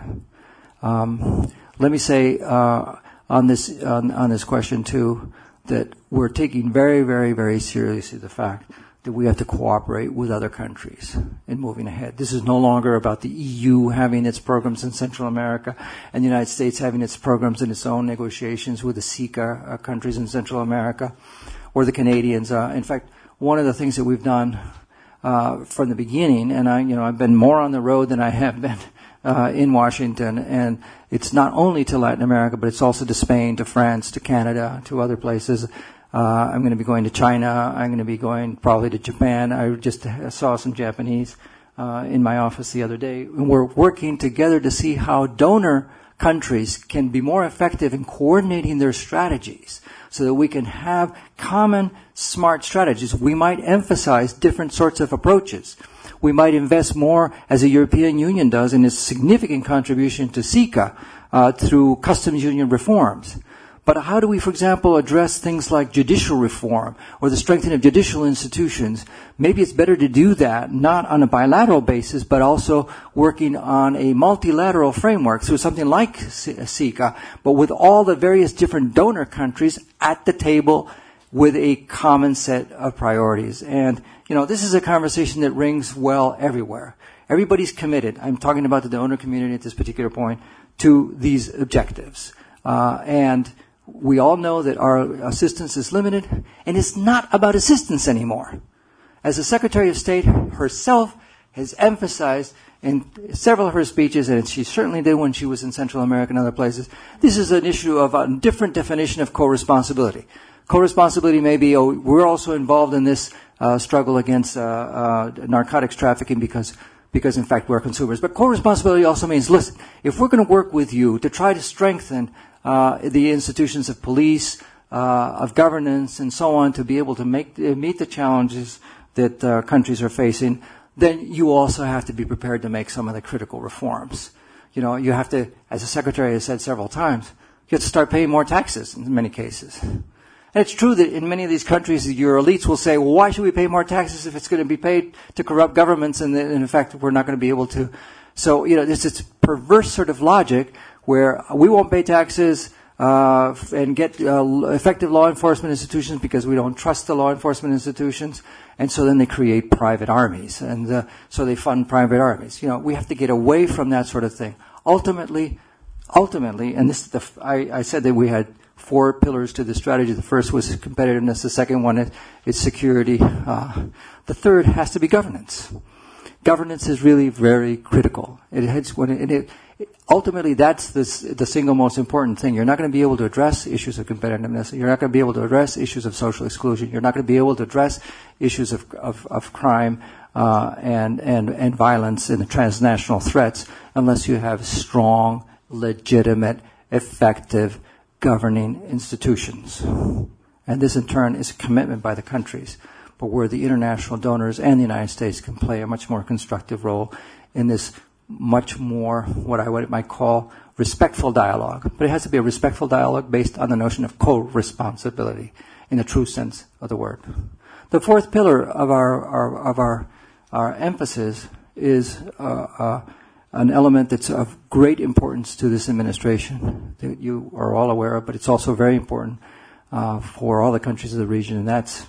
Um, let me say uh, on this on, on this question too that we're taking very, very, very seriously the fact that we have to cooperate with other countries in moving ahead. This is no longer about the E U having its programs in Central America and the United States having its programs in its own negotiations with the CICA uh, countries in Central America or the Canadians. Uh, in fact, one of the things that we've done uh, from the beginning, and I, you know, I've been more on the road than I have been uh, in Washington, and it's not only to Latin America, but it's also to Spain, to France, to Canada, to other places. Uh, I'm going to be going to China. I'm going to be going probably to Japan. I just saw some Japanese uh, in my office the other day. And we're working together to see how donor countries can be more effective in coordinating their strategies so that we can have common smart strategies. We might emphasize different sorts of approaches. We might invest more, as the European Union does, in its significant contribution to CICA uh, through customs union reforms. But how do we, for example, address things like judicial reform or the strengthening of judicial institutions? Maybe it's better to do that not on a bilateral basis, but also working on a multilateral framework through something like CICA, but with all the various different donor countries at the table with a common set of priorities. And, you know, this is a conversation that rings well everywhere. Everybody's committed, I'm talking about the donor community at this particular point, to these objectives. Uh, and we all know that our assistance is limited, and it's not about assistance anymore. As the Secretary of State herself has emphasized in several of her speeches, and she certainly did when she was in Central America and other places, this is an issue of a different definition of co-responsibility. Co-responsibility may be, oh, we're also involved in this uh, struggle against uh, uh, narcotics trafficking because because in fact we're consumers. But co-responsibility also means, listen, if we're going to work with you to try to strengthen uh, the institutions of police, uh, of governance, and so on, to be able to make uh, meet the challenges that uh, countries are facing, then you also have to be prepared to make some of the critical reforms. You know, you have to, as the Secretary has said several times, you have to start paying more taxes in many cases. And it's true that in many of these countries, your elites will say, well, why should we pay more taxes if it's going to be paid to corrupt governments? And, and in fact, we're not going to be able to. So, you know, there's this perverse sort of logic where we won't pay taxes uh, and get uh, effective law enforcement institutions because we don't trust the law enforcement institutions. And so then they create private armies. And uh, so they fund private armies. You know, we have to get away from that sort of thing. Ultimately, ultimately, and this, the, I, I said that we had four pillars to the strategy. The first was competitiveness. The second one is, is security. Uh, the third has to be governance. Governance is really very critical. It has, when it, it, it, ultimately, that's the, the single most important thing. You're not going to be able to address issues of competitiveness. You're not going to be able to address issues of social exclusion. You're not going to be able to address issues of, of, of crime uh, and, and, and violence and the transnational threats unless you have strong, legitimate, effective governing institutions. And this in turn is a commitment by the countries, but where the international donors and the United States can play a much more constructive role in this much more, what I would, might call, respectful dialogue. But it has to be a respectful dialogue based on the notion of co-responsibility in the true sense of the word. The fourth pillar of our, our of our, our emphasis is uh, uh, an element that's of great importance to this administration that you are all aware of, but it's also very important uh, for all the countries of the region, and that's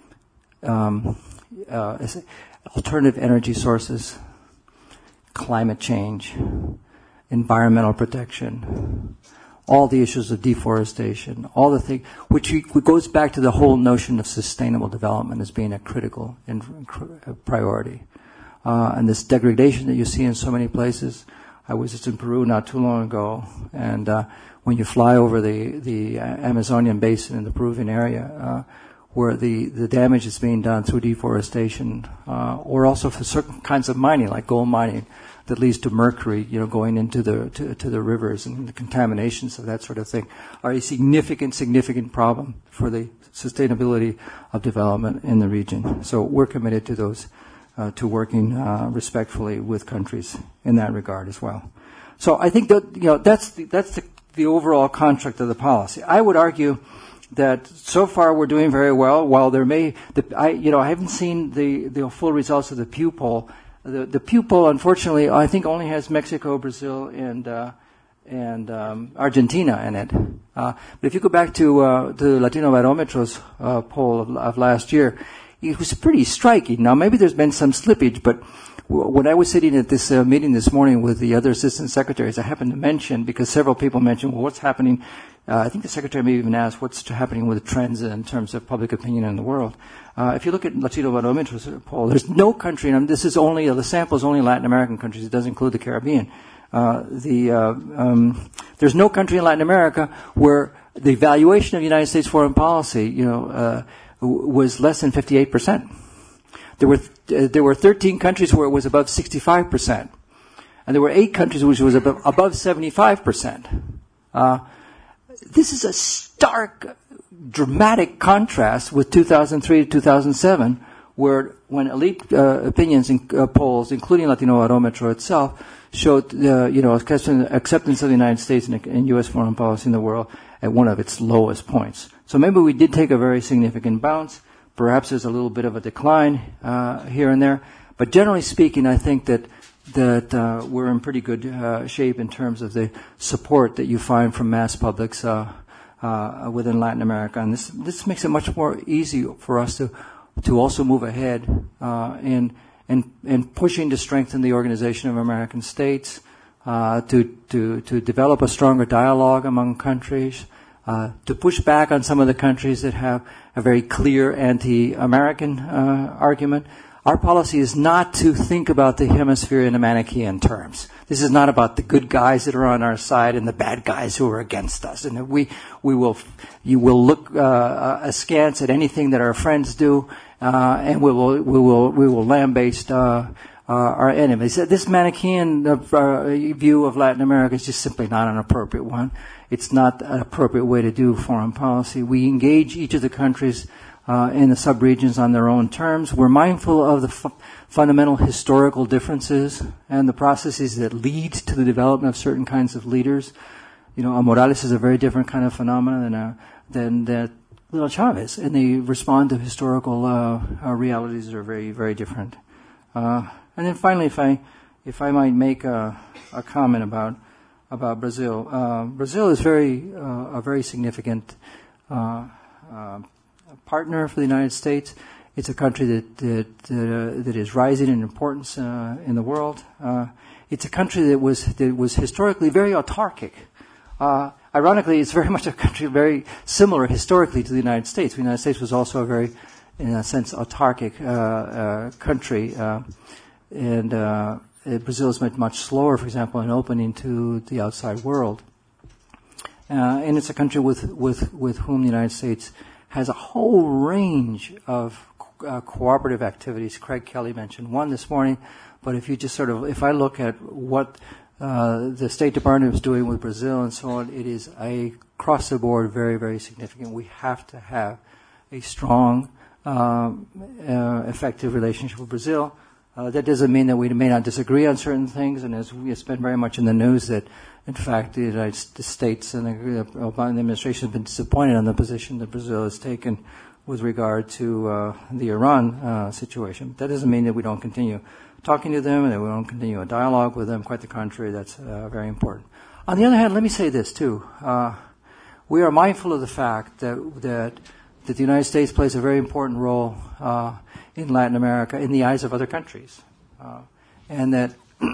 um, uh, alternative energy sources, climate change, environmental protection, all the issues of deforestation, all the things, which goes back to the whole notion of sustainable development as being a critical in, priority. Uh, and this degradation that you see in so many places. I was just in Peru not too long ago, and uh, when you fly over the, the Amazonian basin in the Peruvian area, uh, where the, the damage is being done through deforestation, uh, or also for certain kinds of mining, like gold mining, that leads to mercury, you know, going into the to, to the rivers, and the contaminations of that sort of thing are a significant, significant problem for the sustainability of development in the region. So we're committed to those uh, to working uh, respectfully with countries in that regard as well. So I think that you know that's the, that's the, the overall construct of the policy. I would argue that so far we're doing very well. While there may, the, I you know I haven't seen the, the full results of the Pew poll. The, the Pew poll, unfortunately, I think only has Mexico, Brazil, and uh, and um, Argentina in it. Uh, but if you go back to uh, the Latinobarometro's uh, poll of, of last year, it was pretty striking. Now, maybe there's been some slippage, but w- when I was sitting at this uh, meeting this morning with the other assistant secretaries, I happened to mention, because several people mentioned, well, what's happening? Uh, I think the secretary may even ask what's happening with the trends in terms of public opinion in the world. Uh, if you look at Latinobarometro's poll, there's no country, and this is only, uh, the sample is only Latin American countries, it doesn't include the Caribbean. Uh, the, uh, um, there's no country in Latin America where the valuation of United States foreign policy, you know, uh, w- was less than fifty-eight percent. There were, th- uh, there were thirteen countries where it was above sixty-five percent. And there were eight countries which was above, above seventy-five percent. Uh, this is a stark, dramatic contrast with two thousand three to two thousand seven, where when elite uh, opinions in uh, polls, including Latinobarometro itself, showed uh, you know acceptance of the United States and, and U S foreign policy in the world at one of its lowest points. So maybe we did take a very significant bounce. Perhaps there's a little bit of a decline uh, here and there, but generally speaking, I think that that uh, we're in pretty good uh, shape in terms of the support that you find from mass publics uh, uh, within Latin America, and this this makes it much more easy for us to to also move ahead uh, in in in pushing to strengthen the Organization of American States, uh, to to to develop a stronger dialogue among countries, uh, to push back on some of the countries that have a very clear anti-American uh, argument. Our policy is not to think about the hemisphere in a Manichaean terms. This is not about the good guys that are on our side and the bad guys who are against us. And we we will you will look uh, askance at anything that our friends do, uh, and we will we will we will lambaste uh, uh, our enemies. This Manichaean uh, view of Latin America is just simply not an appropriate one. It's not an appropriate way to do foreign policy. We engage each of the countries Uh, in the subregions on their own terms. We're mindful of the fu- fundamental historical differences and the processes that lead to the development of certain kinds of leaders. You know, a Morales is a very different kind of phenomenon than a, than that little Chavez, and they respond to historical uh, uh, realities that are very, very different. Uh, and then finally, if I if I might make a, a comment about about Brazil, uh, Brazil is very uh, a very significant Uh, uh, partner for the United States. It's a country that that, uh, that is rising in importance uh, in the world. Uh, it's a country that was that was historically very autarkic. Uh, ironically, it's very much a country very similar historically to the United States. The United States was also a very, in a sense, autarkic uh, uh, country, uh, and uh, Brazil is much, much slower, for example, in opening to the outside world. Uh, and it's a country with with with whom the United States has a whole range of uh, cooperative activities. Craig Kelly mentioned one this morning, but if you just sort of, if I look at what uh, the State Department is doing with Brazil and so on, it is a across the board very, very significant. We have to have a strong, um, uh, effective relationship with Brazil. Uh, that doesn't mean that we may not disagree on certain things, and as we have been very much in the news that, in fact, the United States and the Obama administration have been disappointed on the position that Brazil has taken with regard to uh, the Iran uh, situation. That doesn't mean that we don't continue talking to them and that we don't continue a dialogue with them. Quite the contrary, that's uh, very important. On the other hand, let me say this, too. Uh, we are mindful of the fact that, that, that the United States plays a very important role uh, in Latin America in the eyes of other countries, uh, and that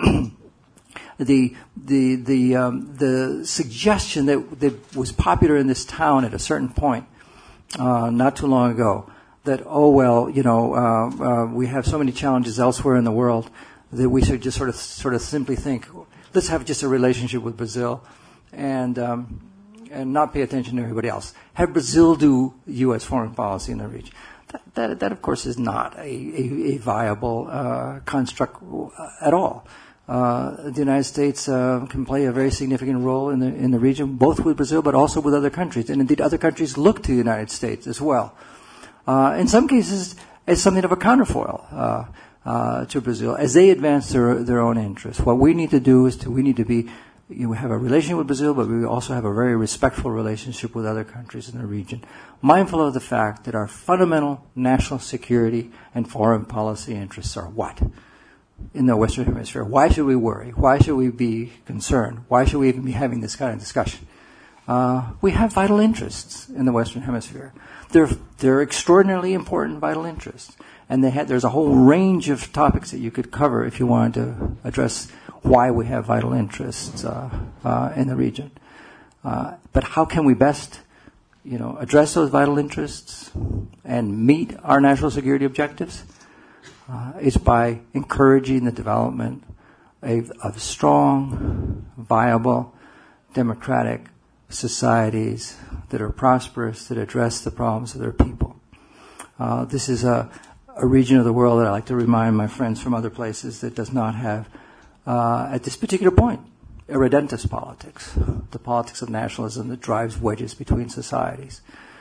the the the um, the suggestion that that was popular in this town at a certain point uh, not too long ago, that oh well, you know, uh, uh, we have so many challenges elsewhere in the world that we should just sort of sort of simply think, let's have just a relationship with Brazil, and um, and not pay attention to everybody else. Have Brazil do U S foreign policy in the region. That, that, that of course, is not a, a, a viable uh, construct at all. Uh, the United States uh, can play a very significant role in the in the region, both with Brazil, but also with other countries, and indeed other countries look to the United States as well. Uh, in some cases, as something of a counterfoil. Uh, uh, to Brazil as they advance their their own interests. What we need to do is to we need to be you know, have a relationship with Brazil, but we also have a very respectful relationship with other countries in the region, mindful of the fact that our fundamental national security and foreign policy interests are what? In the Western Hemisphere. Why should we worry? Why should we be concerned? Why should we even be having this kind of discussion? Uh, we have vital interests in the Western Hemisphere. They're, they're extraordinarily important vital interests. And they had, there's a whole range of topics that you could cover if you wanted to address why we have vital interests uh, uh, in the region. Uh, but how can we best, you know, address those vital interests and meet our national security objectives? Uh, it's by encouraging the development of, of strong, viable, democratic societies that are prosperous, that address the problems of their people. Uh, this is a, a region of the world that I like to remind my friends from other places that does not have, uh, at this particular point, irredentist politics, the politics of nationalism that drives wedges between societies.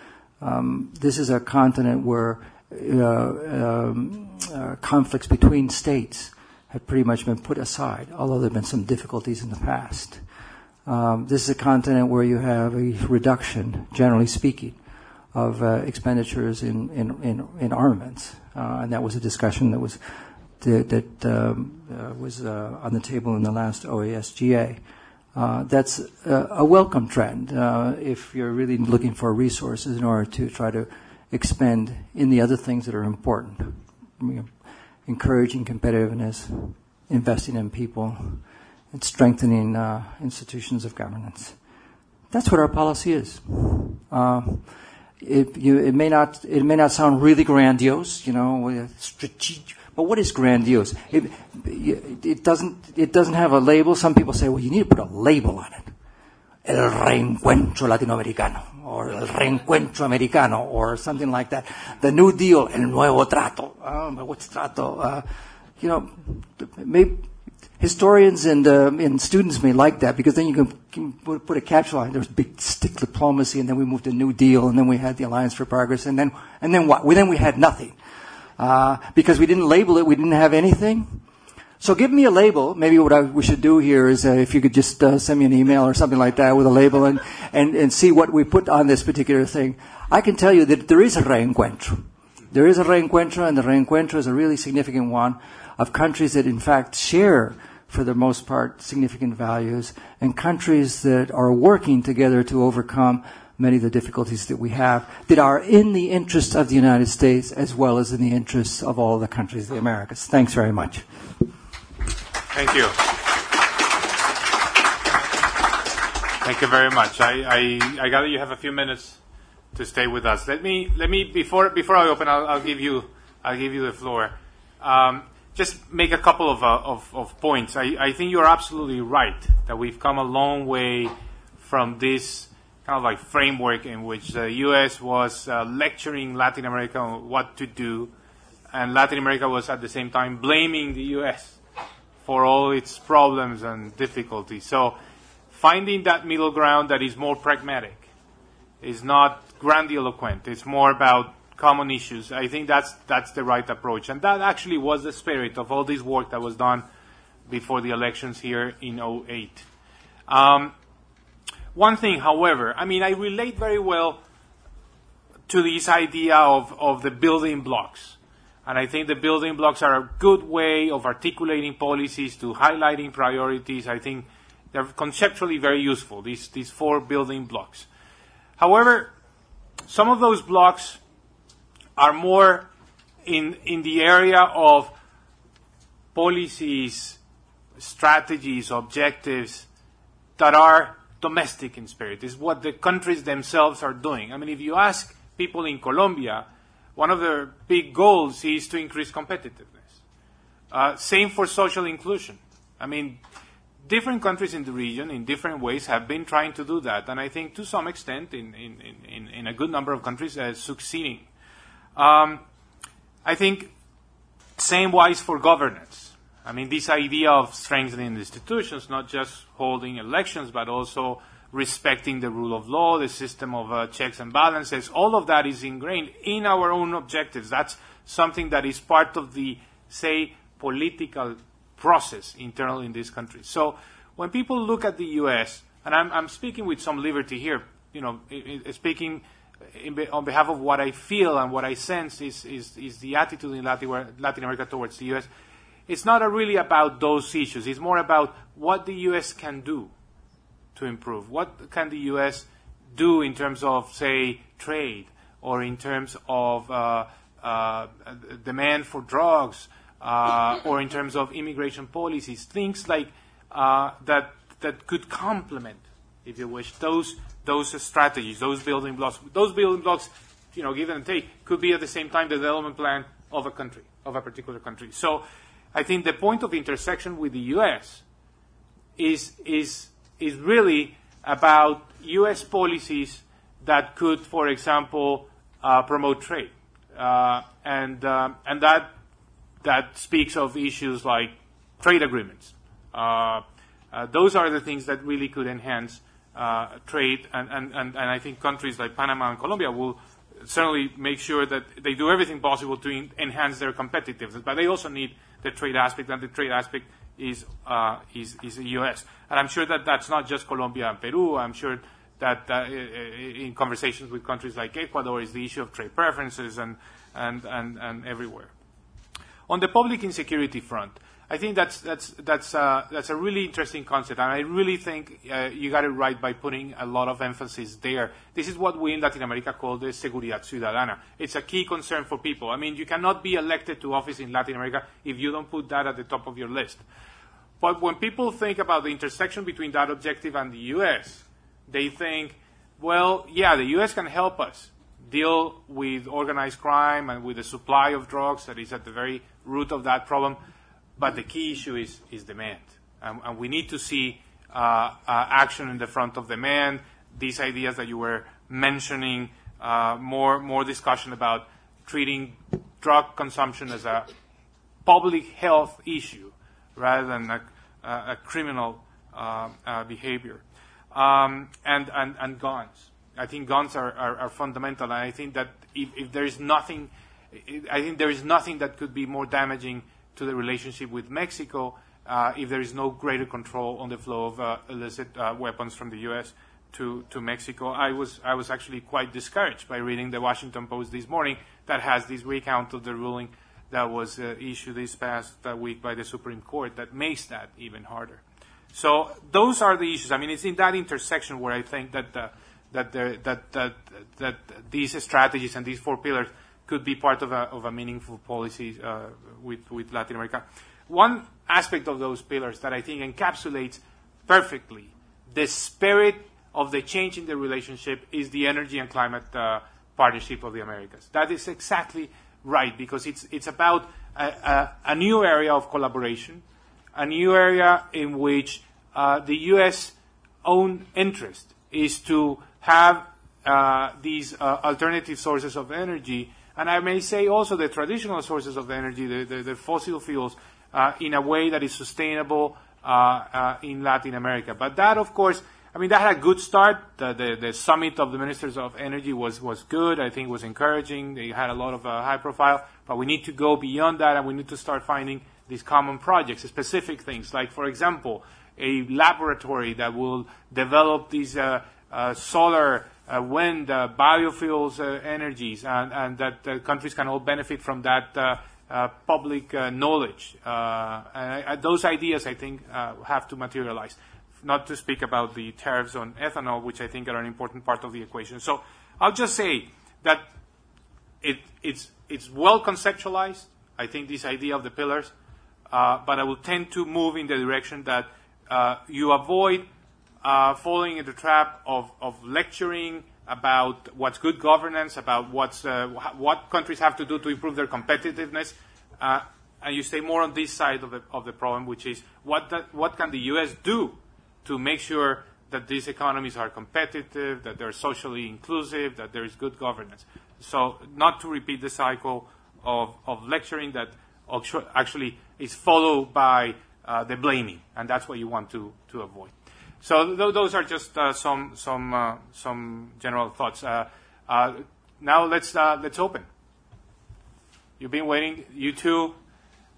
Um, this is a continent where uh, um, uh, conflicts between states have pretty much been put aside, although there have been some difficulties in the past. Um, this is a continent where you have a reduction, generally speaking, of uh, expenditures in, in, in, in armaments. Uh, and that was a discussion that was that, that um, uh, was uh, on the table in the last O A S G A. Uh, that's a, a welcome trend uh, if you're really looking for resources in order to try to expend in the other things that are important. I mean, encouraging competitiveness, investing in people, and strengthening uh, institutions of governance. That's what our policy is. Uh, it, you, it may not it may not sound really grandiose, you know, strategic. But what is grandiose? It, it doesn't it doesn't have a label. Some people say, well, you need to put a label on it. El reencuentro latinoamericano, or el reencuentro americano, or something like that. The New Deal, el nuevo trato. Oh, what's trato? Uh, you know, maybe historians and uh, and students may like that because then you can, can put a capsule on it. There's big stick diplomacy, and then we moved to New Deal, and then we had the Alliance for Progress, and then and then what? Well, then we had nothing. Uh, because we didn't label it, we didn't have anything. So give me a label. Maybe what I, we should do here is uh, if you could just uh, send me an email or something like that with a label and, and, and see what we put on this particular thing. I can tell you that there is a reencuentro. There is a reencuentro, and the reencuentro is a really significant one of countries that in fact share, for the most part, significant values, and countries that are working together to overcome many of the difficulties that we have that are in the interest of the United States as well as in the interests of all the countries of the Americas. Thanks very much. Thank you. Thank you very much. I, I, I gather you have a few minutes to stay with us. Let me let me before before I open, I'll, I'll give you I'll give you the floor. Um, just make a couple of, uh, of of points. I, I think you're absolutely right that we've come a long way from this kind of like framework in which the U S was uh, lecturing Latin America on what to do, and Latin America was at the same time blaming the U S for all its problems and difficulties. So finding that middle ground that is more pragmatic, is not grandiloquent, it's more about common issues. I think that's that's the right approach. And that actually was the spirit of all this work that was done before the elections here in oh eight. Um, One thing, however, I mean, I relate very well to this idea of, of the building blocks. And I think the building blocks are a good way of articulating policies, to highlighting priorities. I think they're conceptually very useful, these, these four building blocks. However, some of those blocks are more in, in the area of policies, strategies, objectives that are domestic in spirit. Is what the countries themselves are doing. I mean, if you ask people in Colombia, one of their big goals is to increase competitiveness. Uh, same for social inclusion. I mean, different countries in the region in different ways have been trying to do that, and I think to some extent in, in, in, in a good number of countries uh, succeeding. Um, I think same wise for governance. I mean, this idea of strengthening the institutions, not just holding elections, but also respecting the rule of law, the system of uh, checks and balances, all of that is ingrained in our own objectives. That's something that is part of the say, political process internally in this country. So when people look at the U S, and I'm, I'm speaking with some liberty here, you know, I, I, speaking in, on behalf of what I feel and what I sense is, is, is the attitude in Latin, Latin America towards the U S. It's not a really about those issues. It's more about what the U S can do to improve. What can the U S do in terms of, say, trade, or in terms of uh, uh, demand for drugs, uh, or in terms of immigration policies, things like uh, that that could complement, if you wish, those those strategies, those building blocks. Those building blocks, you know, give and take, could be at the same time the development plan of a country, of a particular country. So I think the point of intersection with the U S is is is really about U S policies that could, for example, uh, promote trade, uh, and um, and that that speaks of issues like trade agreements. Uh, uh, those are the things that really could enhance uh, trade, and, and, and, and I think countries like Panama and Colombia will certainly make sure that they do everything possible to in, enhance their competitiveness. But they also need the trade aspect, and the trade aspect is uh, is, is the U S. And I'm sure that that's not just Colombia and Peru. I'm sure that uh, in conversations with countries like Ecuador is the issue of trade preferences and, and, and, and everywhere. On the public insecurity front, I think that's that's that's uh, that's a really interesting concept, and I really think uh, you got it right by putting a lot of emphasis there. This is what we in Latin America call the seguridad ciudadana. It's a key concern for people. I mean, you cannot be elected to office in Latin America if you don't put that at the top of your list. But when people think about the intersection between that objective and the U S, they think, well, yeah, the U S can help us deal with organized crime and with the supply of drugs that is at the very root of that problem. But the key issue is, is demand. Um, and we need to see uh, uh, action in the front of demand, these ideas that you were mentioning, uh, more, more discussion about treating drug consumption as a public health issue rather than a, a, a criminal uh, uh, behavior. Um, and, and, and guns. I think guns are, are, are fundamental, and I think that if, if there is nothing, I think there is nothing that could be more damaging to the relationship with Mexico uh, if there is no greater control on the flow of uh, illicit uh, weapons from the U S to, to Mexico. I was I was actually quite discouraged by reading the Washington Post this morning that has this recount of the ruling that was uh, issued this past uh, week by the Supreme Court that makes that even harder. So those are the issues. I mean, it's in that intersection where I think that uh, that, there, that that that these strategies and these four pillars could be part of a, of a meaningful policy uh, with, with Latin America. One aspect of those pillars that I think encapsulates perfectly the spirit of the change in the relationship is the energy and climate uh, partnership of the Americas. That is exactly right, because it's, it's about a, a, a new area of collaboration, a new area in which uh, the U S own interest is to have uh, these uh, alternative sources of energy, and I may say also the traditional sources of energy, the, the, the fossil fuels, uh, in a way that is sustainable uh, uh, in Latin America. But that, of course, I mean, that had a good start. The, the, the summit of the ministers of energy was, was good. I think it was encouraging. They had a lot of uh, high profile. But we need to go beyond that, and we need to start finding these common projects, specific things, like, for example, a laboratory that will develop these uh, uh, solar Uh, wind, uh, biofuels, uh, energies, and, and that uh, countries can all benefit from that uh, uh, public uh, knowledge. Uh, and I, those ideas, I think, uh, have to materialize. Not to speak about the tariffs on ethanol, which I think are an important part of the equation. So I'll just say that it, it's, it's well conceptualized. I think this idea of the pillars, uh, but I will tend to move in the direction that uh, you avoid Uh, falling in the trap of, of lecturing about what's good governance, about what's, uh, wh- what countries have to do to improve their competitiveness, uh, and you stay more on this side of the, of the problem, which is what, the, what can the U S do to make sure that these economies are competitive, that they're socially inclusive, that there is good governance. So not to repeat the cycle of, of lecturing that actually is followed by uh, the blaming, and that's what you want to, to avoid. So th- those are just uh, some some uh, some general thoughts. Uh, uh, now let's uh, let's open. You've been waiting. You two,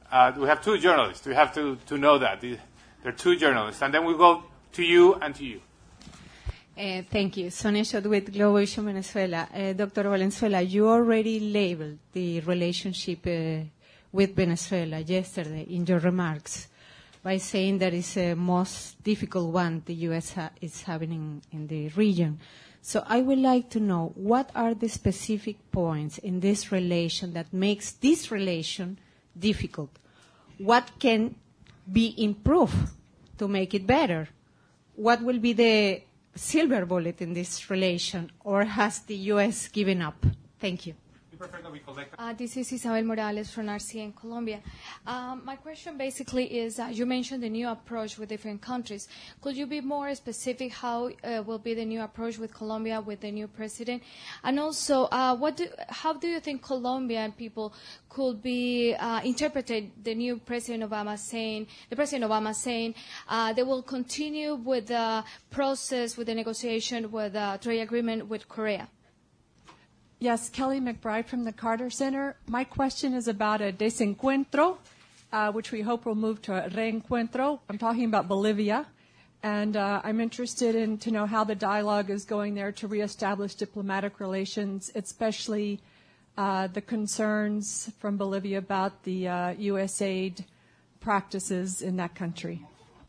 Uh, we have two journalists. We have to, to know that. There are two journalists. And then we'll go to you and to you. Uh, thank you. Sonia Schott with Global Vision Venezuela. Uh, Doctor Valenzuela, you already labeled the relationship uh, with Venezuela yesterday in your remarks by saying that it's the most difficult one the U S ha- is having in, in the region. So I would like to know what are the specific points in this relation that makes this relation difficult? What can be improved to make it better? What will be the silver bullet in this relation, or has the U S given up? Thank you. Uh, this is Isabel Morales from R C in Colombia. Um, my question basically is, uh, you mentioned the new approach with different countries. Could you be more specific how uh, will be the new approach with Colombia with the new president? And also, uh, what do, how do you think Colombian people could be uh, interpreted the new President Obama saying, the President Obama saying uh, they will continue with the process, with the negotiation with the trade agreement with Korea? Yes, Kelly McBride from the Carter Center. My question is about a desencuentro, uh, which we hope will move to a reencuentro. I'm talking about Bolivia, and uh, I'm interested in to know how the dialogue is going there to reestablish diplomatic relations, especially uh, the concerns from Bolivia about the uh, U S aid practices in that country.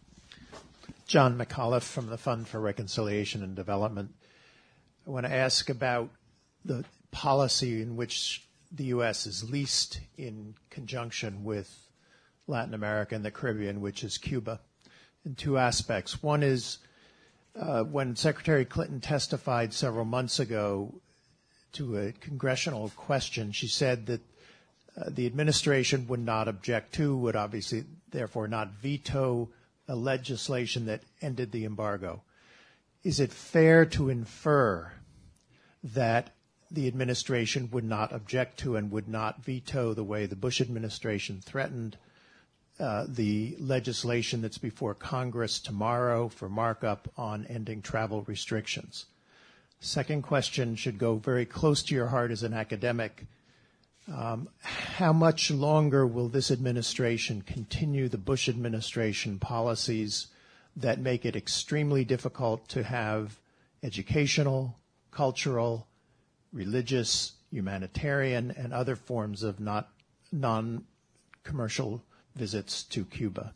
John McAuliffe from the Fund for Reconciliation and Development. I want to ask about the policy in which the U S is least in conjunction with Latin America and the Caribbean, which is Cuba, in two aspects. One is uh, when Secretary Clinton testified several months ago to a congressional question, she said that uh, the administration would not object to, would obviously therefore not veto a legislation that ended the embargo. Is it fair to infer that the administration would not object to and would not veto the way the Bush administration threatened uh, the legislation that's before Congress tomorrow for markup on ending travel restrictions? Second question should go very close to your heart as an academic. Um, how much longer will this administration continue the Bush administration policies that make it extremely difficult to have educational, cultural, religious, humanitarian, and other forms of not non-commercial visits to Cuba?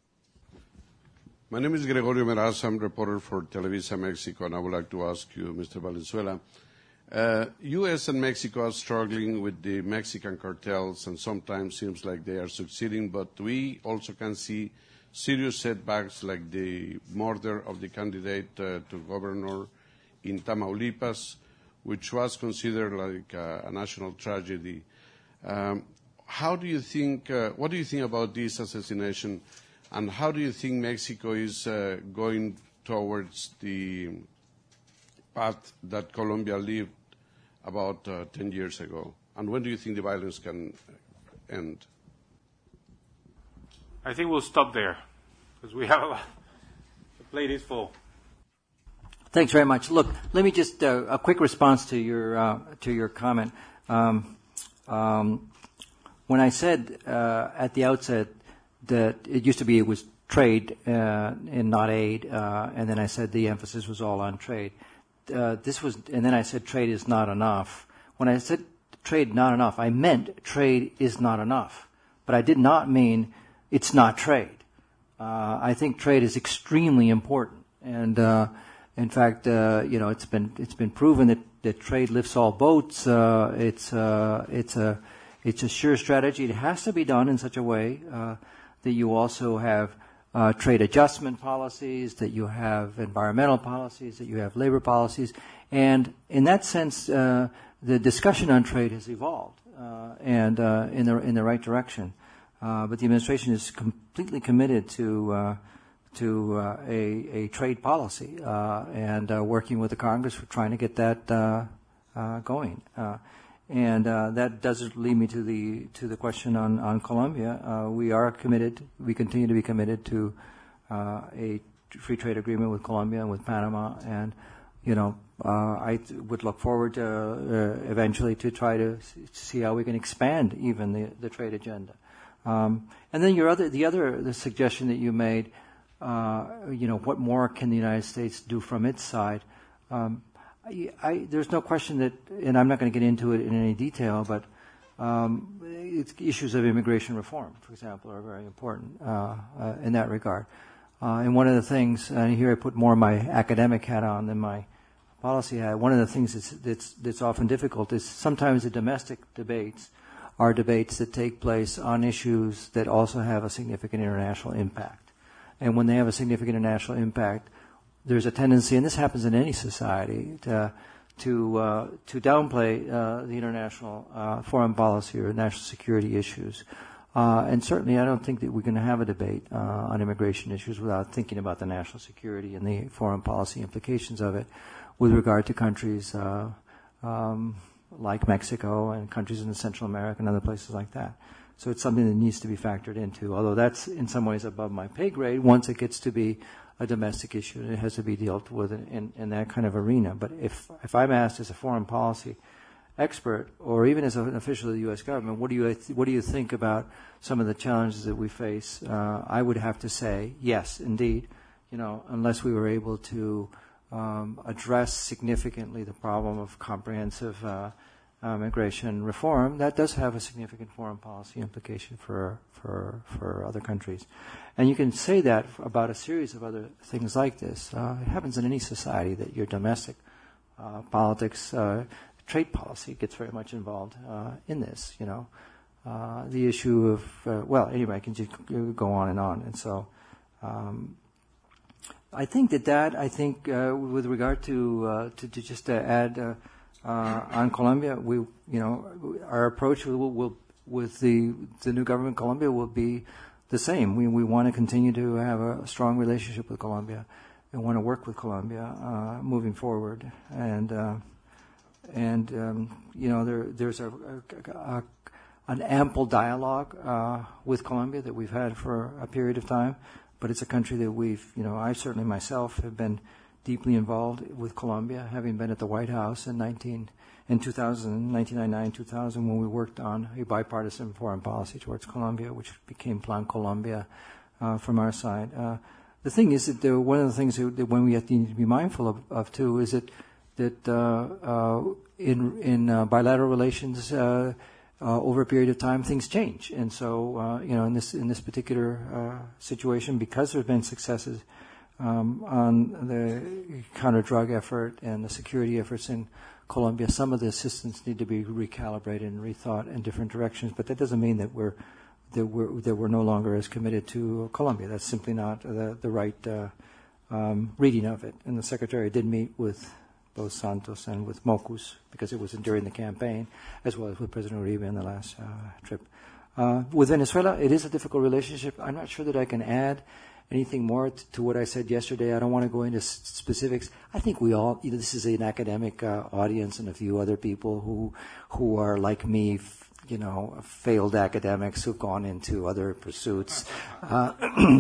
My name is Gregorio Meraz. I'm a reporter for Televisa Mexico, and I would like to ask you, Mister Valenzuela, uh, U S and Mexico are struggling with the Mexican cartels, and sometimes seems like they are succeeding, but we also can see serious setbacks like the murder of the candidate uh, to governor in Tamaulipas, which was considered like a, a national tragedy. Um, how do you think, uh, what do you think about this assassination, and how do you think Mexico is uh, going towards the path that Colombia lived about uh, ten years ago? And when do you think the violence can end? I think we'll stop there, because we have a lot. The plate is full. Thanks very much. Look, let me just uh, a quick response to your uh, to your comment. Um, um, when I said uh, at the outset that it used to be it was trade uh, and not aid, uh, and then I said the emphasis was all on trade. Uh, this was, and then I said trade is not enough. When I said trade not enough, I meant trade is not enough, but I did not mean it's not trade. Uh, I think trade is extremely important, and. Uh, In fact, uh, you know, it's been it's been proven that, that trade lifts all boats. Uh, it's uh, it's a it's a sure strategy. It has to be done in such a way uh, that you also have uh, trade adjustment policies, that you have environmental policies, that you have labor policies, and in that sense, uh, the discussion on trade has evolved uh, and uh, in the in the right direction. Uh, but the administration is completely committed to. Uh, to uh, a, a trade policy uh, and uh, working with the Congress for trying to get that uh, uh, going. Uh, and uh, that does lead me to the to the question on, on Colombia. Uh, we are committed, we continue to be committed to uh, a free trade agreement with Colombia and with Panama. And, you know, uh, I th- would look forward to uh, eventually to try to see how we can expand even the, the trade agenda. Um, and then your other, the other the suggestion that you made, uh, you know, what more can the United States do from its side? Um, I, I, there's no question that, and I'm not going to get into it in any detail, but um, it's, issues of immigration reform, for example, are very important uh, uh, in that regard. Uh, and one of the things, and here I put more of my academic hat on than my policy hat, one of the things that's, that's, that's often difficult is sometimes the domestic debates are debates that take place on issues that also have a significant international impact. And when they have a significant international impact, there's a tendency, and this happens in any society, to to, uh, to downplay uh, the international uh, foreign policy or national security issues. Uh, and certainly I don't think that we can have a debate uh, on immigration issues without thinking about the national security and the foreign policy implications of it with regard to countries uh, um, like Mexico and countries in Central America and other places like that. So it's something that needs to be factored into, although that's in some ways above my pay grade. Once it gets to be a domestic issue, it has to be dealt with in, in, in that kind of arena. But if, if I'm asked as a foreign policy expert, or even as an official of the U S government, what do you th- what do you think about some of the challenges that we face? Uh, I would have to say yes, indeed. You know, unless we were able to um, address significantly the problem of comprehensive uh, uh, migration reform, that does have a significant foreign policy implication for for for other countries. And you can say that about a series of other things like this. Uh, it happens in any society that your domestic uh, politics. Uh, Trade policy gets very much involved uh, in this, you know. Uh, the issue of, uh, well, anyway, I can just go on and on. And so um, I think that that, I think, uh, with regard to, uh, to, to just to add uh, uh, on Colombia, we, you know, our approach will, will, with the, the new government in Colombia will be the same. We, we want to continue to have a strong relationship with Colombia and want to work with Colombia uh, moving forward. And, uh, And, um, you know, there, there's a, a, a, an ample dialogue uh, with Colombia that we've had for a period of time, but it's a country that we've, you know, I certainly myself have been deeply involved with Colombia, having been at the White House in nineteen, in two thousand, nineteen ninety-nine, two thousand, when we worked on a bipartisan foreign policy towards Colombia, which became Plan Colombia uh, from our side. Uh, the thing is that there, one of the things that, that when we have to need to be mindful of, of too is that that uh, uh, in in uh, bilateral relations uh, uh, over a period of time things change, and so uh, you know in this in this particular uh, situation, because there have been successes um, on the counter-drug effort and the security efforts in Colombia, some of the assistance need to be recalibrated and rethought in different directions. But that doesn't mean that we're that we're that we're no longer as committed to Colombia. That's simply not the the right uh, um, reading of it. And the Secretary did meet with both Santos and with Mocus, because it was during the campaign, as well as with President Uribe in the last uh, trip. Uh, with Venezuela, it is a difficult relationship. I'm not sure that I can add anything more t- to what I said yesterday. I don't want to go into s- specifics. I think we all, you know, this is an academic uh, audience and a few other people who who are like me, f- you know, failed academics who've gone into other pursuits. Uh,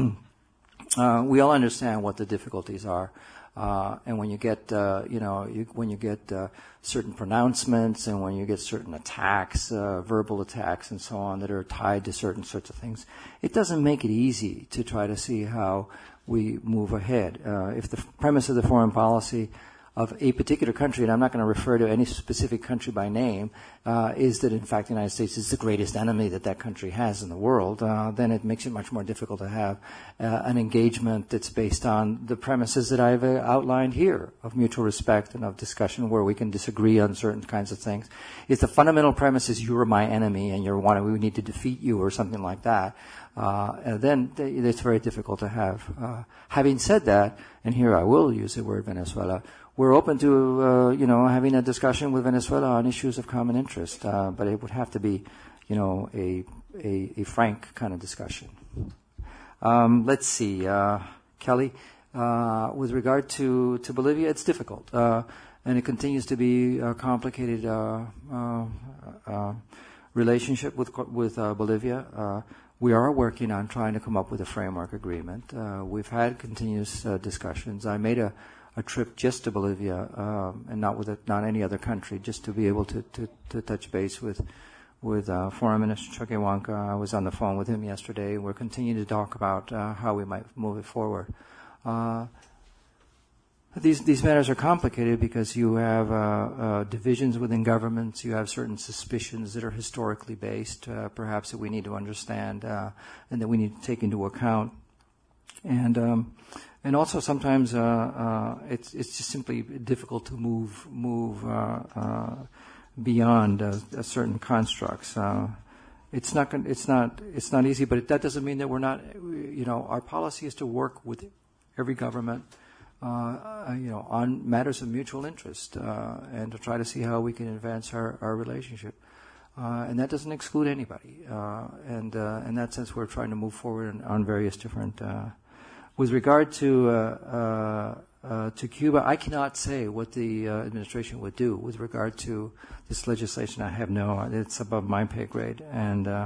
uh, we all understand what the difficulties are. Uh, and when you get, uh, you know, you, when you get uh, certain pronouncements and when you get certain attacks, uh, verbal attacks and so on that are tied to certain sorts of things, it doesn't make it easy to try to see how we move ahead. Uh, if the f- premise of the foreign policy of a particular country, and I'm not going to refer to any specific country by name, uh, is that in fact the United States is the greatest enemy that that country has in the world, uh, then it makes it much more difficult to have uh, an engagement that's based on the premises that I've uh, outlined here of mutual respect and of discussion where we can disagree on certain kinds of things. If the fundamental premise is you're my enemy and you're one, we need to defeat you or something like that, uh, and then th- it's very difficult to have. Uh, having said that, and here I will use the word Venezuela, we're open to, uh, you know, having a discussion with Venezuela on issues of common interest, uh, but it would have to be, you know, a a, a frank kind of discussion. Um, let's see, uh, Kelly, uh, with regard to, to Bolivia, it's difficult, uh, and it continues to be a complicated uh, uh, uh, relationship with with uh, Bolivia. Uh, we are working on trying to come up with a framework agreement. Uh, we've had continuous uh, discussions. I made a a trip just to Bolivia, um, and not with a, not any other country, just to be able to, to, to touch base with with uh, Foreign Minister Choquehuanca. I was on the phone with him yesterday. We're continuing to talk about uh, how we might move it forward. Uh, these these matters are complicated because you have uh, uh, divisions within governments. You have certain suspicions that are historically based, uh, perhaps that we need to understand uh, and that we need to take into account. And um, and also sometimes uh, uh, it's it's just simply difficult to move move. Uh, uh, beyond uh, uh, certain constructs. Uh, it's not gon- it's not it's not easy, but it, that doesn't mean that we're not, you know, our policy is to work with every government, uh, uh, you know, on matters of mutual interest, uh, and to try to see how we can advance our, our relationship. Uh, and that doesn't exclude anybody. Uh, and uh, in that sense, we're trying to move forward on, on various different. Uh, with regard to uh, uh, Uh, to Cuba, I cannot say what the uh, administration would do with regard to this legislation. I have no, it's above my pay grade. And, uh,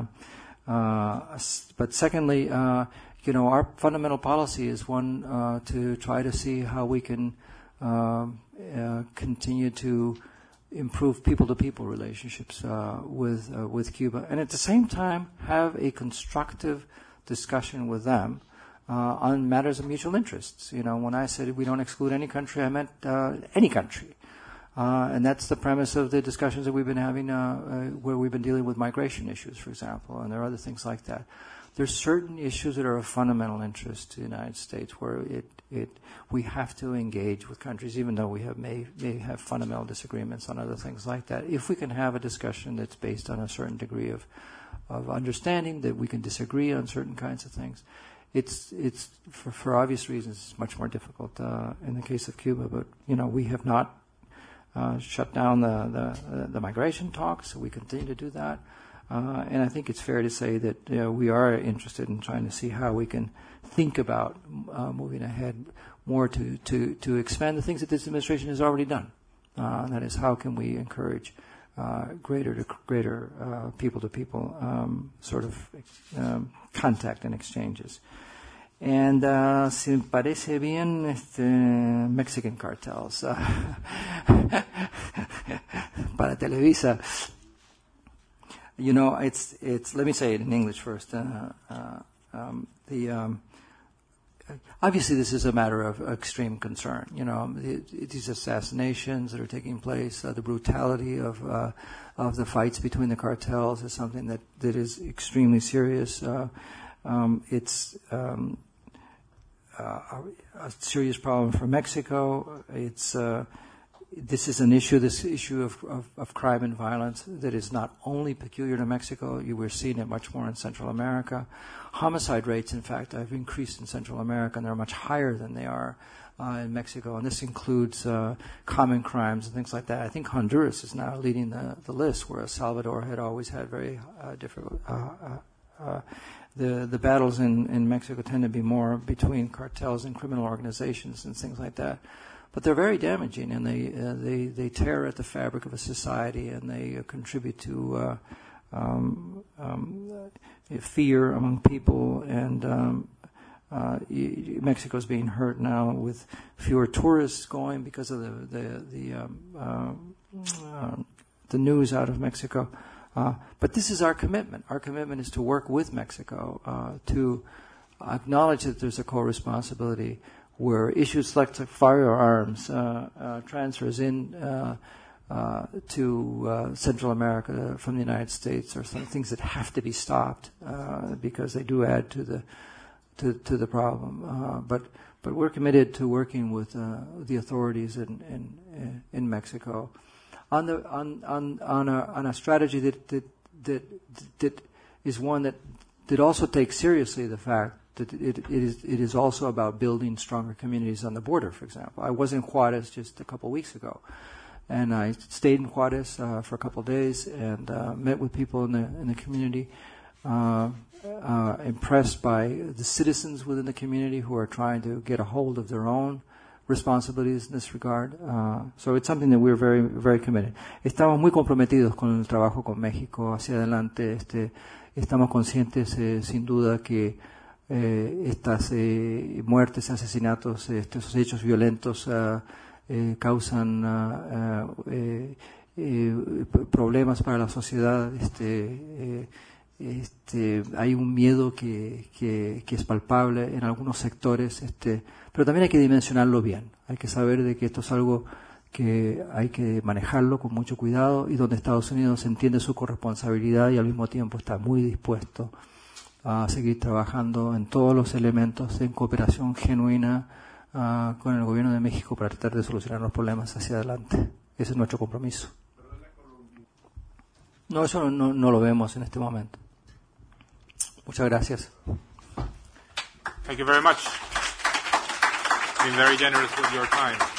uh, but secondly, uh, you know, our fundamental policy is one uh, to try to see how we can uh, uh, continue to improve people-to-people relationships uh, with uh, with Cuba, and at the same time have a constructive discussion with them Uh, on matters of mutual interests. You know, when I said we don't exclude any country, I meant uh, any country. Uh, and that's the premise of the discussions that we've been having uh, uh, where we've been dealing with migration issues, for example, and there are other things like that. There's certain issues that are of fundamental interest to the United States where it, it we have to engage with countries, even though we have may, may have fundamental disagreements on other things like that. If we can have a discussion that's based on a certain degree of, of understanding, that we can disagree on certain kinds of things, It's it's for, for obvious reasons it's much more difficult uh, in the case of Cuba. But you know we have not uh, shut down the, the the migration talks, so we continue to do that. Uh, and I think it's fair to say that you know, we are interested in trying to see how we can think about uh, moving ahead more to, to, to expand the things that this administration has already done. Uh, that is, how can we encourage uh, greater to greater uh, people-to-people um, sort of um, contact and exchanges. And uh, si me parece bien, este, Mexican cartels. Uh, para Televisa. You know, it's it's. Let me say it in English first. Uh, uh, um, the um, obviously this is a matter of extreme concern. You know, it, it, these assassinations that are taking place, uh, the brutality of uh, of the fights between the cartels is something that, that is extremely serious. Uh, um, it's um, uh, a serious problem for Mexico. It's uh, This is an issue, this issue of, of, of crime and violence that is not only peculiar to Mexico. You were seeing it much more in Central America. Homicide rates, in fact, have increased in Central America, and they're much higher than they are uh, in Mexico. And this includes uh, common crimes and things like that. I think Honduras is now leading the, the list, whereas Salvador had always had very uh, difficult. Uh, uh, uh, the the battles in, in Mexico tend to be more between cartels and criminal organizations and things like that. But they're very damaging, and they uh, they they tear at the fabric of a society, and they uh, contribute to uh, um, um, fear among people. And um, uh, Mexico's being hurt now with fewer tourists going because of the the the, um, uh, uh, the news out of Mexico. Uh, but this is our commitment. Our commitment is to work with Mexico uh, to acknowledge that there's a co-responsibility, where issues like firearms uh, uh, transfers in uh, uh, to uh, Central America from the United States are some things that have to be stopped uh, because they do add to the to, to the problem. Uh, but but we're committed to working with uh, the authorities in, in in Mexico on the on on on a on a strategy that that that, that is one that that also takes seriously the fact that it, it is it is also about building stronger communities on the border, for example. I was in Juarez just a couple of weeks ago, and I stayed in Juarez uh, for a couple of days and uh, met with people in the in the community, uh, uh, impressed by the citizens within the community who are trying to get a hold of their own responsibilities in this regard. Uh, so it's something that we're very very committed. Estamos muy comprometidos con el trabajo con México hacia adelante. Este, estamos conscientes, eh, sin duda, que Eh, estas eh, muertes, asesinatos, estos hechos violentos uh, eh, causan uh, uh, eh, eh, problemas para la sociedad. Este, eh, este, hay un miedo que, que, que es palpable en algunos sectores, este, pero también hay que dimensionarlo bien. Hay que saber de que esto es algo que hay que manejarlo con mucho cuidado y donde Estados Unidos entiende su corresponsabilidad y al mismo tiempo está muy dispuesto a seguir trabajando en todos los elementos en cooperación genuina uh, con el gobierno de México para tratar de solucionar los problemas hacia adelante. Ese es nuestro compromiso. No, eso no, no lo vemos en este momento. Muchas gracias. Thank you very much. Been very generous with your time.